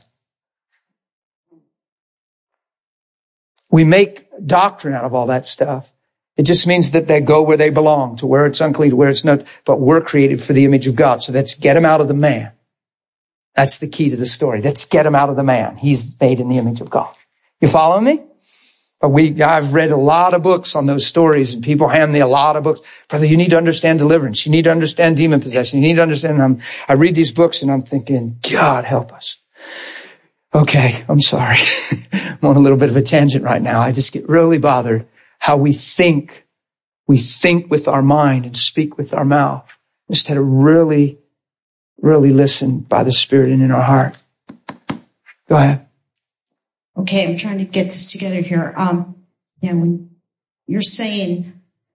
We make doctrine out of all that stuff. It just means that they go where they belong, to where it's unclean, to where it's not. But we're created for the image of God. So let's get him out of the man. That's the key to the story. Let's get him out of the man. He's made in the image of God. You follow me? But I've read a lot of books on those stories, and people hand me a lot of books. Brother, you need to understand deliverance. You need to understand demon possession. You need to understand. I read these books and I'm thinking, God help us. Okay, I'm sorry. I'm on a little bit of a tangent right now. I just get really bothered how we think with our mind and speak with our mouth instead of really listen by the Spirit and in our heart. Go ahead. Okay, I'm trying to get this together here. When you're saying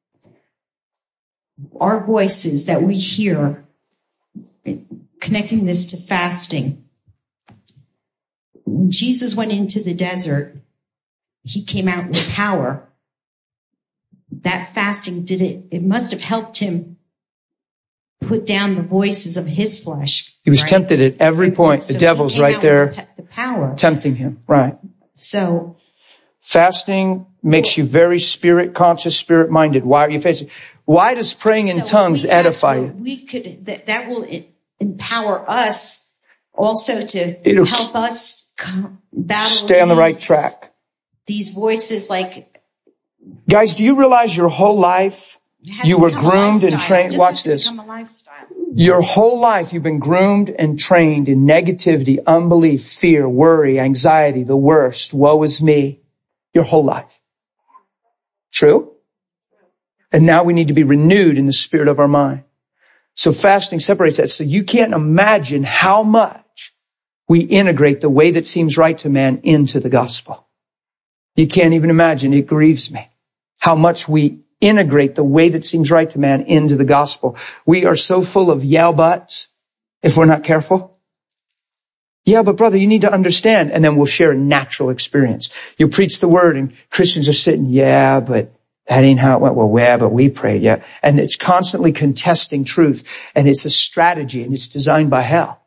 our voices that we hear, connecting this to fasting, when Jesus went into the desert, he came out with power. That fasting, it must have helped him put down the voices of his flesh. He was tempted at every point. The devil's right there the power. tempting him. Right. So fasting makes you very spirit conscious, spirit minded. Why are you fasting? Why does praying in tongues edify you? That will empower us also to help us battle. Stay on the right track. These voices, guys, do you realize your whole life you were groomed and trained? Watch this. Your whole life you've been groomed and trained in negativity, unbelief, fear, worry, anxiety, the worst, woe is me. Your whole life. True? And now we need to be renewed in the spirit of our mind. So fasting separates that. So you can't imagine how much we integrate the way that seems right to man into the gospel. You can't even imagine. It grieves me how much we integrate the way that seems right to man into the gospel. We are so full of yeah buts if we're not careful. Yeah, but brother, you need to understand. And then we'll share a natural experience. You preach the word and Christians are sitting, yeah, but that ain't how it went. Well, yeah, but we prayed, yeah. And it's constantly contesting truth. And it's a strategy and it's designed by hell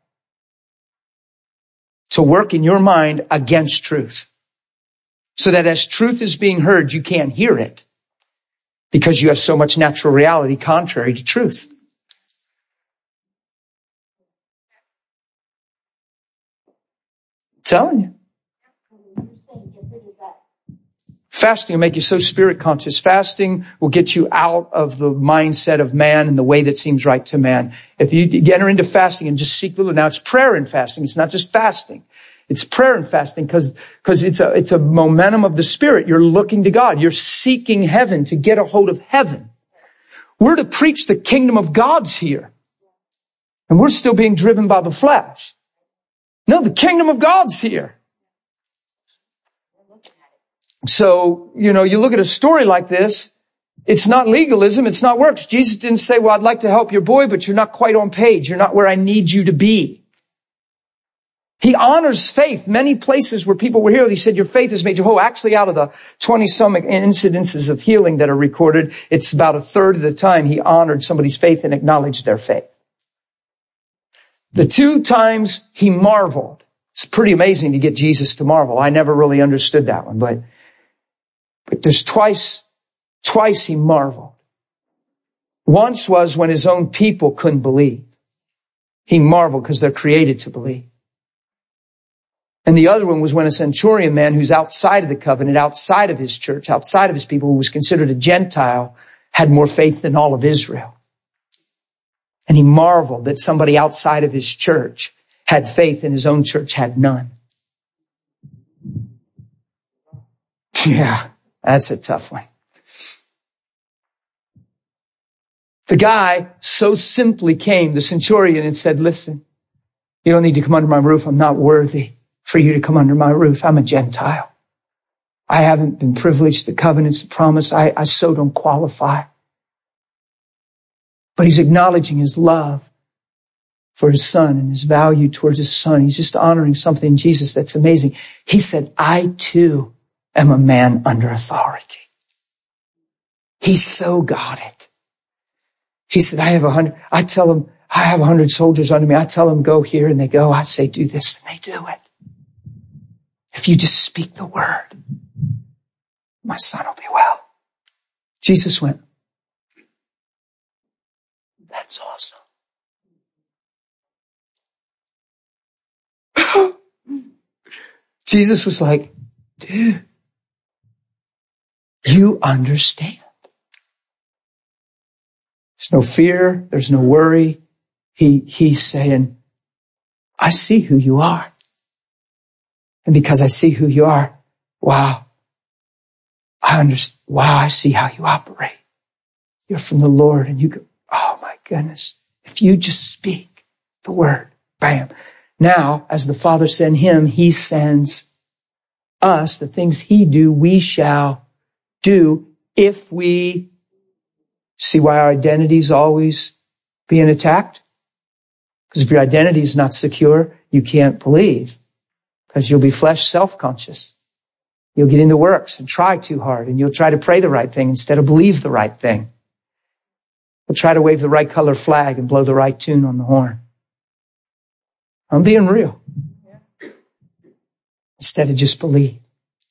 to work in your mind against truth. So that as truth is being heard, you can't hear it because you have so much natural reality contrary to truth. I'm telling you. Fasting will make you so spirit conscious. Fasting will get you out of the mindset of man and the way that seems right to man. If you enter into fasting and just seek the Lord. Now it's prayer and fasting. It's not just fasting. It's prayer and fasting because it's a momentum of the Spirit. You're looking to God. You're seeking heaven to get a hold of heaven. We're to preach the kingdom of God's here. And we're still being driven by the flesh. No, the kingdom of God's here. So, you look at a story like this, it's not legalism, it's not works. Jesus didn't say, well, I'd like to help your boy, but you're not quite on page. You're not where I need you to be. He honors faith. Many places where people were healed, he said, your faith has made you whole. Actually, out of the 20-some incidences of healing that are recorded, it's about a third of the time he honored somebody's faith and acknowledged their faith. The 2 times he marveled. It's pretty amazing to get Jesus to marvel. I never really understood that one, but there's twice he marveled. Once was when his own people couldn't believe. He marveled because they're created to believe. And the other one was when a centurion man who's outside of the covenant, outside of his church, outside of his people, who was considered a Gentile, had more faith than all of Israel. And he marveled that somebody outside of his church had faith and his own church had none. Yeah, that's a tough one. The guy so simply came, the centurion, and said, listen, you don't need to come under my roof. I'm not worthy for you to come under my roof. I'm a Gentile. I haven't been privileged. The covenant's the promise. I so don't qualify. But he's acknowledging his love for his son and his value towards his son. He's just honoring something in Jesus that's amazing. He said, I too am a man under authority. He so got it. He said, I have 100 soldiers under me. I tell them, go here, and they go. I say, do this, and they do it. If you just speak the word, my son will be well. Jesus went, that's awesome. Jesus was like, dude, you understand. There's no fear. There's no worry. He's saying, I see who you are. And because I see who you are, wow, I understand. Wow, I see how you operate. You're from the Lord, and you go, oh my goodness. If you just speak the word, bam. Now, as the Father sent him, he sends us. The things he do, we shall do if we see why our identity is always being attacked. Because if your identity is not secure, you can't believe. Because you'll be flesh self-conscious. You'll get into works and try too hard, and you'll try to pray the right thing instead of believe the right thing. You'll try to wave the right color flag and blow the right tune on the horn. I'm being real. Instead of just believe.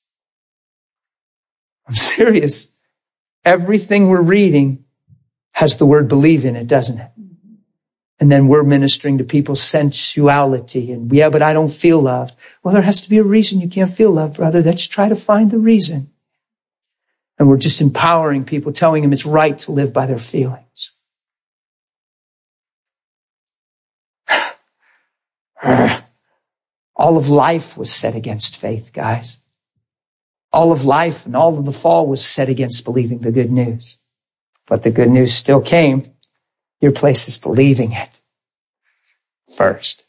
I'm serious. Everything we're reading has the word believe in it, doesn't it? And then we're ministering to people's sensuality. And yeah, but I don't feel loved. Well, there has to be a reason you can't feel loved, brother. Let's try to find the reason. And we're just empowering people, telling them it's right to live by their feelings. All of life was set against faith, guys. All of life and all of the fall was set against believing the good news. But the good news still came. Your place is believing it first.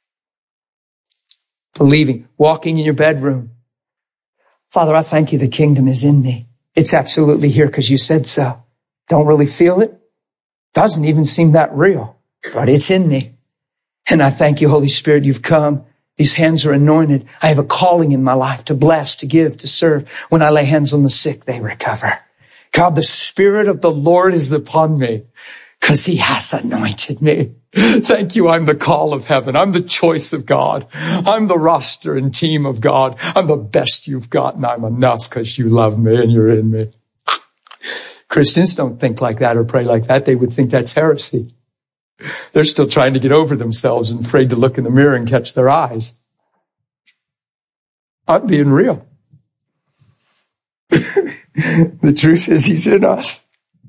Believing, walking in your bedroom. Father, I thank you the kingdom is in me. It's absolutely here because you said so. Don't really feel it. Doesn't even seem that real, but it's in me. And I thank you, Holy Spirit, you've come. These hands are anointed. I have a calling in my life to bless, to give, to serve. When I lay hands on the sick, they recover. God, the Spirit of the Lord is upon me because he hath anointed me. Thank you. I'm the call of heaven. I'm the choice of God. I'm the roster and team of God. I'm the best you've got, and I'm enough because you love me and you're in me. Christians don't think like that or pray like that. They would think that's heresy. They're still trying to get over themselves and afraid to look in the mirror and catch their eyes. I'm being real. The truth is he's in us.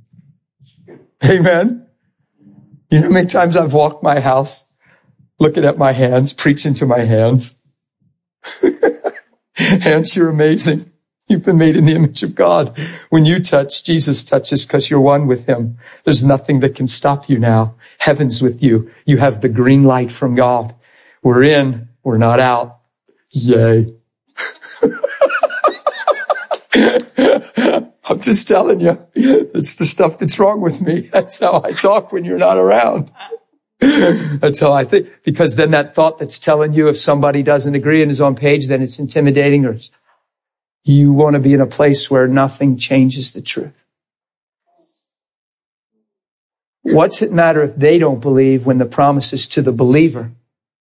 Amen. You know how many times I've walked my house, looking at my hands, preaching to my hands. Hands, you're amazing. You've been made in the image of God. When you touch, Jesus touches because you're one with him. There's nothing that can stop you now. Heaven's with you. You have the green light from God. We're in, we're not out. Yay. I'm just telling you, it's the stuff that's wrong with me. That's how I talk when you're not around. That's how I think. Because then that thought that's telling you if somebody doesn't agree and is on page, then it's intimidating, or you want to be in a place where nothing changes the truth. What's it matter if they don't believe when the promise is to the believer?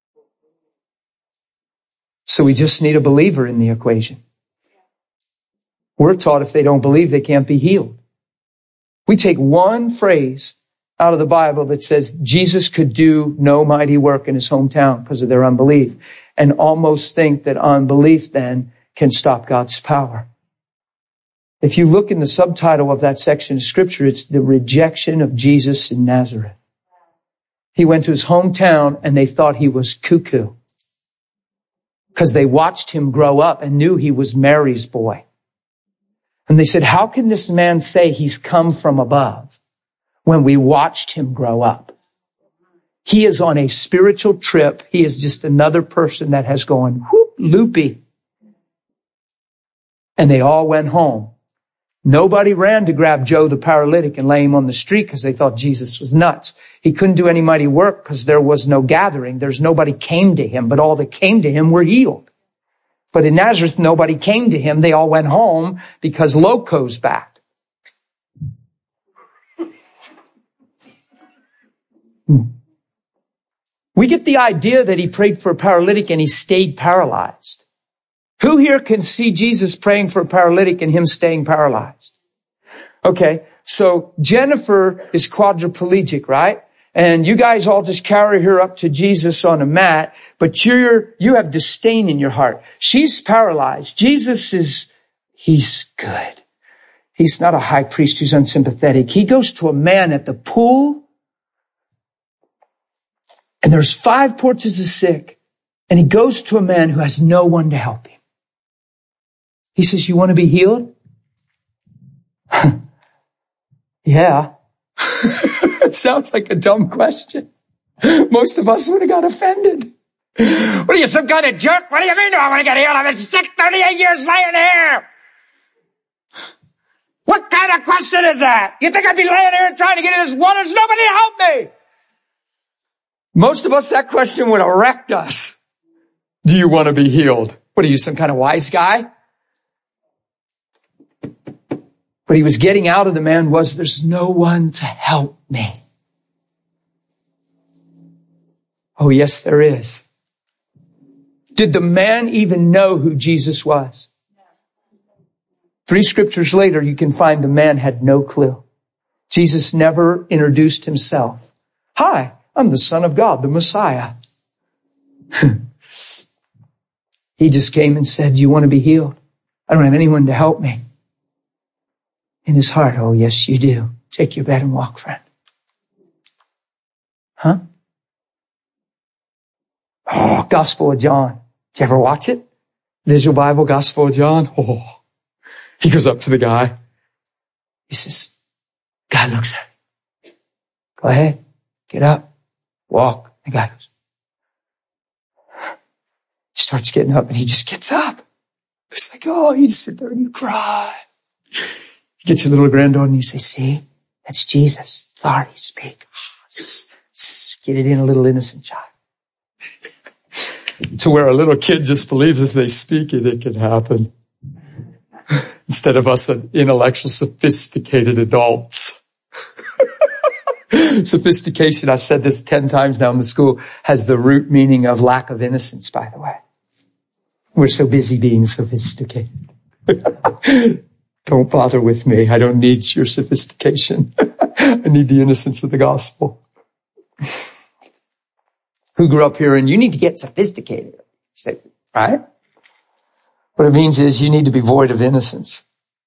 So we just need a believer in the equation. We're taught if they don't believe, they can't be healed. We take one phrase out of the Bible that says Jesus could do no mighty work in his hometown because of their unbelief, and almost think that unbelief then can stop God's power. If you look in the subtitle of that section of scripture, it's the rejection of Jesus in Nazareth. He went to his hometown and they thought he was cuckoo because they watched him grow up and knew he was Mary's boy. And they said, how can this man say he's come from above when we watched him grow up? He is on a spiritual trip. He is just another person that has gone whoop, loopy. And they all went home. Nobody ran to grab Joe the paralytic and lay him on the street because they thought Jesus was nuts. He couldn't do any mighty work because there was no gathering. There's nobody came to him, but all that came to him were healed. But in Nazareth, nobody came to him. They all went home because Loco's back. We get the idea that he prayed for a paralytic and he stayed paralyzed. Who here can see Jesus praying for a paralytic and him staying paralyzed? Okay, so Jennifer is quadriplegic, right? And you guys all just carry her up to Jesus on a mat, but you have disdain in your heart. She's paralyzed. He's good. He's not a high priest who's unsympathetic. He goes to a man at the pool, and there's 5 porches of sick, and he goes to a man who has no one to help him. He says, you want to be healed? Yeah. It sounds like a dumb question. Most of us would have got offended. What are you, some kind of jerk? What do you mean do I want to get healed? I've been sick 38 years laying here. What kind of question is that? You think I'd be laying here trying to get in this water? There's nobody to help me. Most of us, that question would have wrecked us. Do you want to be healed? What are you, some kind of wise guy? What he was getting out of the man was, there's no one to help me. Oh, yes, there is. Did the man even know who Jesus was? 3 scriptures later, you can find the man had no clue. Jesus never introduced himself. Hi, I'm the Son of God, the Messiah. He just came and said, do you want to be healed? I don't have anyone to help me. In his heart, oh, yes, you do. Take your bed and walk, friend. Huh? Oh, Gospel of John. Did you ever watch it? Visual Bible, Gospel of John. Oh, he goes up to the guy. He says, God looks at him. Go ahead. Get up. Walk. The guy goes. He starts getting up and he just gets up. It's like, oh, you just sit there and you cry. You get your little granddaughter and you say, see, that's Jesus. Authority, speak. Get it in a little innocent child. To where a little kid just believes if they speak it, it can happen. Instead of us intellectual, sophisticated adults. Sophistication, I've said this 10 times now in the school, has the root meaning of lack of innocence, by the way. We're so busy being sophisticated. Don't bother with me. I don't need your sophistication. I need the innocence of the gospel. Who grew up here and you need to get sophisticated. Say, right? What it means is you need to be void of innocence.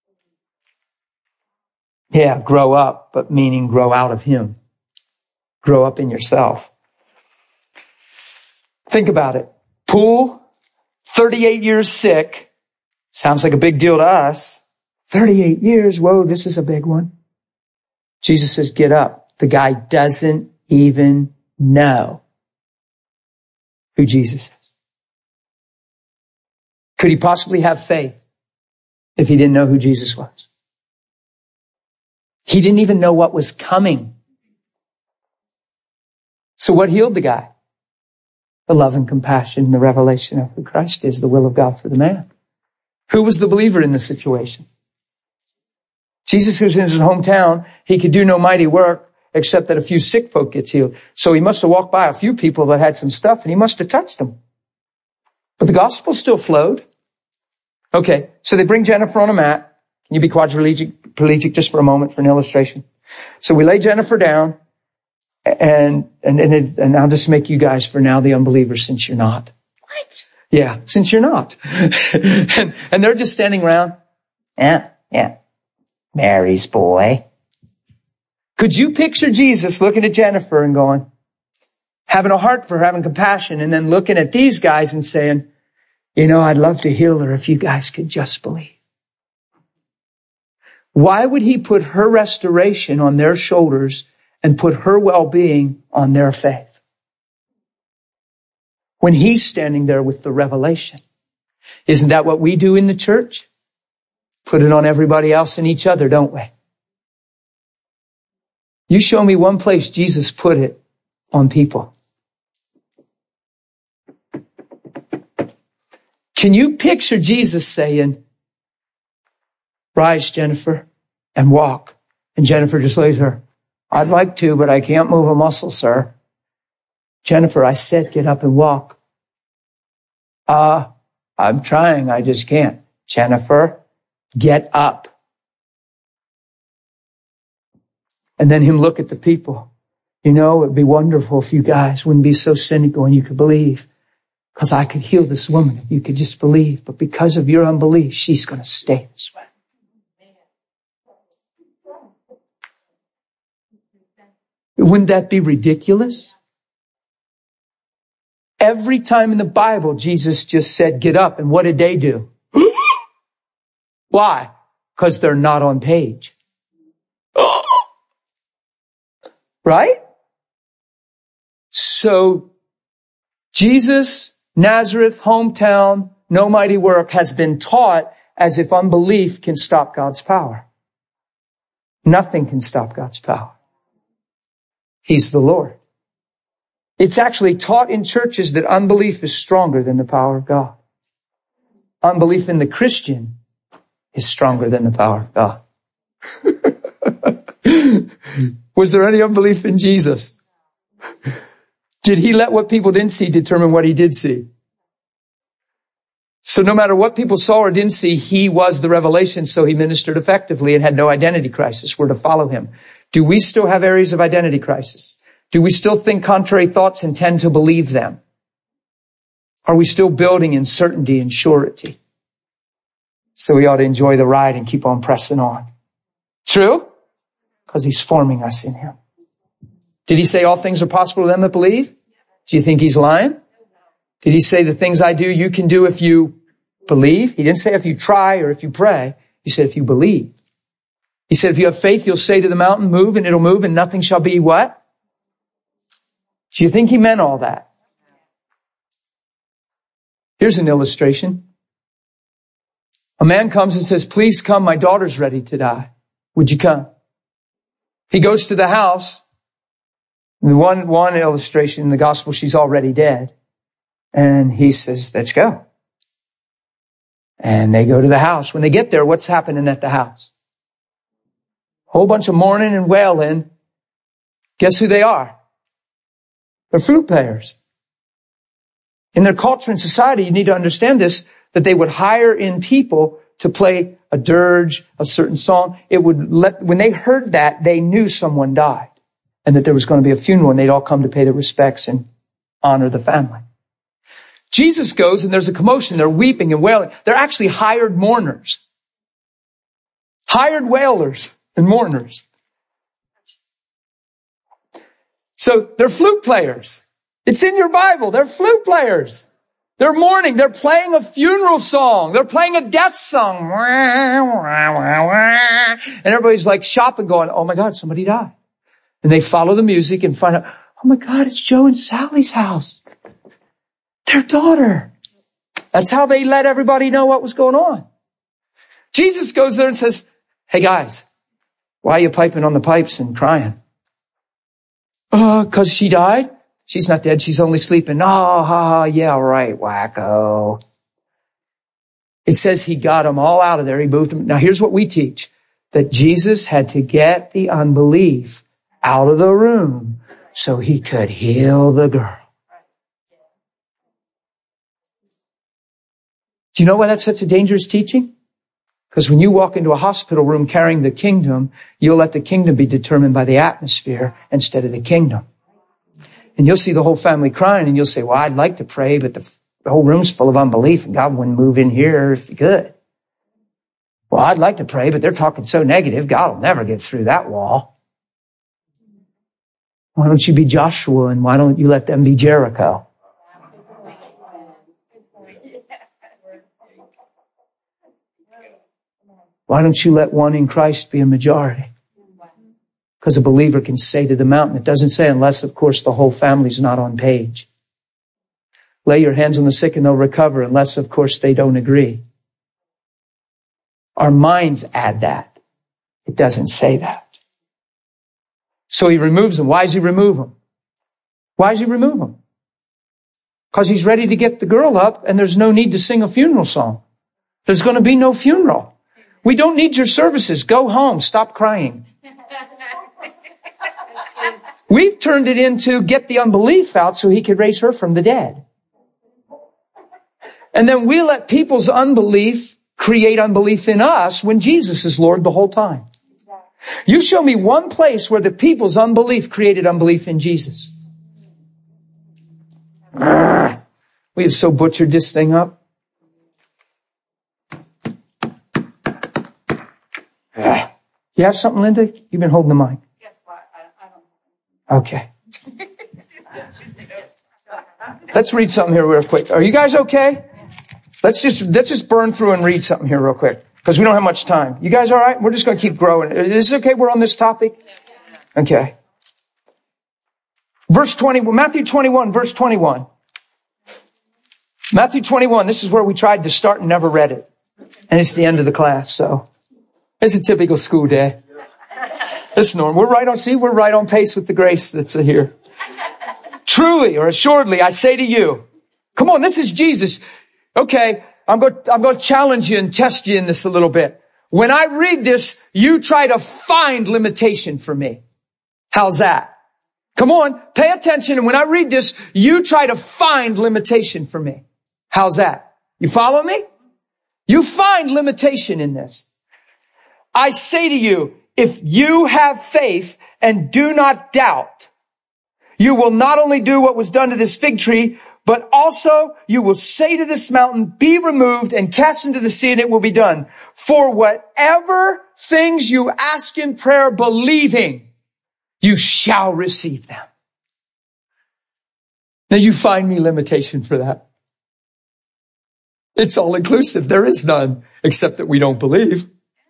Yeah, grow up, but meaning grow out of him. Grow up in yourself. Think about it. Pool, 38 years sick. Sounds like a big deal to us. 38 years, whoa, this is a big one. Jesus says, get up. The guy doesn't even know who Jesus is. Could he possibly have faith if he didn't know who Jesus was? He didn't even know what was coming. So what healed the guy? The love and compassion, the revelation of who Christ is, the will of God for the man. Who was the believer in this situation? Jesus was in his hometown. He could do no mighty work except that a few sick folk gets healed. So he must have walked by a few people that had some stuff and he must have touched them. But the gospel still flowed. Okay, so they bring Jennifer on a mat. Can you be quadriplegic just for a moment for an illustration? So we lay Jennifer down and I'll just make you guys for now the unbelievers since you're not. What? Yeah, since you're not. and they're just standing around. Yeah. Mary's boy. Could you picture Jesus looking at Jennifer and going, having a heart for her, having compassion, and then looking at these guys and saying, you know, I'd love to heal her if you guys could just believe. Why would he put her restoration on their shoulders and put her well-being on their faith? When he's standing there with the revelation. Isn't that what we do in the church? Put it on everybody else and each other, don't we? You show me one place Jesus put it on people. Can you picture Jesus saying, rise, Jennifer, and walk? And Jennifer just lays her, I'd like to, but I can't move a muscle, sir. Jennifer, I said, get up and walk. I'm trying, I just can't. Jennifer, get up. And then him look at the people. You know, it'd be wonderful if you guys wouldn't be so cynical and you could believe. Because I could heal this woman if you could just believe. But because of your unbelief, she's going to stay this way. Wouldn't that be ridiculous? Every time in the Bible, Jesus just said, get up. And what did they do? Why? Because they're not on page. Right? So, Jesus, Nazareth, hometown, no mighty work has been taught as if unbelief can stop God's power. Nothing can stop God's power. He's the Lord. It's actually taught in churches that unbelief is stronger than the power of God. Unbelief in the Christian is stronger than the power of God. Was there any unbelief in Jesus? Did he let what people didn't see determine what he did see? So no matter what people saw or didn't see, he was the revelation, so he ministered effectively and had no identity crisis. We're to follow him. Do we still have areas of identity crisis? Do we still think contrary thoughts and tend to believe them? Are we still building in certainty and surety? So we ought to enjoy the ride and keep on pressing on. True? Because he's forming us in him. Did he say all things are possible to them that believe? Do you think he's lying? Did he say the things I do you can do if you believe? He didn't say if you try or if you pray. He said if you believe. He said if you have faith, you'll say to the mountain, move, and it'll move, and nothing shall be what? Do you think he meant all that? Here's an illustration. A man comes and says, please come, my daughter's ready to die. Would you come? He goes to the house. One illustration in the gospel, she's already dead. And he says, let's go. And they go to the house. When they get there, what's happening at the house? Whole bunch of mourning and wailing. Guess who they are? They're flute players. In their culture and society, you need to understand this, that they would hire in people to play a dirge, a certain song. When they heard that, they knew someone died and that there was going to be a funeral and they'd all come to pay their respects and honor the family. Jesus goes and there's a commotion. They're weeping and wailing. They're actually hired mourners. Hired wailers and mourners. So they're flute players. It's in your Bible. They're flute players. They're mourning. They're playing a funeral song. They're playing a death song. And everybody's like shopping going, oh my God, somebody died. And they follow the music and find out, oh my God, it's Joe and Sally's house. Their daughter. That's how they let everybody know what was going on. Jesus goes there and says, hey guys, why are you piping on the pipes and crying? 'Cause she died? She's not dead. She's only sleeping. Oh, yeah, right, wacko. It says he got them all out of there. He moved them. Now here's what we teach. That Jesus had to get the unbelief out of the room so he could heal the girl. Do you know why that's such a dangerous teaching? Because when you walk into a hospital room carrying the kingdom, you'll let the kingdom be determined by the atmosphere instead of the kingdom. And you'll see the whole family crying and you'll say, well, I'd like to pray, but the whole room's full of unbelief and God wouldn't move in here if he could. Well, I'd like to pray, but they're talking so negative, God will never get through that wall. Why don't you be Joshua and why don't you let them be Jericho? Why don't you let one in Christ be a majority? Because a believer can say to the mountain, it doesn't say unless, of course, the whole family's not on page. Lay your hands on the sick and they'll recover unless, of course, they don't agree. Our minds add that. It doesn't say that. So he removes them. Why does he remove them? Why does he remove them? Because he's ready to get the girl up and there's no need to sing a funeral song. There's going to be no funeral. We don't need your services. Go home. Stop crying. We've turned it into get the unbelief out so he could raise her from the dead. And then we let people's unbelief create unbelief in us when Jesus is Lord the whole time. You show me one place where the people's unbelief created unbelief in Jesus. We have so butchered this thing up. You have something, Linda? You've been holding the mic. Okay. Let's read something here real quick. Are you guys okay? Let's just burn through and read something here real quick, because we don't have much time. You guys all right? We're just going to keep growing. Is this okay? We're on this topic? Okay. Verse 20, Matthew 21, verse 21. Matthew 21, this is where we tried to start and never read it. And it's the end of the class, so it's a typical school day. It's normal. We're right on pace with the grace that's here. Truly or assuredly, I say to you. Come on, this is Jesus. Okay, I'm going to challenge you and test you in this a little bit. When I read this, you try to find limitation for me. How's that? Come on, pay attention. And when I read this, you try to find limitation for me. How's that? You follow me? You find limitation in this. I say to you, if you have faith and do not doubt, you will not only do what was done to this fig tree, but also you will say to this mountain, be removed and cast into the sea, and it will be done. For whatever things you ask in prayer, believing, you shall receive them. Now you find me limitation for that. It's all inclusive. There is none, except that we don't believe.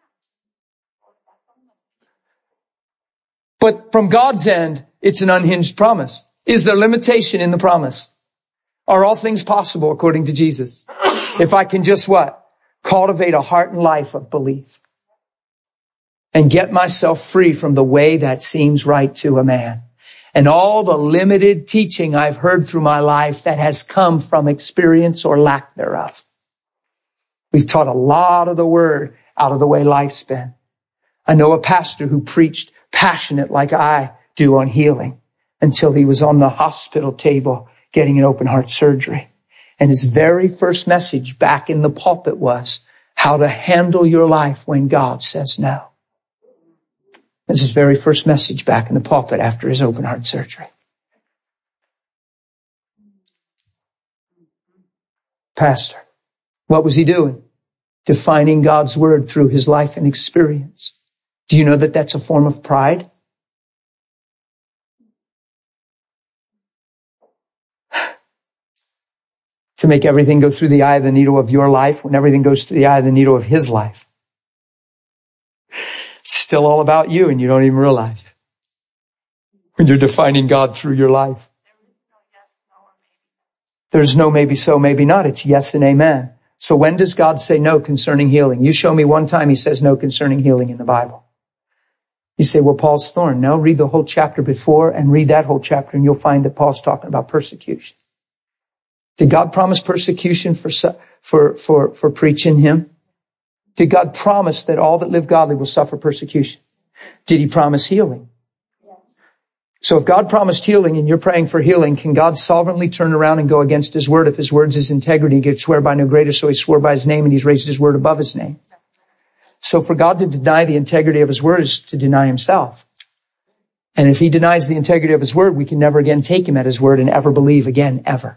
But from God's end, it's an unhinged promise. Is there limitation in the promise? Are all things possible according to Jesus? If I can just what? Cultivate a heart and life of belief. And get myself free from the way that seems right to a man. And all the limited teaching I've heard through my life that has come from experience or lack thereof. We've taught a lot of the word out of the way life's been. I know a pastor who preached passionate like I do on healing until he was on the hospital table getting an open heart surgery. And his very first message back in the pulpit was how to handle your life when God says no. That's his very first message back in the pulpit after his open heart surgery. Pastor, what was he doing? Defining God's word through his life and experience. Do you know that that's a form of pride? To make everything go through the eye of the needle of your life when everything goes through the eye of the needle of his life. It's still all about you and you don't even realize it. When you're defining God through your life. There's no maybe so, maybe not. It's yes and amen. So when does God say no concerning healing? You show me one time he says no concerning healing in the Bible. You say, well, Paul's thorn. No, read the whole chapter before and read that whole chapter and you'll find that Paul's talking about persecution. Did God promise persecution for preaching him? Did God promise that all that live godly will suffer persecution? Did he promise healing? Yes. So if God promised healing and you're praying for healing, can God sovereignly turn around and go against his word? If his word's his integrity, he could swear by no greater, so he swore by his name and he's raised his word above his name. So for God to deny the integrity of his word is to deny himself. And if he denies the integrity of his word, we can never again take him at his word and ever believe again, ever.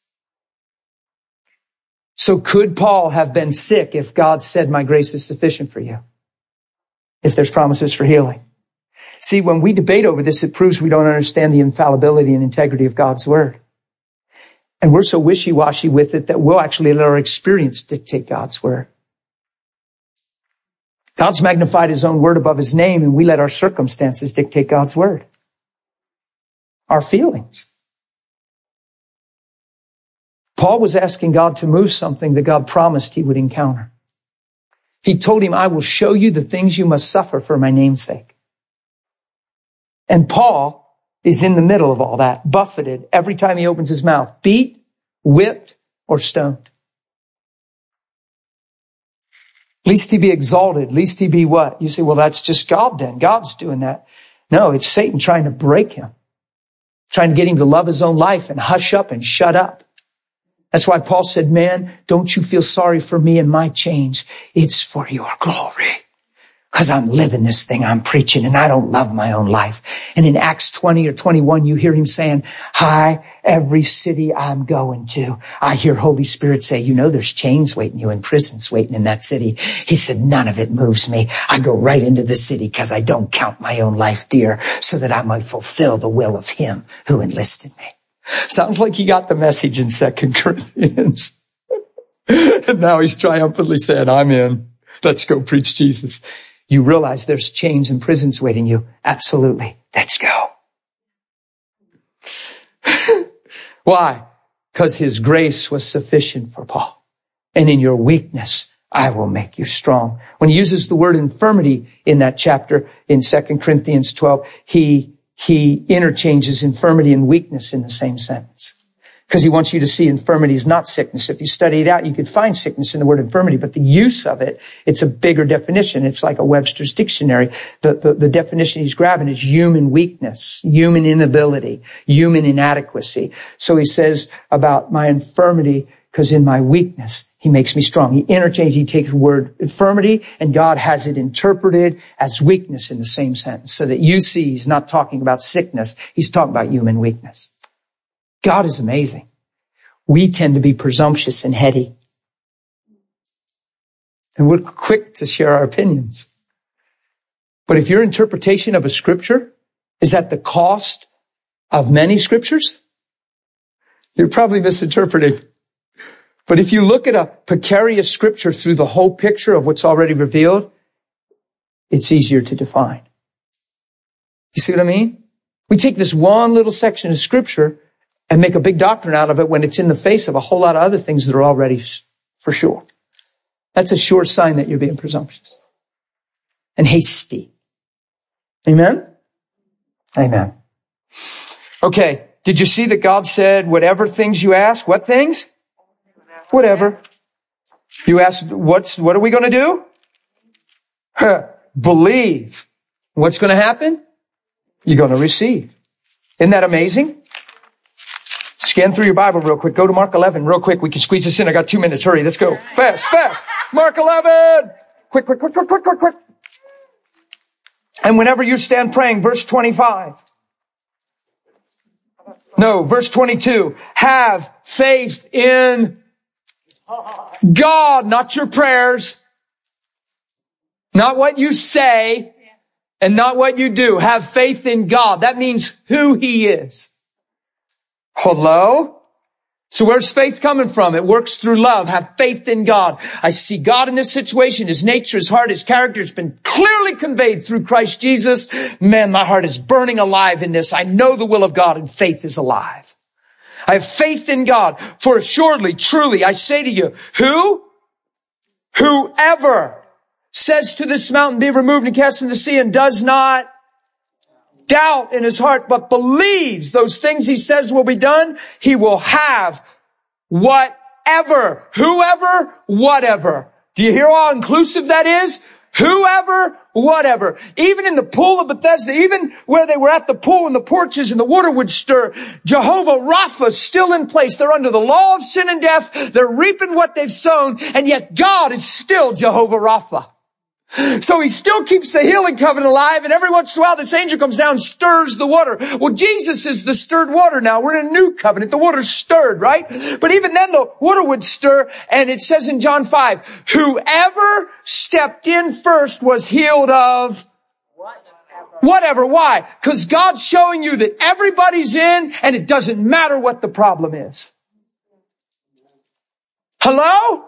So could Paul have been sick if God said, my grace is sufficient for you? If there's promises for healing. See, when we debate over this, it proves we don't understand the infallibility and integrity of God's word. And we're so wishy-washy with it that we'll actually let our experience dictate God's word. God's magnified his own word above his name, and we let our circumstances dictate God's word. Our feelings. Paul was asking God to move something that God promised he would encounter. He told him, I will show you the things you must suffer for my name's sake. And Paul is in the middle of all that, buffeted every time he opens his mouth, beat, whipped, or stoned. Least he be exalted, least he be what? You say, well, that's just God then. God's doing that. No, it's Satan trying to break him, trying to get him to love his own life and hush up and shut up. That's why Paul said, man, don't you feel sorry for me and my chains. It's for your glory. because I'm living this thing I'm preaching and I don't love my own life. And in Acts 20 or 21, you hear him saying, hi, every city I'm going to. I hear Holy Spirit say, you know, there's chains waiting you and prisons waiting in that city. He said, none of it moves me. I go right into the city because I don't count my own life dear so that I might fulfill the will of him who enlisted me. Sounds like he got the message in 2 Corinthians. And now he's triumphantly saying, I'm in. Let's go preach Jesus. You realize there's chains and prisons waiting you. Absolutely. Let's go. Why? Because his grace was sufficient for Paul. And in your weakness, I will make you strong. When he uses the word infirmity in that chapter in 2 Corinthians 12, he interchanges infirmity and weakness in the same sentence. Because he wants you to see infirmity is not sickness. If you study it out, you could find sickness in the word infirmity, but the use of it, it's a bigger definition. It's like a Webster's dictionary. The definition he's grabbing is human weakness, human inability, human inadequacy. So he says about my infirmity, because in my weakness, he makes me strong. He interchanges, he takes the word infirmity, and God has it interpreted as weakness in the same sentence. So that you see he's not talking about sickness, he's talking about human weakness. God is amazing. We tend to be presumptuous and heady. And we're quick to share our opinions. But if your interpretation of a scripture is at the cost of many scriptures, you're probably misinterpreting. But if you look at a precarious scripture through the whole picture of what's already revealed, it's easier to define. You see what I mean? We take this one little section of scripture and make a big doctrine out of it when it's in the face of a whole lot of other things that are already for sure. That's a sure sign that you're being presumptuous and hasty. Amen? Amen. Okay. Did you see that God said, whatever things you ask, what things? Whatever. You ask, what are we going to do? Believe. What's going to happen? You're going to receive. Isn't that amazing? Scan through your Bible real quick. Go to Mark 11 real quick. We can squeeze this in. I got 2 minutes. Hurry. Let's go. Fast. Mark 11. Quick. And whenever you stand praying, verse 25. No, verse 22. Have faith in God, not your prayers, not what you say, and not what you do. Have faith in God. That means who he is. Hello? So where's faith coming from? It works through love. Have faith in God. I see God in this situation. His nature, his heart, his character has been clearly conveyed through Christ Jesus. Man, my heart is burning alive in this. I know the will of God and faith is alive. I have faith in God. For assuredly, truly, I say to you, whoever says to this mountain, be removed and cast into the sea, and does not doubt in his heart, but believes those things he says will be done, he will have whatever, whoever, whatever. Do you hear how inclusive that is? Whoever, whatever. Even in the pool of Bethesda, even where they were at the pool and the porches and the water would stir, Jehovah Rapha is still in place. They're under the law of sin and death. They're reaping what they've sown, and yet God is still Jehovah Rapha. So he still keeps the healing covenant alive, and every once in a while this angel comes down and stirs the water. Well, Jesus is the stirred water now. We're in a new covenant. The water's stirred, right? But even then the water would stir, and it says in John 5, whoever stepped in first was healed of whatever. Why? Because God's showing you that everybody's in, and it doesn't matter what the problem is. Hello?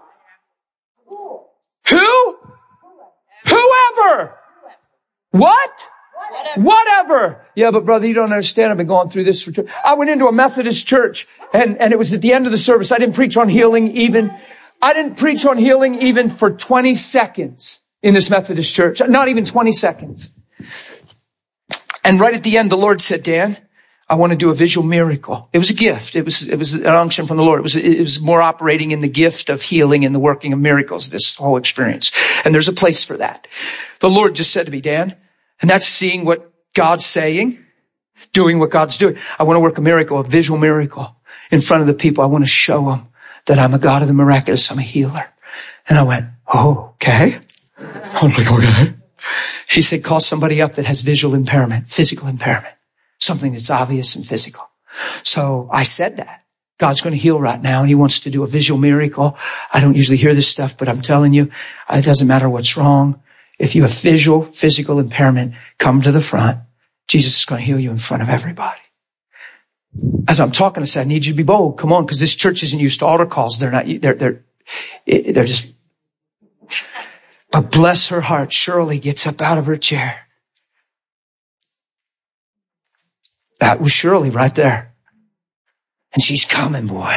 Who? Whoever. What? Whatever. Yeah, but brother, you don't understand. I've been going through this for church. I went into a Methodist church and it was at the end of the service. I didn't preach on healing even for 20 seconds in this Methodist church. Not even 20 seconds. And right at the end, the Lord said, Dan, I want to do a visual miracle. It was a gift. It was an unction from the Lord. It was more operating in the gift of healing and the working of miracles, this whole experience. And there's a place for that. The Lord just said to me, Dan, and that's seeing what God's saying, doing what God's doing. I want to work a miracle, a visual miracle in front of the people. I want to show them that I'm a God of the miraculous. I'm a healer. And I went, oh, okay. I was like, okay. He said, call somebody up that has visual impairment, physical impairment, something that's obvious and physical. So I said that. God's going to heal right now, and he wants to do a visual miracle. I don't usually hear this stuff, but I'm telling you, it doesn't matter what's wrong. If you have visual, physical impairment, come to the front. Jesus is going to heal you in front of everybody. As I'm talking, I said, I need you to be bold. Come on, because this church isn't used to altar calls. They're just, but bless her heart. Shirley gets up out of her chair. That was Shirley right there. And she's coming, boy.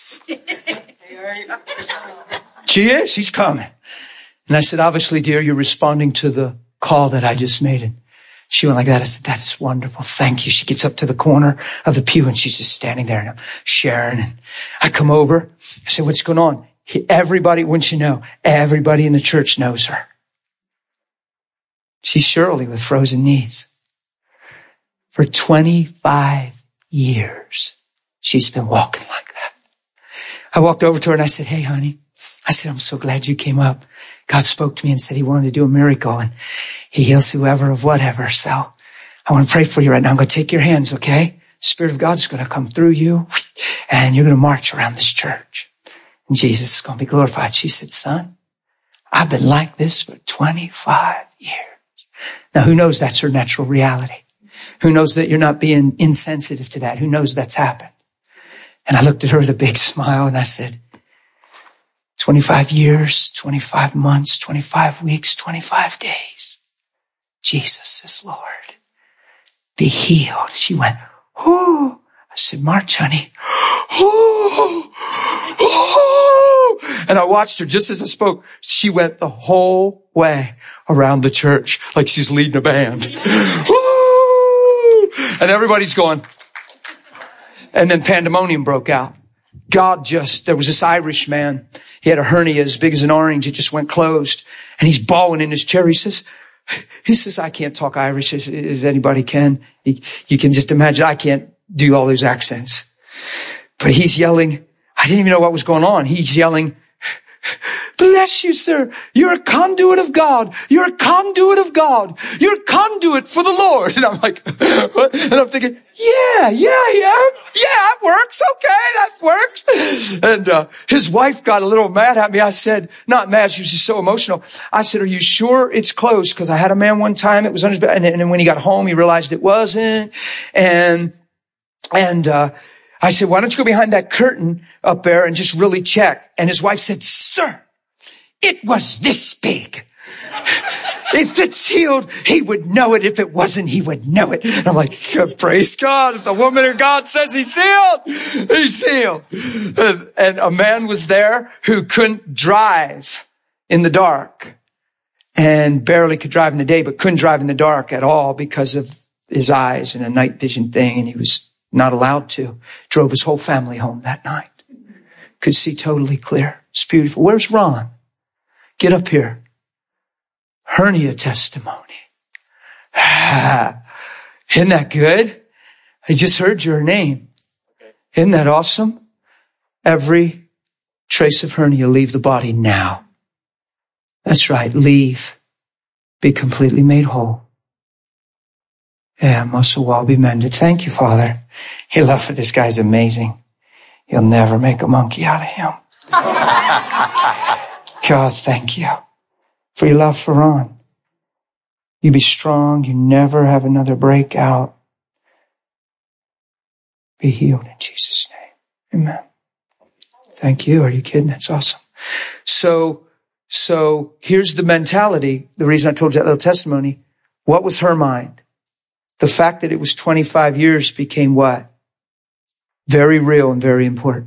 She is. She's coming. And I said, obviously, dear, you're responding to the call that I just made. And she went like that. I said, that is wonderful. Thank you. She gets up to the corner of the pew and she's just standing there and I'm sharing. And I come over. I said, what's going on? Everybody, wouldn't you know, everybody in the church knows her. She's Shirley with frozen knees. For 25 years, she's been walking like that. I walked over to her and I said, hey, honey. I said, I'm so glad you came up. God spoke to me and said he wanted to do a miracle and he heals whoever of whatever. So I want to pray for you right now. I'm going to take your hands, okay? Spirit of God's going to come through you and you're going to march around this church. And Jesus is going to be glorified. She said, son, I've been like this for 25 years. Now, who knows that's her natural reality? Who knows that you're not being insensitive to that? Who knows that's happened? And I looked at her with a big smile and I said, 25 years, 25 months, 25 weeks, 25 days. Jesus is Lord. Be healed. She went, oh. I said, march, honey. Oh, oh. And I watched her just as I spoke. She went the whole way around the church like she's leading a band. And everybody's going. And then pandemonium broke out. There was this Irish man. He had a hernia as big as an orange. It just went closed. And he's bawling in his chair. He says, I can't talk Irish as anybody can. You can just imagine I can't do all those accents. But he's yelling. I didn't even know what was going on. He's yelling, bless you, sir. You're a conduit of God. You're a conduit of God. You're a conduit for the Lord. And I'm like, what? And I'm thinking, yeah, that works. Okay, that works. And his wife got a little mad at me. I said, not mad, she was just so emotional. I said, are you sure it's closed? Because I had a man one time, it was on his bed, and then when he got home, he realized it wasn't. And I said, why don't you go behind that curtain up there and just really check? And his wife said, sir, it was this big. If it's healed, he would know it. If it wasn't, he would know it. And I'm like, praise God. If the woman of God says he's healed, he's healed. And a man was there who couldn't drive in the dark and barely could drive in the day, but couldn't drive in the dark at all because of his eyes and a night vision thing. And he was not allowed to. Drove his whole family home that night. Could see totally clear. It's beautiful. Where's Ron? Get up here. Hernia testimony. Isn't that good? I just heard your name. Isn't that awesome? Every trace of hernia, leave the body now. That's right. Leave. Be completely made whole. Yeah, muscle wall be mended. Thank you, Father. He loves it. This guy's amazing. You'll never make a monkey out of him. God, thank you for your love for Ron. You be strong. You never have another breakout. Be healed in Jesus' name. Amen. Thank you. Are you kidding? That's awesome. So here's the mentality. The reason I told you that little testimony. What was her mind? The fact that it was 25 years became what? Very real and very important.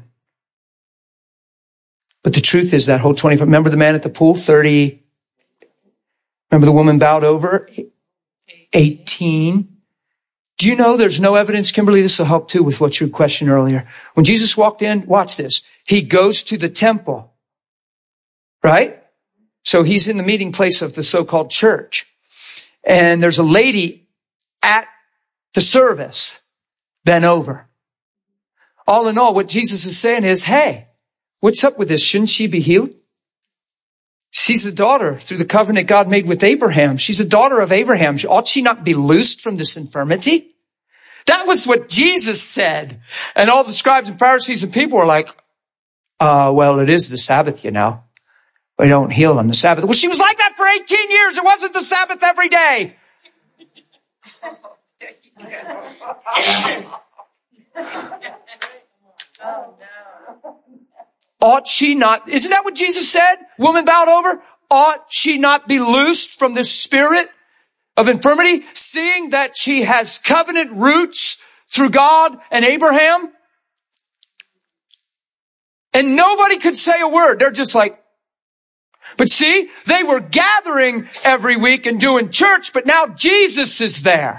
But the truth is that whole 25, remember the man at the pool, 30, remember the woman bowed over? 18. Do you know there's no evidence, Kimberly, this will help too with what you questioned earlier. When Jesus walked in, watch this. He goes to the temple, right? So he's in the meeting place of the so-called church. And there's a lady at the service bent over. All in all, what Jesus is saying is, hey, what's up with this? Shouldn't she be healed? She's the daughter through the covenant God made with Abraham. She's a daughter of Abraham. Ought she not be loosed from this infirmity? That was what Jesus said. And all the scribes and Pharisees and people were like, well, it is the Sabbath, you know. We don't heal on the Sabbath. Well, she was like that for 18 years. It wasn't the Sabbath every day. Ought she not, isn't that what Jesus said? Woman bowed over. Ought she not be loosed from this spirit of infirmity, seeing that she has covenant roots through God and Abraham? And nobody could say a word. They're just like, but see, they were gathering every week and doing church, but now Jesus is there.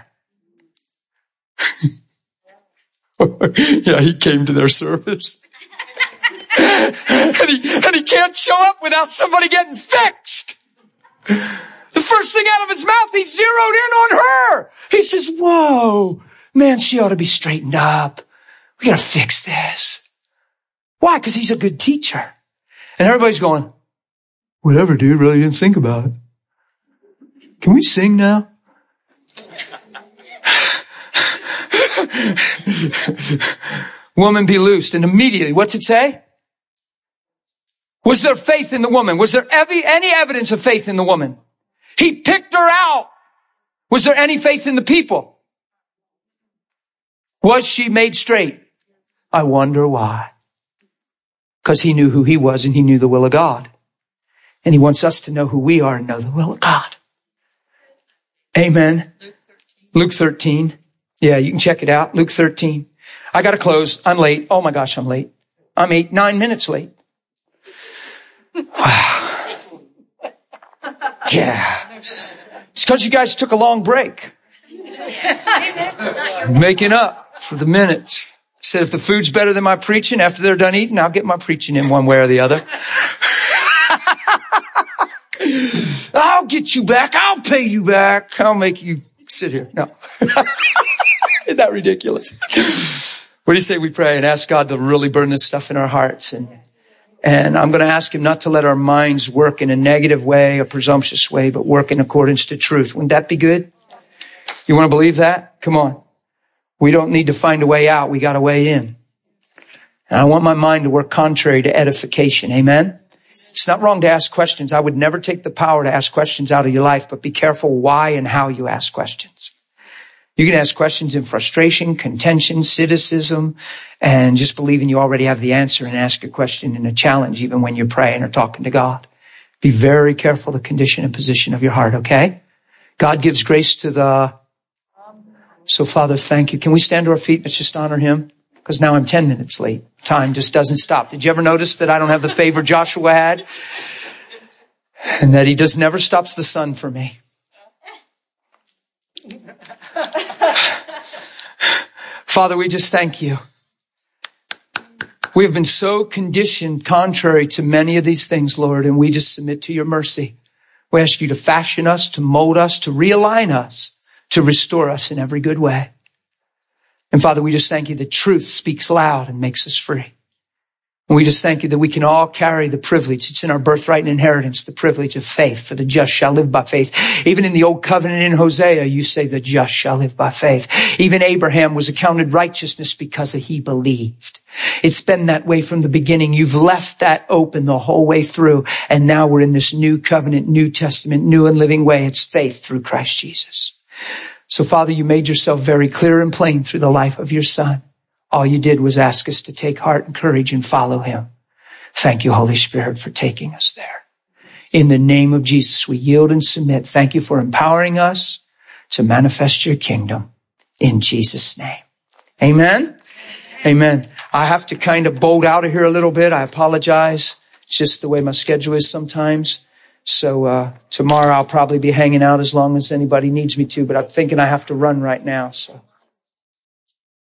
Yeah, he came to their service. and he can't show up without somebody getting fixed. The first thing out of his mouth, he zeroed in on her. He says, whoa, man, she ought to be straightened up. We gotta fix this. Why? Because he's a good teacher. And everybody's going, whatever, dude, really didn't think about it. Can we sing now? Woman, be loosed. And immediately, what's it say? Was there faith in the woman? Was there any evidence of faith in the woman? He picked her out. Was there any faith in the people? Was she made straight? I wonder why. Because he knew who he was and he knew the will of God. And he wants us to know who we are and know the will of God. Amen. Luke 13. Yeah, you can check it out. Luke 13. I got to close. I'm late. Oh my gosh, I'm late. I'm 9 minutes late. Yeah. It's because you guys took a long break. Making up for the minutes. I said, if the food's better than my preaching after they're done eating, I'll get my preaching in one way or the other. I'll get you back. I'll pay you back. I'll make you sit here. No. Isn't that ridiculous? What do you say we pray and ask God to really burn this stuff in our hearts? And I'm going to ask him not to let our minds work in a negative way, a presumptuous way, but work in accordance to truth. Wouldn't that be good? You want to believe that? Come on. We don't need to find a way out. We got a way in. And I want my mind to work contrary to edification. Amen? It's not wrong to ask questions. I would never take the power to ask questions out of your life, but be careful why and how you ask questions. You can ask questions in frustration, contention, cynicism, and just believing you already have the answer and ask a question in a challenge even when you're praying or talking to God. Be very careful the condition and position of your heart, okay? God gives grace to the... So, Father, thank you. Can we stand to our feet? Let's just honor him. Because now I'm 10 minutes late. Time just doesn't stop. Did you ever notice that I don't have the favor Joshua had? And that he just never stops the sun for me. Father, we just thank you. We have been so conditioned contrary to many of these things, Lord, and we just submit to your mercy. We ask you to fashion us, to mold us, to realign us, to restore us in every good way. And Father, we just thank you that truth speaks loud and makes us free. And we just thank you that we can all carry the privilege. It's in our birthright and inheritance, the privilege of faith, for the just shall live by faith. Even in the old covenant in Hosea, you say the just shall live by faith. Even Abraham was accounted righteousness because he believed. It's been that way from the beginning. You've left that open the whole way through. And now we're in this new covenant, New Testament, new and living way. It's faith through Christ Jesus. So Father, you made yourself very clear and plain through the life of your Son. All you did was ask us to take heart and courage and follow him. Thank you, Holy Spirit, for taking us there. In the name of Jesus, we yield and submit. Thank you for empowering us to manifest your kingdom in Jesus' name. Amen. Amen. I have to kind of bolt out of here a little bit. I apologize. It's just the way my schedule is sometimes. So tomorrow I'll probably be hanging out as long as anybody needs me to, but I'm thinking I have to run right now. So